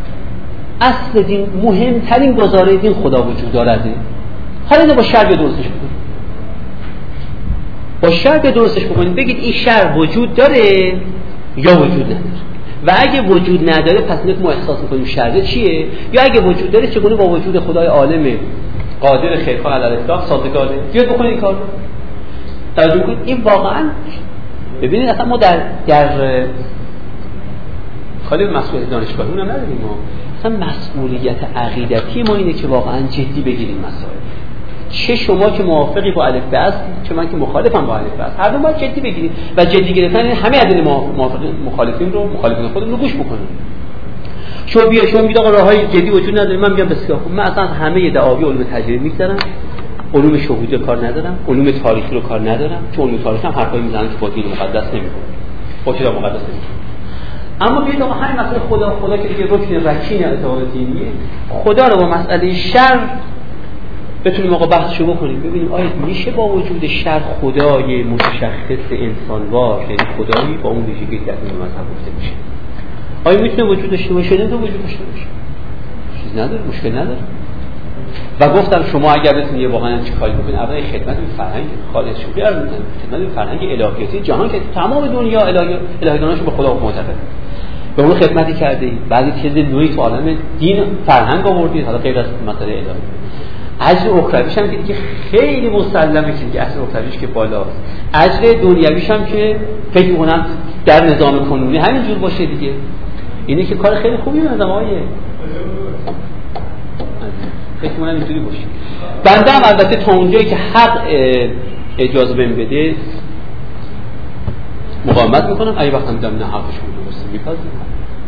اصل دین، مهمترین گزاره دین خدا وجود داره. حالا اینو با شرط درستش بکنید. با شرط درستش بکنید، بگید این شر وجود داره یا وجود نداره، و اگه وجود نداره پس اینکه ما احساس میکنیم شر چیه، یا اگه وجود داره چگونه با وجود خدای عالم قادر خیرخواه علی الاطلاق سازگاره. بیاد بکنید این کار. توجه کنید این واقعا ببینید اصلا ما در در خالی مسئولیت دانشگاهی اونم نداریم. ما اصلا مسئولیت عقیدتی ما اینه که واقعا جدی بگیریم مسائل. چه شما که موافقی با الف به اصل، چه من که مخالفم با الف به اصل، هر دو باید جدی بگیریم و جدی گرفتن همه ادله موافق مخالفین رو مخالفین خودمون رو گوش بکنیم. شما بیا شما میگید آقا راههای جدی وجود نداره، من میگم بسیار خوب، من اصلا همه دعاوی علوم تجربی میگذارم، علوم شهودی کار ندارم، علوم تاریخی رو کار ندارم، چون علوم تاریخی هم حرفایی میزنن که با دین مقدس نمیخونه، با کتاب مقدس نمیخونه. اما بیاید آقا همین مسئله خدا خدا که دیگه رکن رکین اعتقاد دینیه، خدا رو با مسئله شر بتونیم آقا بحثشو بکنیم، ببینیم آیا میشه با وجود شر خدای متشخص انسانوار، یعنی خدایی با اون ویژگی که در این مذهب گفته میشه، آیا میتونه وجود داشته باشه؟ نه وجود داشته باشه، چیز نداره، مشکل نداره. و گفتم شما اگر بتونید یه واقعا چه کاری بکنید، اولا خدمت به فرهنگ خالص شو بیارید، خدمت به فرهنگ الهیاتی جهان که تمام دنیا الهی الهیانش به خدا معتقد، به اون خدمتی کرده اید، بعضی چیز نوعی تو عالم دین فرهنگ آوردید، حالا غیر از مسئله الهی. اجر اخرویش هم که دیگه خیلی مسلمه که دیگه اجر اخرویش که بالاست، اجر دنیویش هم که فکر می‌کنم در نظام قانونی همینجور باشه دیگه. اینه که کار خیلی خوبی من آقایه، فکر می‌کنم اینجوری باشه. بنده هم البته تا اونجایی که حق اجازه بهم بده مقاومت میکنم، اگه وقت هم دیدم نه حقش رو درسته میپذیرم.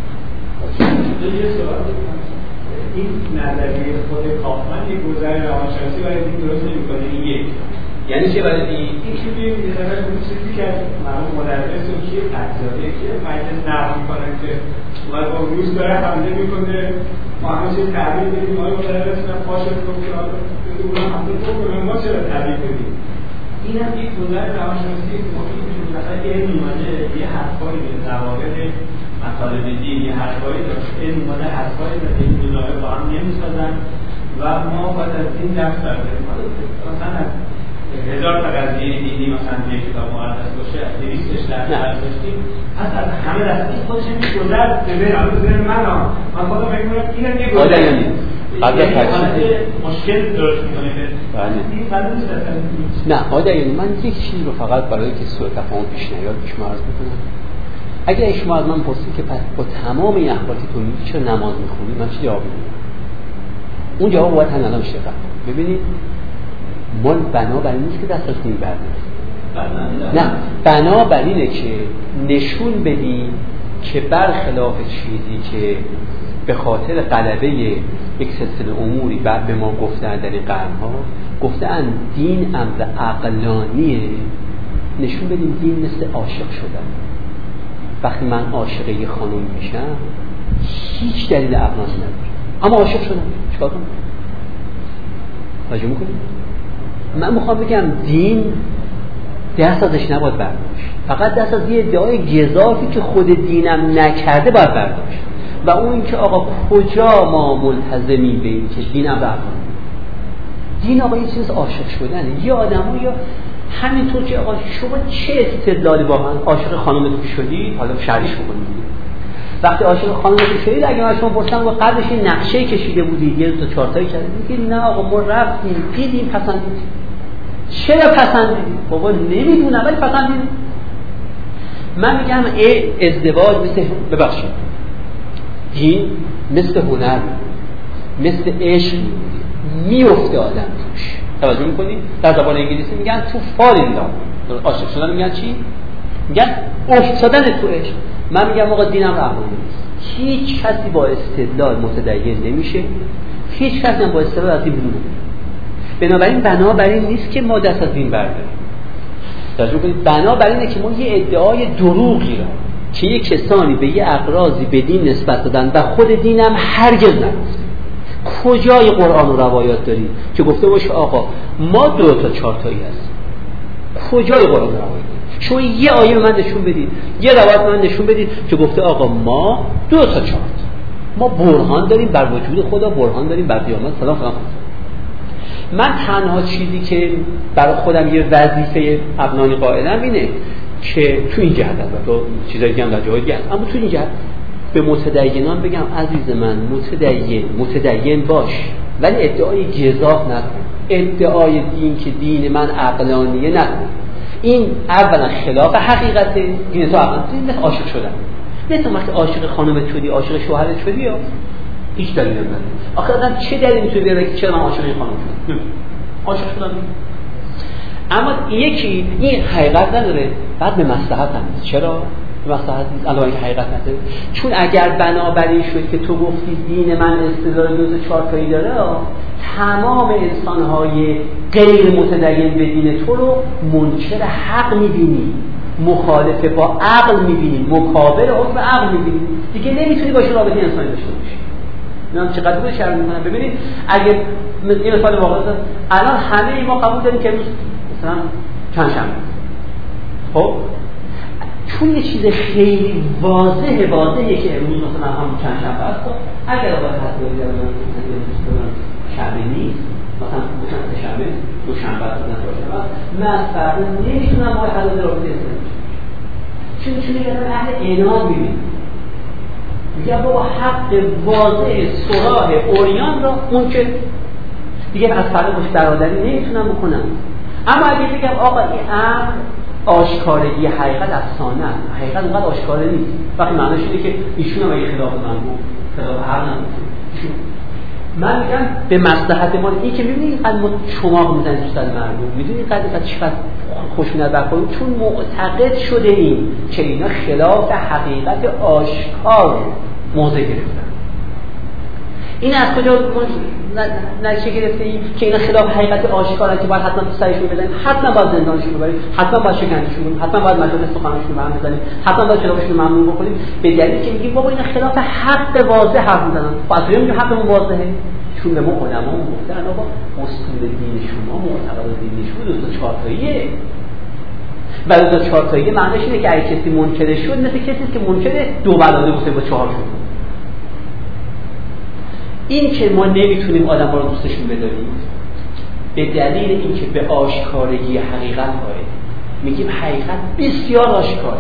یه سوال، این نظریه خود کافمن یک گذر روانشناسی برای دین درست نمی‌کنه، این یک یعنی چه برای دین؟ این که ببینید مثلا اون چیزی که معلوم مدرس اون کیه قضیه که مجلس نقد می‌کنه که اومد با روز داره حمله می‌کنه، ما همه چیز تعبیر بدیم، آقای مدرس نه پاشه رو که اون حمله کنه، ما چرا تعبیر بدیم؟ این هم یک گذر روانشناسی که ما می‌تونیم مثلا علم اومده یه حرفایی به ضوابط مطالب دین یه حرفایی داشت، علم اومده حرفایی داشت، این دو داره با هم نمی‌سازن و ما باید از این درس برداریم. مثلا هزار تا قضیه دینی مثلا یک کتاب مقدس باشه، دویستش درس برداشتیم، پس از همه دست این خودش یک گذر ببین الان ذهن من ها من خودم فکر می‌کنم اینم یک گذر قبل از مشکل درست می‌کنه. این فضا نیست. نه آدمی من یک چیز رو فقط برای که سوء تفاهم پیش نیاد پیش عرض می‌کنم. اگه شما از من پرسید که پس با تمام این اخبار که تو میگی چرا نماز می‌خونی، من چی جواب میدم؟ اون جواب باید همین الان بشه. ببینید ما بنابراین نیست که دست از دین برداریم، نه بنابراینه که نشون بدیم که برخلاف چیزی که به خاطر غلبه یک سلسله اموری بعد به ما گفتن در این قرن‌ها گفتن دین امر عقلانیه، نشون بدیم دین مثل عاشق شدن. وقتی من عاشق یه خانم میشم هیچ دلیل عقلانی نداره، اما عاشق شدم چیکار کنم؟ راجع میکنم. من میخوام بگم دین دست ازش نباید برداشت، فقط دست از یه ادعای گزافی که خود دینم نکرده باید برداشت، و اون این که آقا کجا ما ملتزمی به این که دینم برداشت. دین آقا یه چیز عاشق شدنه. یه آدم ها یا همینطور که آقا شما چه استدلالی واقعا عاشق خانمتون شدید، حالا شرحش بکنید. وقتی عاشق خانمتون شدید اگه من شما پرسیدم و قبلش این نقشه کشیده بودید یه تا چهار تایی کردید، میگید نه آقا ما رفتیم دیدیم پسندیدیم. چرا پسندیدیم؟ بابا نمیدونم ولی پسندیدیم. من میگم ای ازدواج مثل ببخشید دین مثل هنر مثل عشق میفته آدم توش. توجه میکنید؟ در زبان انگلیسی میگن تو فال این لا. عاشق شدن میگن چی؟ میگن افتادن تو عشق. من میگم آقا دینم عقلانی نیست. هیچ کسی با استدلال متدین نمیشه، هیچ کسی هم با استدلال از این بیرون نمیشه. بنابراین بنابراین نیست که ما دست از دین برداریم. توجه کنید، بنابراینه که ما یه ادعای دروغی را که یه کسانی به یه اغراضی به دین نسبت دادن و خود دینم هرگز نگفت. کجای قرآن و روایات داریم که گفته باشه آقا ما دو تا چهار تایی هستیم؟ کجای قرآن و روایات؟ شما یه آیه به من نشون بدید، یه روایت به من نشون بدید که گفته آقا ما دو تا چهار ما برهان داریم بر وجود خدا، برهان داریم بر قیامت فلان فلان. من تنها چیزی که برای خودم یه وظیفه ابنانی قائلم اینه که تو این جهت البته چیزای دیگه هم در جای دیگه هست، اما تو این جهت به متدینان بگم عزیز من متدین متدین باش ولی ادعای گزاف نکن، ادعای دین که دین من عقلانیه نکن. این اولا خلاف حقیقت دین تو عقل. این مثل عاشق شدن. نه تو وقتی عاشق خانمت شدی عاشق شوهرت شدی یا هیچ دلیلی نداره. آخه آدم چه دلیلی میتونه بیاره که چرا من عاشق این خانم شدم؟ عاشق شدم. اما یکی این حقیقت نداره، بعد به مصلحت هم نیست. چرا؟ به مصلحت نیست. الان که حقیقت نداره. چون اگر بنابراین شد که تو گفتی دین من استدلال دو تا چهار تایی داره، تمام انسان‌های غیر متدین به دین تو رو منکر حق می‌بینی، مخالف با عقل می‌بینی، مکابر حکم عقل می‌بینی. دیگه نمی‌تونی باشه رابطه انسانی داشته باشی. نه چقدر رو شرم می‌کنم. ببینید اگه این مثال واقعا الان همه ما قبول داریم که مثلا چند شنبه، خب چون یه چیز خیلی واضحه واضحه که امروز مثلا هم چند شنبه است، اگر آقای حسابی در من شنبه نیست، مثلا چند شنبه دو شنبه است مثلا من از فردا نمیتونم آقای حسابی رو بزنم. چون چون یه اهل عناد میبینم میگه بابا حق واضح سراح اوریان را اون که دیگه از فردا باش برادری نمیتونم بکنم. اما اگه بگم آقا این امر آشکارگی حقیقت افسانه است، حقیقت اونقدر آشکاره نیست، وقتی معنیش اینه که ایشون هم اگه خلاف من بود خلاف هر نمیشه. من میگم به مصلحت ما این که میبینید اینقدر ما چماق میزنید تو سر مردم، میدونید اینقدر چقدر خوشبینت برخورد، چون معتقد شده این که اینا خلاف حقیقت آشکار موضع گرفتن. این از کجا نتیجه گرفته این که اینا خلاف حقیقت آشکارن که باید حتما تو سرشون بزنیم، حتما باید زندانشون ببریم، حتما باید شکنجهشون کنیم، حتما باید مجالس سخنرانیشون رو هم بزنیم، حتما باید کتابشون رو ممنوع بکنیم، به دلیلی که میگیم بابا اینا خلاف حق واضح حرف میزنن. فاصله میگیم حقمون واضحه، چون به ما علما گفتن آقا اصول دین شما معتقد دین شما دو تا چهارتاییه. و دو تا چهارتایی معنیش اینه که اگه کسی منکر شد مثل کسی که منکر دو بلاده گفته با چهار شد. این که ما نمیتونیم آدم ها رو دوستشون بداریم به دلیل این که به آشکارگی حقیقت قائل میگیم حقیقت بسیار آشکاره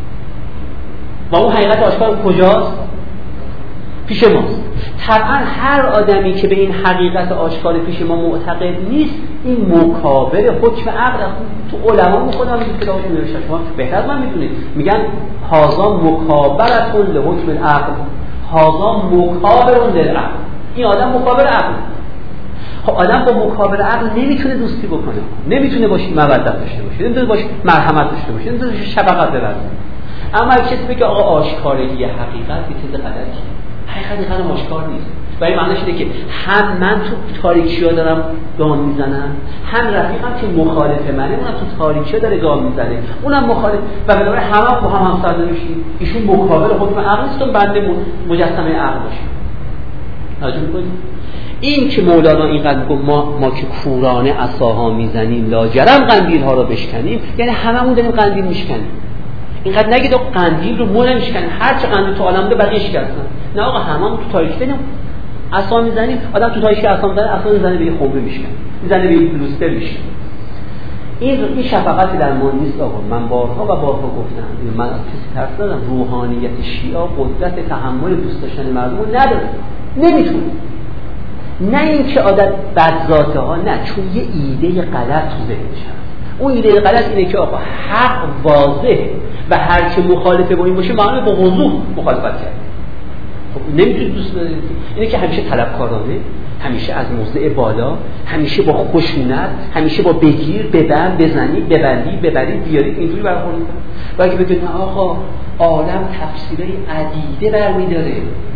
و اون حقیقت آشکار کجاست؟ پیش ماست. طبعا هر آدمی که به این حقیقت آشکار پیش ما معتقد نیست این مکابر حکم عقل. تو علما خودم میگن که داشون نوشتن، شما بهتر از من میدونید، میگن هازا مکابرتون لحکم العقل، هازا مکابرون للعقل. این آدم مکابر عقل. خب آدم با مکابر عقل نمیتونه دوستی بکنه، نمیتونه باش مودت داشته باشه، نمیتونه باش مرحمت داشته باشه، نمیتونه شفقت بورزه. اما اگه کسی بگه آقا آشکارگی حقیقت یه چیز غلطیه، حقیقت اینقدر آشکار نیست. و این معنیش اینه که هم من تو تاریکی‌ها دارم گام میزنم، هم رفیقم که مخالف منه اونم تو تاریکی‌ها داره گام میزنه، اونم مخالف، و بنابراین همه با هم همسر نمیشیم. ایشون مکابر حکم عقل است، اون بنده مجسمه عقل باشه. توجه می‌کنید؟ این که مولانا اینقدر میگه ما ما که کورانه عصاها میزنیم لاجرم قندیل‌ها رو بشکنیم، یعنی هممون داریم قندیل میشکنیم. اینقدر نگید آقا قندیل رو مول میشکنیم، هر چه قندیل تو عالم بوده بقیه شکستن. نه آقا هممون تو تاریکی داریم عصا میزنیم. آدم تو تاریکی عصا میزنه، عصا میزنه به یه خنبه میشکنه، میزنه به یه بلوستر میشکنه. این این شفقتی در ما نیست آقا. من بارها و بارها گفتم، من از کسی ترس ندارم. روحانیت شیعه قدرت تحمل دوست داشتن مردم رو نداره، نمیتونه. نه اینکه عادت بدذاته ها، نه، چون یه ایده غلط تو ذهنش هست. اون ایده غلط اینه که آقا حق واضحه و هر که مخالفه با این باشه معنی با وضوح مخالفت کرده. خب نمیتونید دوست بدارید. اینه که همیشه طلبکارانه، همیشه از موضع بالا، همیشه با خشونت، همیشه با بگیر، ببند، بزنی، ببندی، ببری، بیاری، اینجوری برخورد می‌کنه. و اگه بگید نه آقا عالم تفسیرای عدیده برمی‌داره،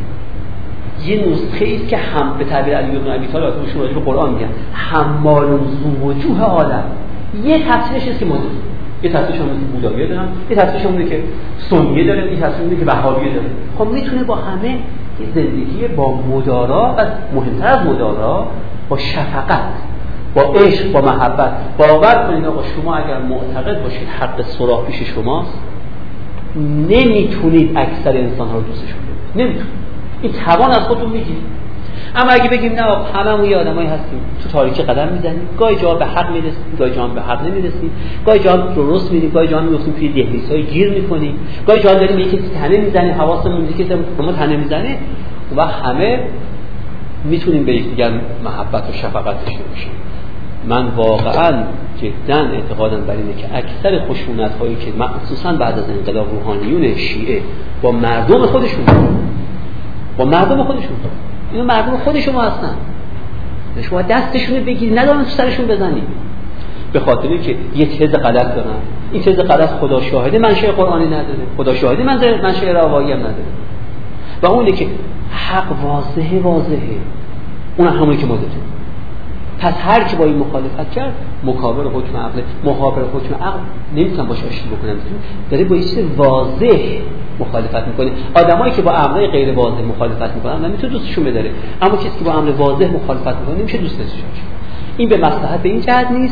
یه نسخه ایست که هم به تعبیر علی بن ابی طالب تو راجع به قرآن میگن حمال ذو وجوه عالم، یه تفسیرش است که ما داریم. یه تفسیرش هم بودایی دارن، یه تفسیرش هم که سنیه داره، یه تفسیرش که وهابیه داره. خب میتونه با همه زندگی با مدارا و مهمتر از مدارا با شفقت، با عشق، با محبت. باور کنید آقا شما اگر معتقد باشید حق صراح پیش شماست، نمیتونید اکثر انسان‌ها رو دوستشون کنید، نمیتونید. این توان از خودتون میگیرید. اما اگه بگیم نه هممون یه آدمایی هستیم تو تاریکی قدم میزنیم، گاهی جا به حق میرسیم، گاهی جا به حق نمیرسیم، گاهی جا درست میریم، گاهی جا میفتیم توی دهلیزهای گیر میکنیم، گاهی جا داریم یکی تنه میزنیم، حواسمون میگه که ما تنه میزنه و همه میتونیم به یکدیگر محبت و شفقت داشته باشیم. من واقعا جدا اعتقادم بر اینه که اکثر خشونت هایی که مخصوصا بعد از انقلاب روحانیون شیعه با مردم خودشون با مردم خودشون اینو مردم خود شما هستن، شما دستشون رو بگیرید، ندارن تو سرشون بزنید، به خاطر اینکه یه تز غلط دارن. این تز غلط خدا شاهده منشأ قرآنی نداره، خدا شاهده منشأ روایی هم نداره، و اونه که حق واضحه واضحه اون همونی که ما داریم. پس هر کی با این مخالفت کرد مکابر حکم عقل، مخابر حکم عقل نمیتونم باشه آشتی بکنم، داره با یه چیز واضح مخالفت میکنه. آدمایی که با امر غیر واضح مخالفت میکنن نمیتونه دوستشون بداره، اما کسی که با امر واضح مخالفت میکنه نمیشه دوستش داشت. این به مصلحت به این جهت نیست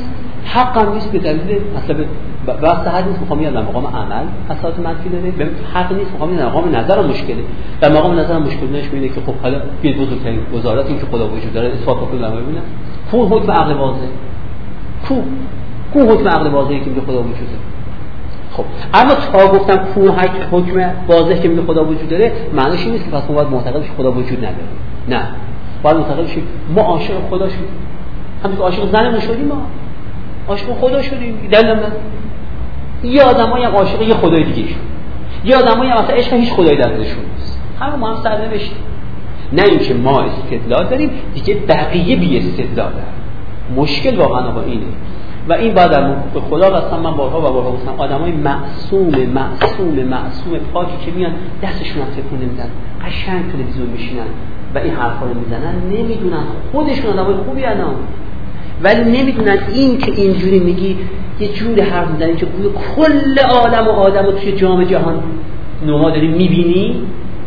حقم نیست به دلیل مثلا بحث حد نیست میخوام یادم مقام عمل اثرات منفی داره، به حق نیست میخوام یادم مقام نظرم مشکله و مقام نظرم مشکل نشه اینه که خب حالا بیاد بزرگترین گزارات این که خدا وجود داره اثبات بکنه و ببینم کو حکم عقل واضح کو کو حکم عقل واضحی که میگه خدا وجود داره. خب اما تا گفتم کو حکم واضح که میگه خدا وجود داره معنیش این نیست که پس ما باید معتقد بشیم خدا وجود نداره. نه، باید معتقد بشیم ما عاشق خدا شدیم، همونطور عاشق زنمون شدیم، ما عاشق خدا شدیم. دلیل من یه آدمایی هم عاشق یه خدای دیگه شد، یه آدمایی هم اصلا عشق هیچ خدایی در دلشون نیست، همه ما هم سرنوشتیم. نه اینکه ما استدلال داریم دیگه بقیه بی استدلال دارن. مشکل واقعا با اینه و این بعد به خدا قسم من بارها و بارها گفتم آدمای معصوم معصوم معصوم پاکی که میان دستشون رو تکون نمیدن، قشنگ تلویزیون میشینن و این حرفا رو میزنن، نمیدونن خودشون آدمای خوبی هستن ولی نمیدونن این که اینجوری میگی یه جور حرف میزنی که گویا کل عالم و آدم رو توی جام جهان نوها داری میبینی.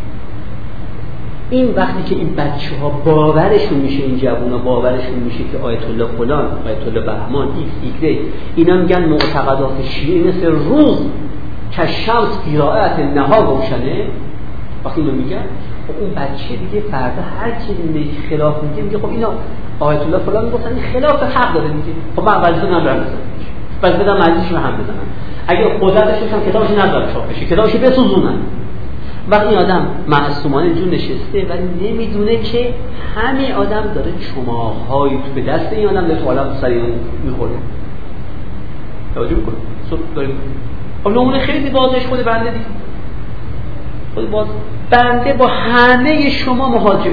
این وقتی که این بچه ها باورشون میشه، این جوونا باورشون میشه که آیت الله فلان، آیت الله بهمان، ایکس ایگرگ، اینا میگن معتقدات شیعه مثل روز که شمس فی رائحة النهار روشنه، وقتی اینو میگن خب اون بچه دیگه فردا هر چیزی خلاف میگه میگه خب اینا آیت الله فلان میگفتن این خلاف حق داره میگه، خب من وظیفه من برم بزنم، وظیفه من مجلسشون هم بزنم، اگه قدرتش هم کتابش نذارم چاپ بشه، کتابش بسوزونن. وقتی این آدم معصومانه اینجور نشسته ولی نمیدونه که همه آدم داره چماق‌هایی تو به دست این آدم داره تو عالم سر این میخوره. توجه میکنه صبح داریم خب نمونه خیلی بازش خود بنده دیگه، خود باز بنده با همه شما مهاجم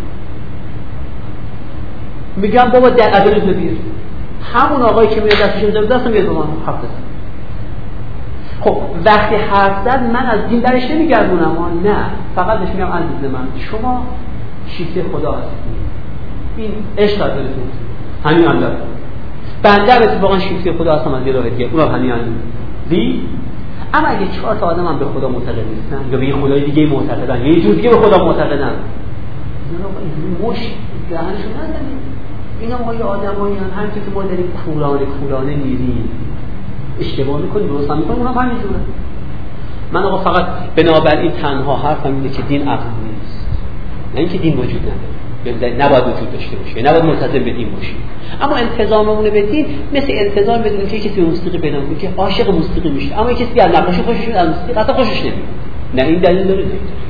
میگم بابا در عدالت ببیر، همون آقایی که میاد دستش میده دستم میاد به من حرف بزن. خب وقتی حرف زد من از دین درش نمیگردونم، نه فقط بهش میگم عزیز من شما شیفته خدا هستید، این عشق دارتون همین الله بنده به واقعا شیفته خدا هستم از یه راه دیگه، اونم همین الله دی. اما اگه چهار تا آدم هم به خدا معتقد نیستن یا به یه خدای دیگه معتقدن یا یه جور دیگه به خدا معتقدن، اینا با مش دهنشون نزنید. اینا ما یه آدمایی هم همین که ما داریم کورانه کورانه میریم اشتباه میکنیم درست هم میکنیم، اونم همینجوره. من آقا فقط بنابراین تنها حرفم اینه که دین عقل نیست، نه اینکه دین وجود نداره، نباید وجود داشته باشه، نباید ملتزم به دین باشیم. اما التزاممون به دین مثل التزام بدونیم که کسی موسیقی پیدا کنه که عاشق موسیقی میشه، اما کسی از نقاشی خوشش میاد، از موسیقی اصلا خوشش نمیاد. نه این دلیل داره، نه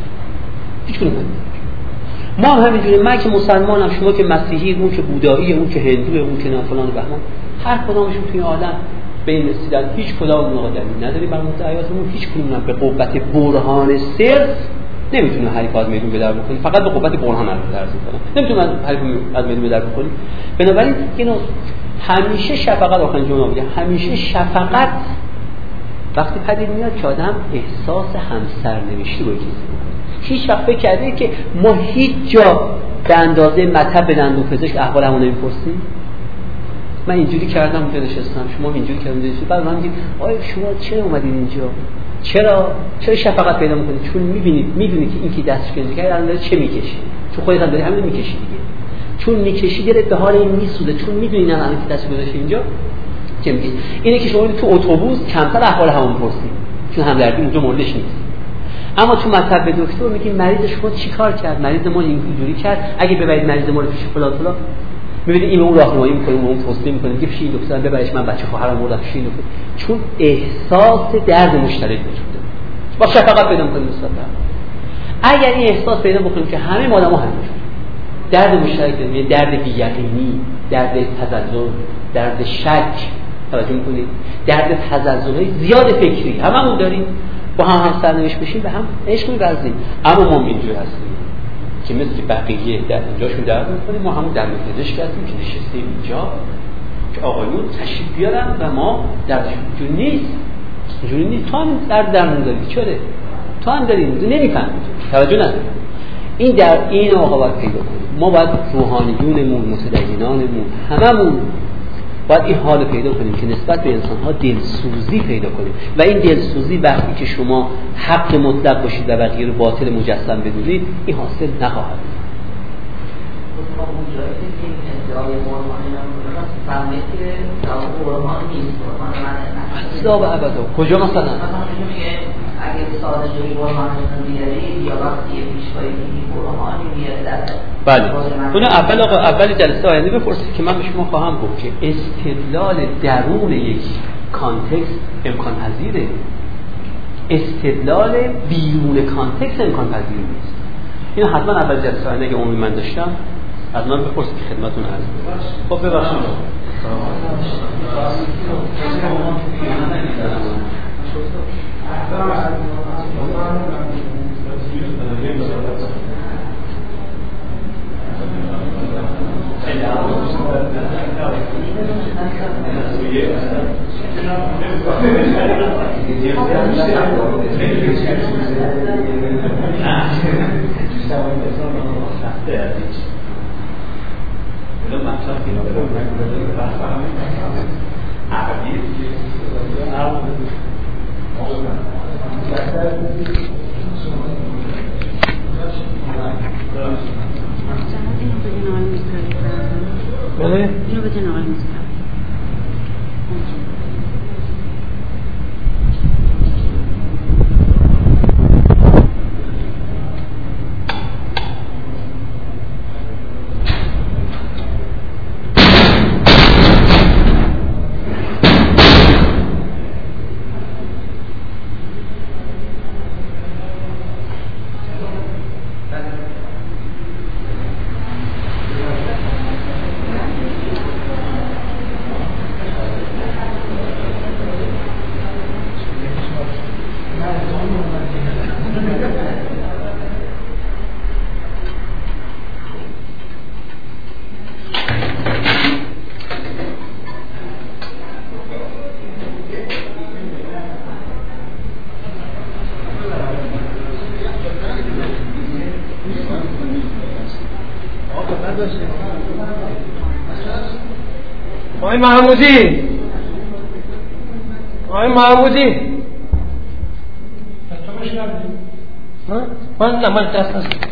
هیچ کدوم نداره. ما هم همینجوره، من که مسلمانم، شما که مسیحی، اون که بودایی، اون که هندو، اون که نه فلان و بهمان، هر کدامشون توی عالم به این رسیدن هیچ کدام اون دلیل نداری بر مدعیاتمون، هیچ کدوم به قوت برهان صرف نمیتونه حریف از میدون به در بکنه، فقط به قوت برهان رو درس میکنه، نمیتونه حریف از میدون به در بکنه. بنابراین اینو همیشه شفقت آخرین جمله میگه، همیشه شفقت وقتی پدید میاد که آدم احساس همسرنوشتی با کسی بکنه. هیچ وقت فکر کرده که ما هیچ جا به اندازه مطب به دندون پزشک احوال همون نمیپرسیم؟ من اینجوری کردم اونجا نشستم، شما اینجوری کردید نشستید، بعد من میگم آیا شما چرا اومدید اینجا؟ چرا چرا شفقت پیدا میکنید؟ چون میبینید میدونید که این که دستش کنده که الان داره چه میکشه، چون خودت هم داری همین میکشی دیگه، چون میکشی داره به حال این میسوده، چون میدونید الان که دستش گذاشته اینجا چه میگه. اینه که شما تو اتوبوس کمتر احوال همون پرسید چون همدردی اونجا موردش نیست. اما تو مطب دکتر میگیم مریض شما چیکار کرد، مریض ما اینجوری کرد، اگه ببرید مریض ما رو پیش فلان فلان، می‌بینید این اون راهنمایی می‌کنه، اون توصیه می‌کنه که پیش دکتر ببرش، من بچه خواهرم بردم پیش دکتر، چون احساس درد مشترک وجود داره. با شفقت پیدا کنیم نسبت به اگر این احساس پیدا بکنیم که همه آدم‌ها همینجوره، درد مشترک داریم، یعنی درد بی‌یقینی، درد تزلزل، درد شک، توجه می‌کنید، درد تزلزل‌های زیاد فکری هممون داریم، با هم هم سرنوشت بشیم به هم عشق می‌ورزیم. اما ما اینجوری هستیم که مثل بقیه در اینجاشون درد می‌کنیم، ما همون در پزشک هستیم که نشستیم اینجا که آقایون تشریف بیارن و ما دردشون اینجوری نیست، اینجوری نیست. تو هم درد درمون داری، چرا؟ تو هم داری، نمی‌فهمی، توجه نداری. این در این آقا باید پیدا کنیم. ما باید روحانیونمون، متدینانمون، هممون باید این حال پیدا کنیم که نسبت به انسان‌ها دلسوزی پیدا کنیم و این دلسوزی وقتی که شما حق مطلق باشید و بقیه رو باطل مجسم بدونید این حاصل نخواهد. ما اونجایی که این ادعای قرآن اینا میکنن فهمید که قرآن نیست قرآن من اصلا و ابدا کجا مثلا مثلا میگه اگه صادقی قرآن بیاری یا وقتی پیشوایی میگی قرآنی میاره در بله اون اول آقا اول جلسه آینده بپرسید که من به شما خواهم گفت که استدلال درون یک کانتکست امکان پذیره، استدلال بیرون کانتکست امکان پذیر نیست. اینو حتما اول جلسه آینده که عمومی من داشتم از من بپرسید که خدمتتون عرض کنم. خب ببخشید بله اینو بده نقل مستقیم. آقای محمودی آقای محمودی من نه من دست نزد